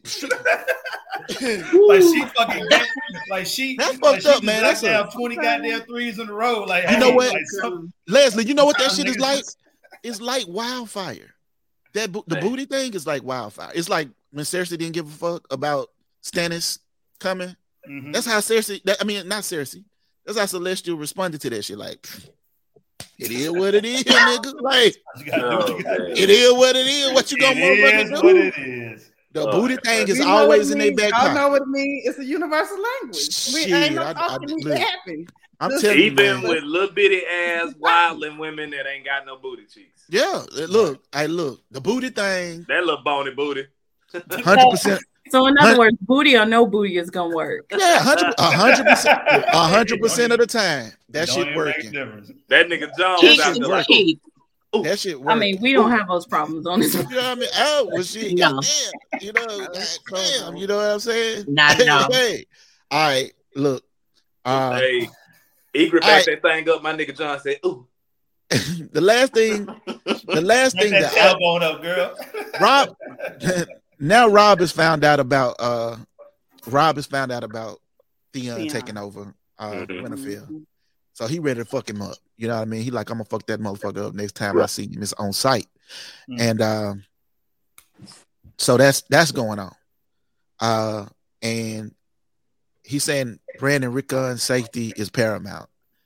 Speaker 4: Like she fucking
Speaker 1: that's fucked up, man. That's
Speaker 4: down 20 goddamn threes in a row. Like,
Speaker 1: you know what, Leslie? You know what that shit is like? It's like wildfire. The booty thing is like wildfire. It's like when Cersei didn't give a fuck about Stannis coming. Mm-hmm. That's how Cersei. Not Cersei. That's how Celestial responded to that shit. Like, it is what it is, nigga. Like, it is what it is. What you gonna motherfucker do? What it is. The booty thing is always in their back pocket.
Speaker 6: I know what it means. It's a universal language. Ain't no talking to happen.
Speaker 1: I'm telling you,
Speaker 7: even with little bitty ass wildling women that ain't got no booty cheeks.
Speaker 1: Yeah, look, the booty thing.
Speaker 7: That little bony booty.
Speaker 1: 100%.
Speaker 5: So in other words, booty or no booty is gonna work.
Speaker 1: Yeah, 100% of the time that shit working.
Speaker 7: That nigga John was out there like,
Speaker 1: that shit working.
Speaker 5: I mean, we don't have those problems on this.
Speaker 1: You know what I mean? Oh, well, shit, goddamn. You know, damn. You know what I'm saying?
Speaker 2: Not at all.
Speaker 1: Hey, all right, look.
Speaker 7: Hey, Ygritte backed that thing up. My nigga John said, "Ooh."
Speaker 1: The last thing that
Speaker 4: elbow up, girl.
Speaker 1: Rob. Now Rob has found out about Theon taking over Winterfell. So he ready to fuck him up. You know what I mean? He like, I'm gonna fuck that motherfucker up next time I see him. It's on site. And so that's going on. And he's saying Brandon Rickon's safety is paramount.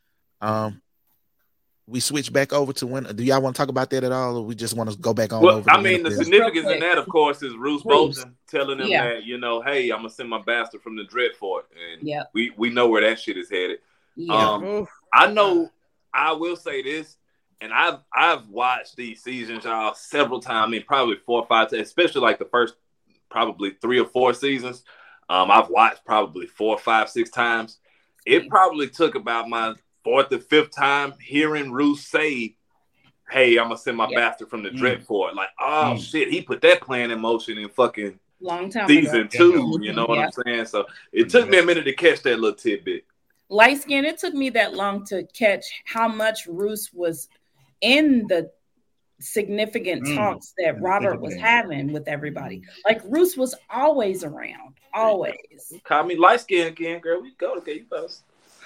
Speaker 1: We switch back over to when. Do y'all want to talk about that at all, or we just want to go back on?
Speaker 7: Well,
Speaker 1: over
Speaker 7: I mean, the significance in that, of course, is Roose Bolton telling him that, you know, hey, I'm gonna send my bastard from the Dreadfort, and we know where that shit is headed. Yeah. I know. I will say this, and I've watched these seasons, y'all, several times. I mean, probably 4 or 5 times, especially like the first probably 3 or 4 seasons. I've watched probably 4, 5, 6 times. It probably took about my 4th or 5th time hearing Roose say, hey, I'm gonna send my bastard from the Dreadfort. Like, oh shit, he put that plan in motion in fucking
Speaker 5: long time
Speaker 7: season 2. You know what I'm saying? So it took me a minute to catch that little tidbit.
Speaker 5: Light skin, it took me that long to catch how much Roose was in the significant talks that Robert was having with everybody. Like, Roose was always around, always.
Speaker 7: Call me light skin again, girl. We go to get you folks.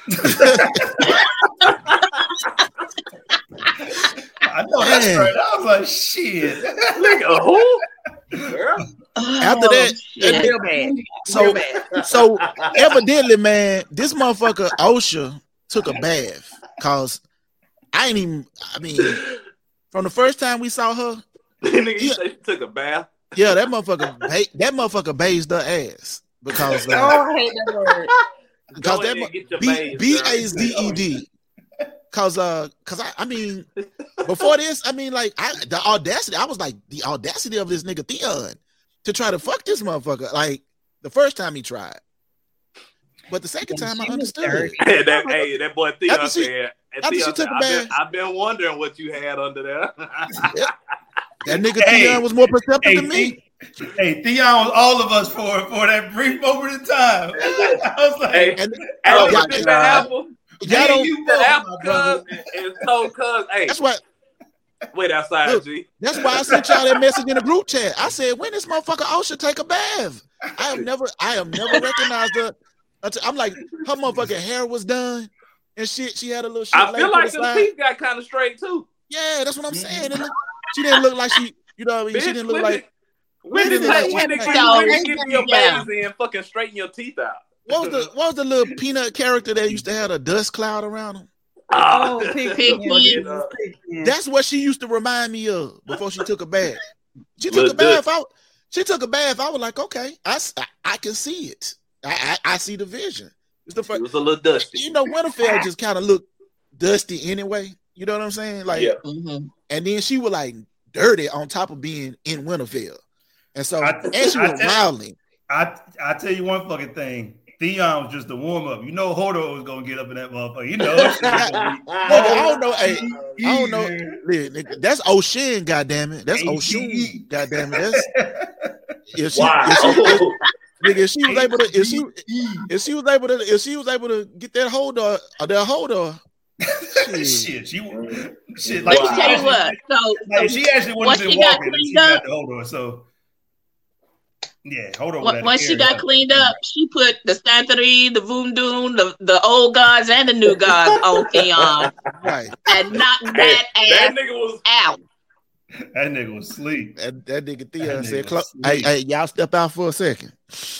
Speaker 4: I know that's right. I was like, shit.
Speaker 7: Nigga, who? Girl.
Speaker 1: After that,
Speaker 6: real bad.
Speaker 1: So evidently, man, this motherfucker Osha took a bath, cause from the first time we saw her,
Speaker 7: nigga, you say she took a bath.
Speaker 1: Yeah, that motherfucker bathed her ass because
Speaker 6: I hate that word.
Speaker 1: Because that BAZED. Cause I mean, before this, I mean, like the audacity. I was like, the audacity of this nigga Theon to try to fuck this motherfucker. Like the first time he tried, but the second time I understood.
Speaker 7: That boy Theon said. After she took a bath, I've been wondering what you had under there.
Speaker 1: That nigga Theon was more perceptive than me.
Speaker 4: Hey, Theon was all of us for that brief moment in time. I was like,
Speaker 7: y'all don't and told cuz, hey,
Speaker 1: that's what.
Speaker 7: Wait outside,
Speaker 1: look,
Speaker 7: G.
Speaker 1: That's why I sent y'all that message in the group chat. I said, when this motherfucker Osha take a bath? I have never recognized her. I'm like, her motherfucking hair was done and shit. She had a little shit.
Speaker 7: I feel like the teeth got kind of straight too.
Speaker 1: Yeah, that's what I'm saying. She didn't look like she, you know what I mean? She didn't look like.
Speaker 7: When did you get your bangs and fucking straighten your teeth out?
Speaker 1: What was the little peanut character that used to have a dust cloud around him?
Speaker 6: Oh, Piggy.
Speaker 1: That's what she used to remind me of before she took a bath. She took a bath. I was like, okay, I can see it. I see the vision.
Speaker 7: It was a little dusty.
Speaker 1: You know, Winterfell just kind of looked dusty anyway. You know what I'm saying? Like, yeah. And then she was like dirty on top of being in Winterfell. And so, she was wilding.
Speaker 4: I tell you one fucking thing. Theon was just the warm up. You know, Hodor was gonna get up in that motherfucker. You know,
Speaker 1: I don't know. Hey, I don't know. That's O'Shea, goddamn it. That's O'Shea, goddamn it. If she was able to get that Hodor.
Speaker 4: Shit.
Speaker 2: Let me tell you what. So
Speaker 4: she actually wouldn't have been walking. She got the Hodor. So. Yeah, hold on.
Speaker 2: Once she got cleaned up, she put the Santari, the Voondoon, the old gods and the new gods on Theon.
Speaker 1: Right.
Speaker 2: And knocked that ass
Speaker 7: nigga was
Speaker 2: out.
Speaker 4: That nigga was asleep.
Speaker 1: That nigga Theon said, hey, y'all step out for a second.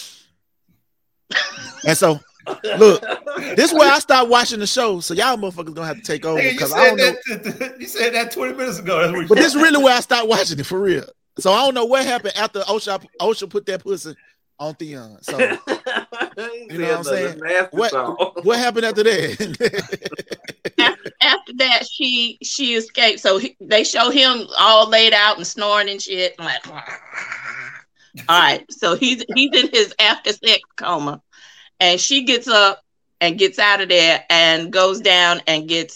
Speaker 1: And so, look, this is where I stopped watching the show, so y'all motherfuckers gonna have to take over. Because I don't know.
Speaker 4: You said that 20 minutes ago.
Speaker 1: But this is really where I stopped watching it, for real. So I don't know what happened after Osha put that pussy on Theon. So you know what I'm saying? What happened after that?
Speaker 2: after that, she escaped. So they show him all laid out and snoring and shit. I'm like, all right. So he's in his after sex coma, and she gets up and gets out of there and goes down and gets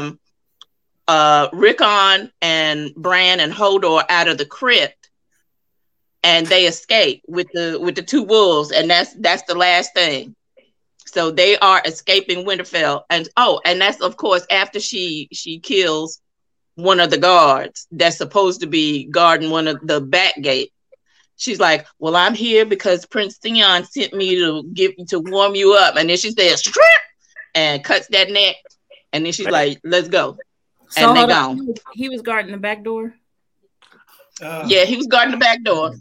Speaker 2: Rickon and Bran and Hodor out of the crypt, and they escape with the two wolves, and that's the last thing. So they are escaping Winterfell, and that's of course after she kills one of the guards that's supposed to be guarding one of the back gate. She's like, "Well, I'm here because Prince Theon sent me to warm you up," and then she says, "Strip," and cuts that neck, and then she's like, "Let's go."
Speaker 5: So
Speaker 2: and they gone.
Speaker 5: He was guarding the back door?
Speaker 2: Yeah, he was guarding the back door.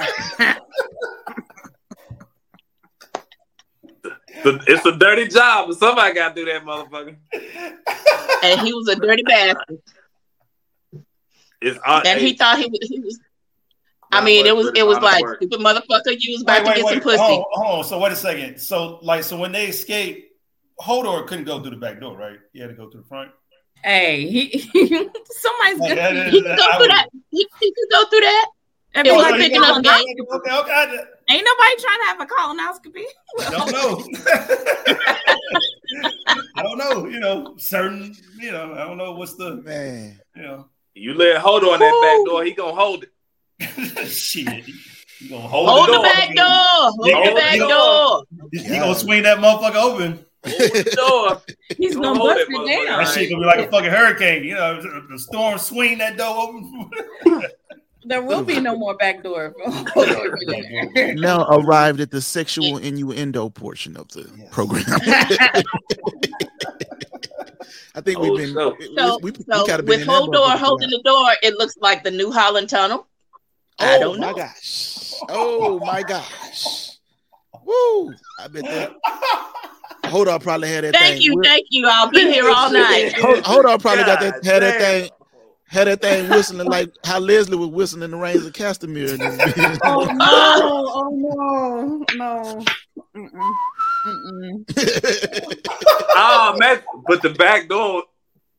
Speaker 7: It's a dirty job, but somebody got to do that, motherfucker.
Speaker 2: And he was a dirty bastard. And he thought he was. I mean, it was like, stupid motherfucker, you was about to get some pussy.
Speaker 4: Hold on. So wait a second. So when they escaped, Hodor couldn't go through the back door, right? He had to go through the front.
Speaker 5: Hey, somebody's good.
Speaker 2: He can go through that. He can go through that. It was picking up game.
Speaker 4: Okay.
Speaker 5: Ain't nobody trying to have a colonoscopy.
Speaker 4: Don't know. I don't know. You know, certain. You know, I don't know what's the
Speaker 1: man.
Speaker 4: You know,
Speaker 7: you let Hodor on that back door. He gonna hold it.
Speaker 4: Shit. You gonna
Speaker 2: hold the back door. Hold the back door.
Speaker 4: You gonna swing that motherfucker open.
Speaker 5: He's gonna bust it down.
Speaker 4: That shit gonna be like a fucking hurricane. You know, the storm swing that door open.
Speaker 5: There will be no more back door.
Speaker 1: Now arrived at the sexual innuendo portion of the program. I think we've been.
Speaker 2: So with Hodor holding the door, it looks like the New Holland Tunnel. I don't know.
Speaker 1: Oh my gosh! Woo! I bet that. Hodor probably had that thing.
Speaker 2: Thank you. I'll be here all night.
Speaker 1: Hodor probably had that thing whistling like how Leslie was whistling in the Rains of Castamere.
Speaker 6: No.
Speaker 7: Oh man, but the back door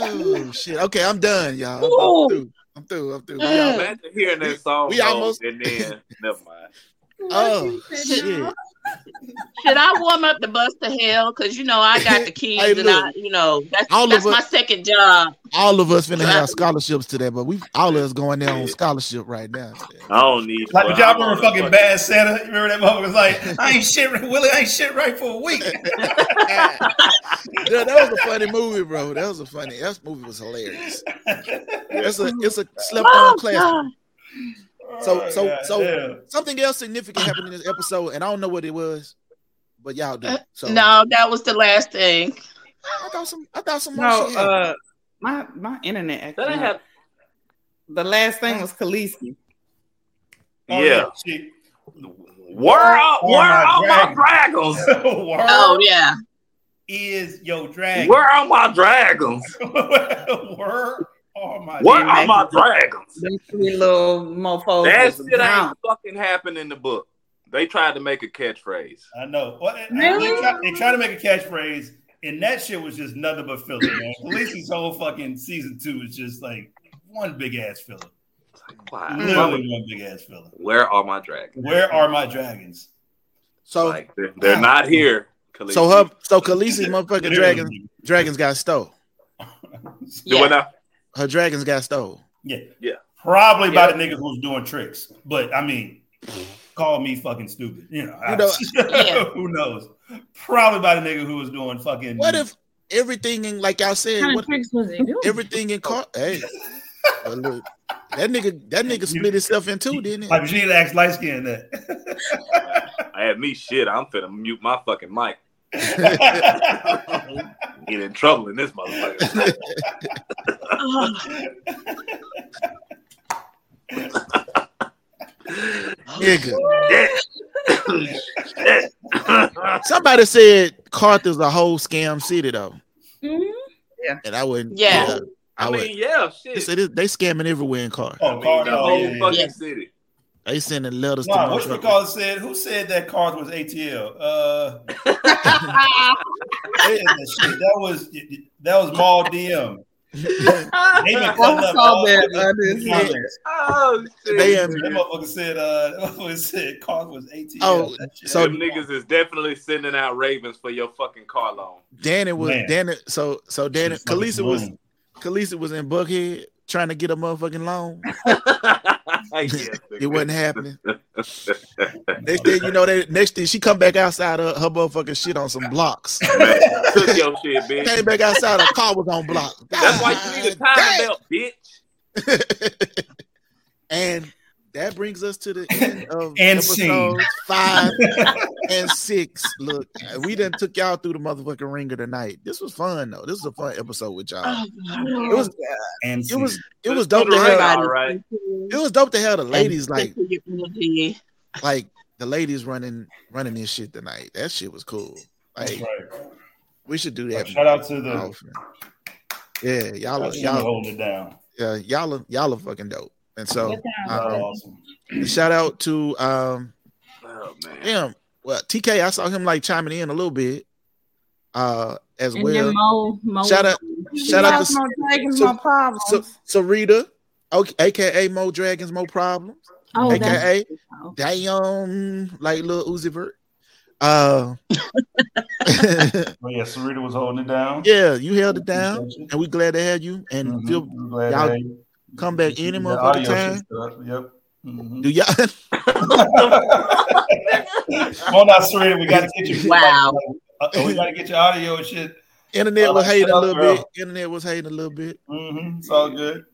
Speaker 1: Oh shit. Okay, I'm done, y'all. I'm through.
Speaker 7: Imagine hearing that song.
Speaker 1: We almost
Speaker 7: and then never mind.
Speaker 1: Oh shit.
Speaker 2: Should I warm up the bus to hell? Because I got the keys, hey, and that's my second job.
Speaker 1: All of us finna have scholarships today, but all of us going there on scholarship right now.
Speaker 7: I don't need.
Speaker 4: Like, but y'all remember fucking Bad Santa? You remember that motherfucker was like, "I ain't shit, Willie. I ain't shit right for a week."
Speaker 1: Yeah, that was a funny movie, bro. That movie was hilarious. It's a slept on classic. So something else significant happened in this episode, and I don't know what it was, but y'all do. So
Speaker 2: no, that was the last thing.
Speaker 1: I thought some more shit.
Speaker 6: My internet actually. The last thing was Khaleesi.
Speaker 7: Yeah. Where are my dragons?
Speaker 2: Oh yeah.
Speaker 4: Is your dragon?
Speaker 7: Where are my dragons?
Speaker 4: Where are
Speaker 7: my dragons?
Speaker 6: Them three little mofos.
Speaker 7: That shit ain't fucking happened in the book. They tried to make a catchphrase.
Speaker 4: I know. Well, they tried to make a catchphrase, and that shit was just nothing but filler, man. Khaleesi's whole fucking season 2 is just like one big ass filler.
Speaker 7: Wow.
Speaker 4: Literally one big ass filler.
Speaker 7: Where are my dragons?
Speaker 4: Where are my dragons?
Speaker 1: So
Speaker 7: they're not here. Khaleesi.
Speaker 1: So Khaleesi's motherfucking dragons got stole.
Speaker 2: Yeah.
Speaker 1: Her dragons got stole.
Speaker 4: Yeah. Probably by the nigga who's doing tricks. But I mean, call me fucking stupid. Who knows? Probably by the nigga who was doing fucking.
Speaker 1: What if everything in, like y'all said,
Speaker 5: what kind of tricks was he doing?
Speaker 1: Everything in car? Hey, look, that nigga split himself in two, didn't he?
Speaker 4: Like you need to ask light skin that.
Speaker 7: I had me shit. I'm finna mute my fucking mic. Get in trouble in this motherfucker.
Speaker 1: Somebody said Carthage a whole scam city though.
Speaker 5: Mm-hmm.
Speaker 6: Yeah,
Speaker 1: and I wouldn't.
Speaker 2: Yeah,
Speaker 7: I mean, yeah, shit.
Speaker 1: They scamming everywhere in Carthage.
Speaker 4: Oh, Carthage,
Speaker 7: the whole fucking city.
Speaker 1: They sending letters to
Speaker 4: what you call it said? Who said that Carthage was ATL? That was Maul DM. They been cutting up all
Speaker 7: shit.
Speaker 4: That motherfucker said Carthage was ATL.
Speaker 1: Oh,
Speaker 7: so them niggas is definitely sending out ravens for your fucking car loan.
Speaker 1: Khaleesi was in Buckhead trying to get a motherfucking loan. It wasn't happening. Next thing she come back outside her motherfucking shit on some blocks.
Speaker 7: Man, took your shit, bitch.
Speaker 1: Came back outside, her car was on block.
Speaker 7: That's why you need a time belt, bitch.
Speaker 1: And that brings us to the end of
Speaker 4: episodes
Speaker 1: 5 and 6. Look, we done took y'all through the motherfucking ringer tonight. This was fun though. This was a fun episode with y'all. It was dope to have.
Speaker 7: Right.
Speaker 1: It was dope to have the ladies like the ladies running this shit tonight. That shit was cool. Like we should do that.
Speaker 4: Shout out to the
Speaker 1: y'all
Speaker 4: holding it down.
Speaker 1: Yeah, y'all are fucking dope. And so,
Speaker 4: awesome.
Speaker 1: Shout out to TK. I saw him like chiming in a little bit, as
Speaker 5: and
Speaker 1: well.
Speaker 5: Mo
Speaker 1: shout out to
Speaker 6: Mo Problems.
Speaker 1: Sarita, aka Mo Dragons, Mo Problems, aka damn like little Uzi Vert.
Speaker 4: Sarita was holding it down.
Speaker 1: Yeah, you held it down, and we glad to have you. And y'all come back any motherfucking time.
Speaker 4: Yep.
Speaker 1: Mm-hmm. Do y'all?
Speaker 4: Come on, Sarita, we got to get you.
Speaker 2: Wow.
Speaker 4: We got to get your audio and shit.
Speaker 1: Internet was hating a little bit.
Speaker 4: Mm-hmm. It's all good.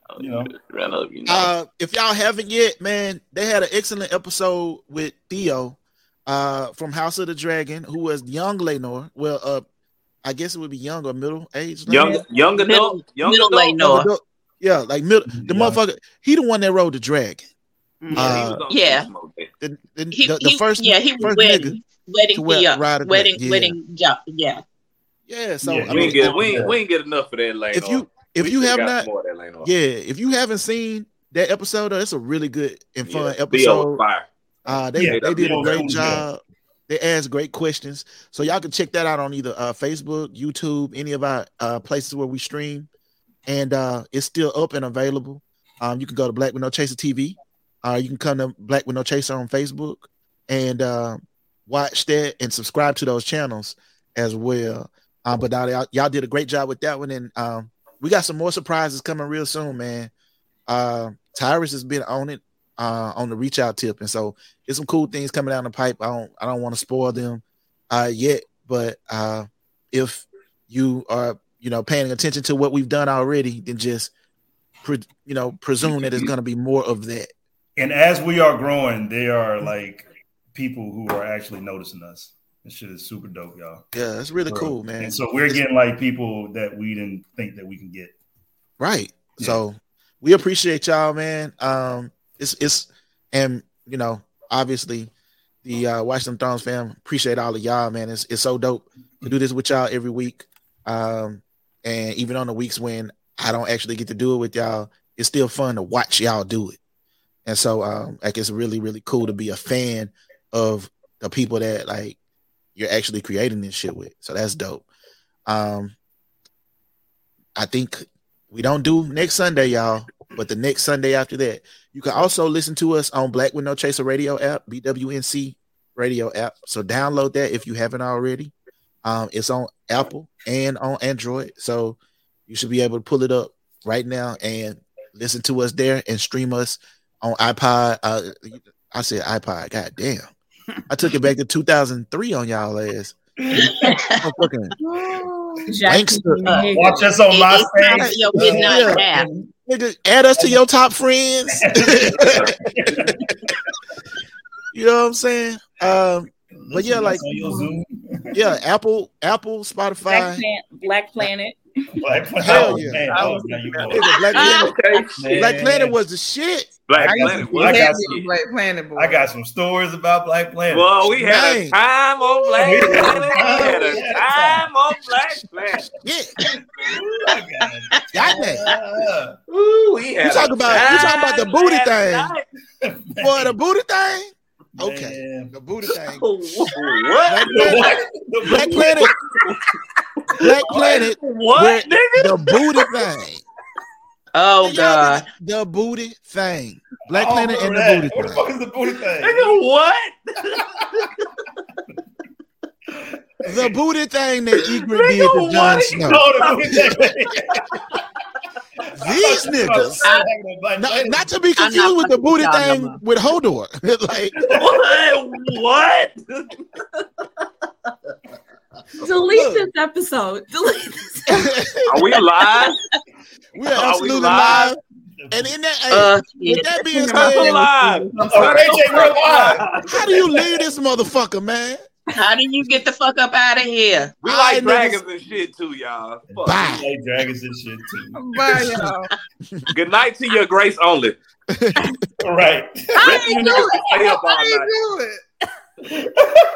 Speaker 1: If y'all haven't yet, man, they had an excellent episode with Theo from House of the Dragon, who was young Laenor. Well, I guess it would be young or middle age.
Speaker 7: Young adult.
Speaker 1: Yeah, like the motherfucker. He the one that rode the dragon. The first.
Speaker 2: Yeah, he was wedding job. Yeah.
Speaker 1: Yeah. So
Speaker 7: we ain't get enough of that lane.
Speaker 1: If you haven't seen that episode, it's a really good and fun episode. They did a great job. They asked great questions, so y'all can check that out on either Facebook, YouTube, any of our places where we stream. and it's still up and available. You can go to Black with No Chaser TV. You can come to Black with No Chaser on Facebook and watch that and subscribe to those channels as well. But y'all did a great job with that one, and we got some more surprises coming real soon, man. Tyrus has been on it on the reach out tip, and so there's some cool things coming down the pipe. I don't want to spoil them yet, but if you are paying attention to what we've done already, then just presume that it's going to be more of that.
Speaker 4: And as we are growing, there are like people who are actually noticing us. This shit is super dope, y'all.
Speaker 1: Yeah, it's really cool, man.
Speaker 4: And so we're getting like people that we didn't think that we can get.
Speaker 1: Right. Yeah. So we appreciate y'all, man. Obviously the Watch Them Thrones fam appreciate all of y'all, man. It's so dope to do this with y'all every week. And even on the weeks when I don't actually get to do it with y'all, it's still fun to watch y'all do it. And so it's really, really cool to be a fan of the people that like you're actually creating this shit with. So that's dope. I think we don't do next Sunday, y'all, but the next Sunday after that, you can also listen to us on Black with No Chaser radio app, BWNC radio app. So download that if you haven't already. It's on Apple and on Android. So you should be able to pull it up right now and listen to us there and stream us on iPod. I said iPod. God damn. I took it back to 2003 on y'all ass.
Speaker 4: Watch us on MySpace.
Speaker 1: Nigga, add us to your top friends. You know what I'm saying? But yeah, like Apple, Spotify,
Speaker 3: Black Planet.
Speaker 1: Hell yeah. Black Planet was the shit.
Speaker 7: Black Planet.
Speaker 4: I got some stories about Black Planet.
Speaker 7: Well, we had a time on Black Planet. We had a time on Black Planet.
Speaker 1: Yeah.
Speaker 7: You
Speaker 1: talking about the booty thing? Boy, the booty thing? Okay. Man. The booty thing.
Speaker 7: What?
Speaker 1: Black Planet. Black Planet.
Speaker 7: What, nigga?
Speaker 1: The booty thing.
Speaker 2: Oh, God.
Speaker 1: The booty thing. Black Planet and the booty thing.
Speaker 4: What the fuck is the booty thing?
Speaker 7: Nigga, what?
Speaker 1: The booty thing that Egret did to Jon Snow. These niggas. Not to be confused with the booty thing with Hodor. Like
Speaker 7: what?
Speaker 5: Delete this episode.
Speaker 7: Are we live?
Speaker 1: We are absolutely live. And in that, with that being said, how do you leave this motherfucker, man?
Speaker 2: How do you get the fuck up out of here?
Speaker 7: We like dragons and shit too, y'all.
Speaker 1: Bye.
Speaker 4: We like dragons and shit too.
Speaker 6: Bye, y'all.
Speaker 7: Good night to your grace only.
Speaker 4: All right.
Speaker 6: How do you do it?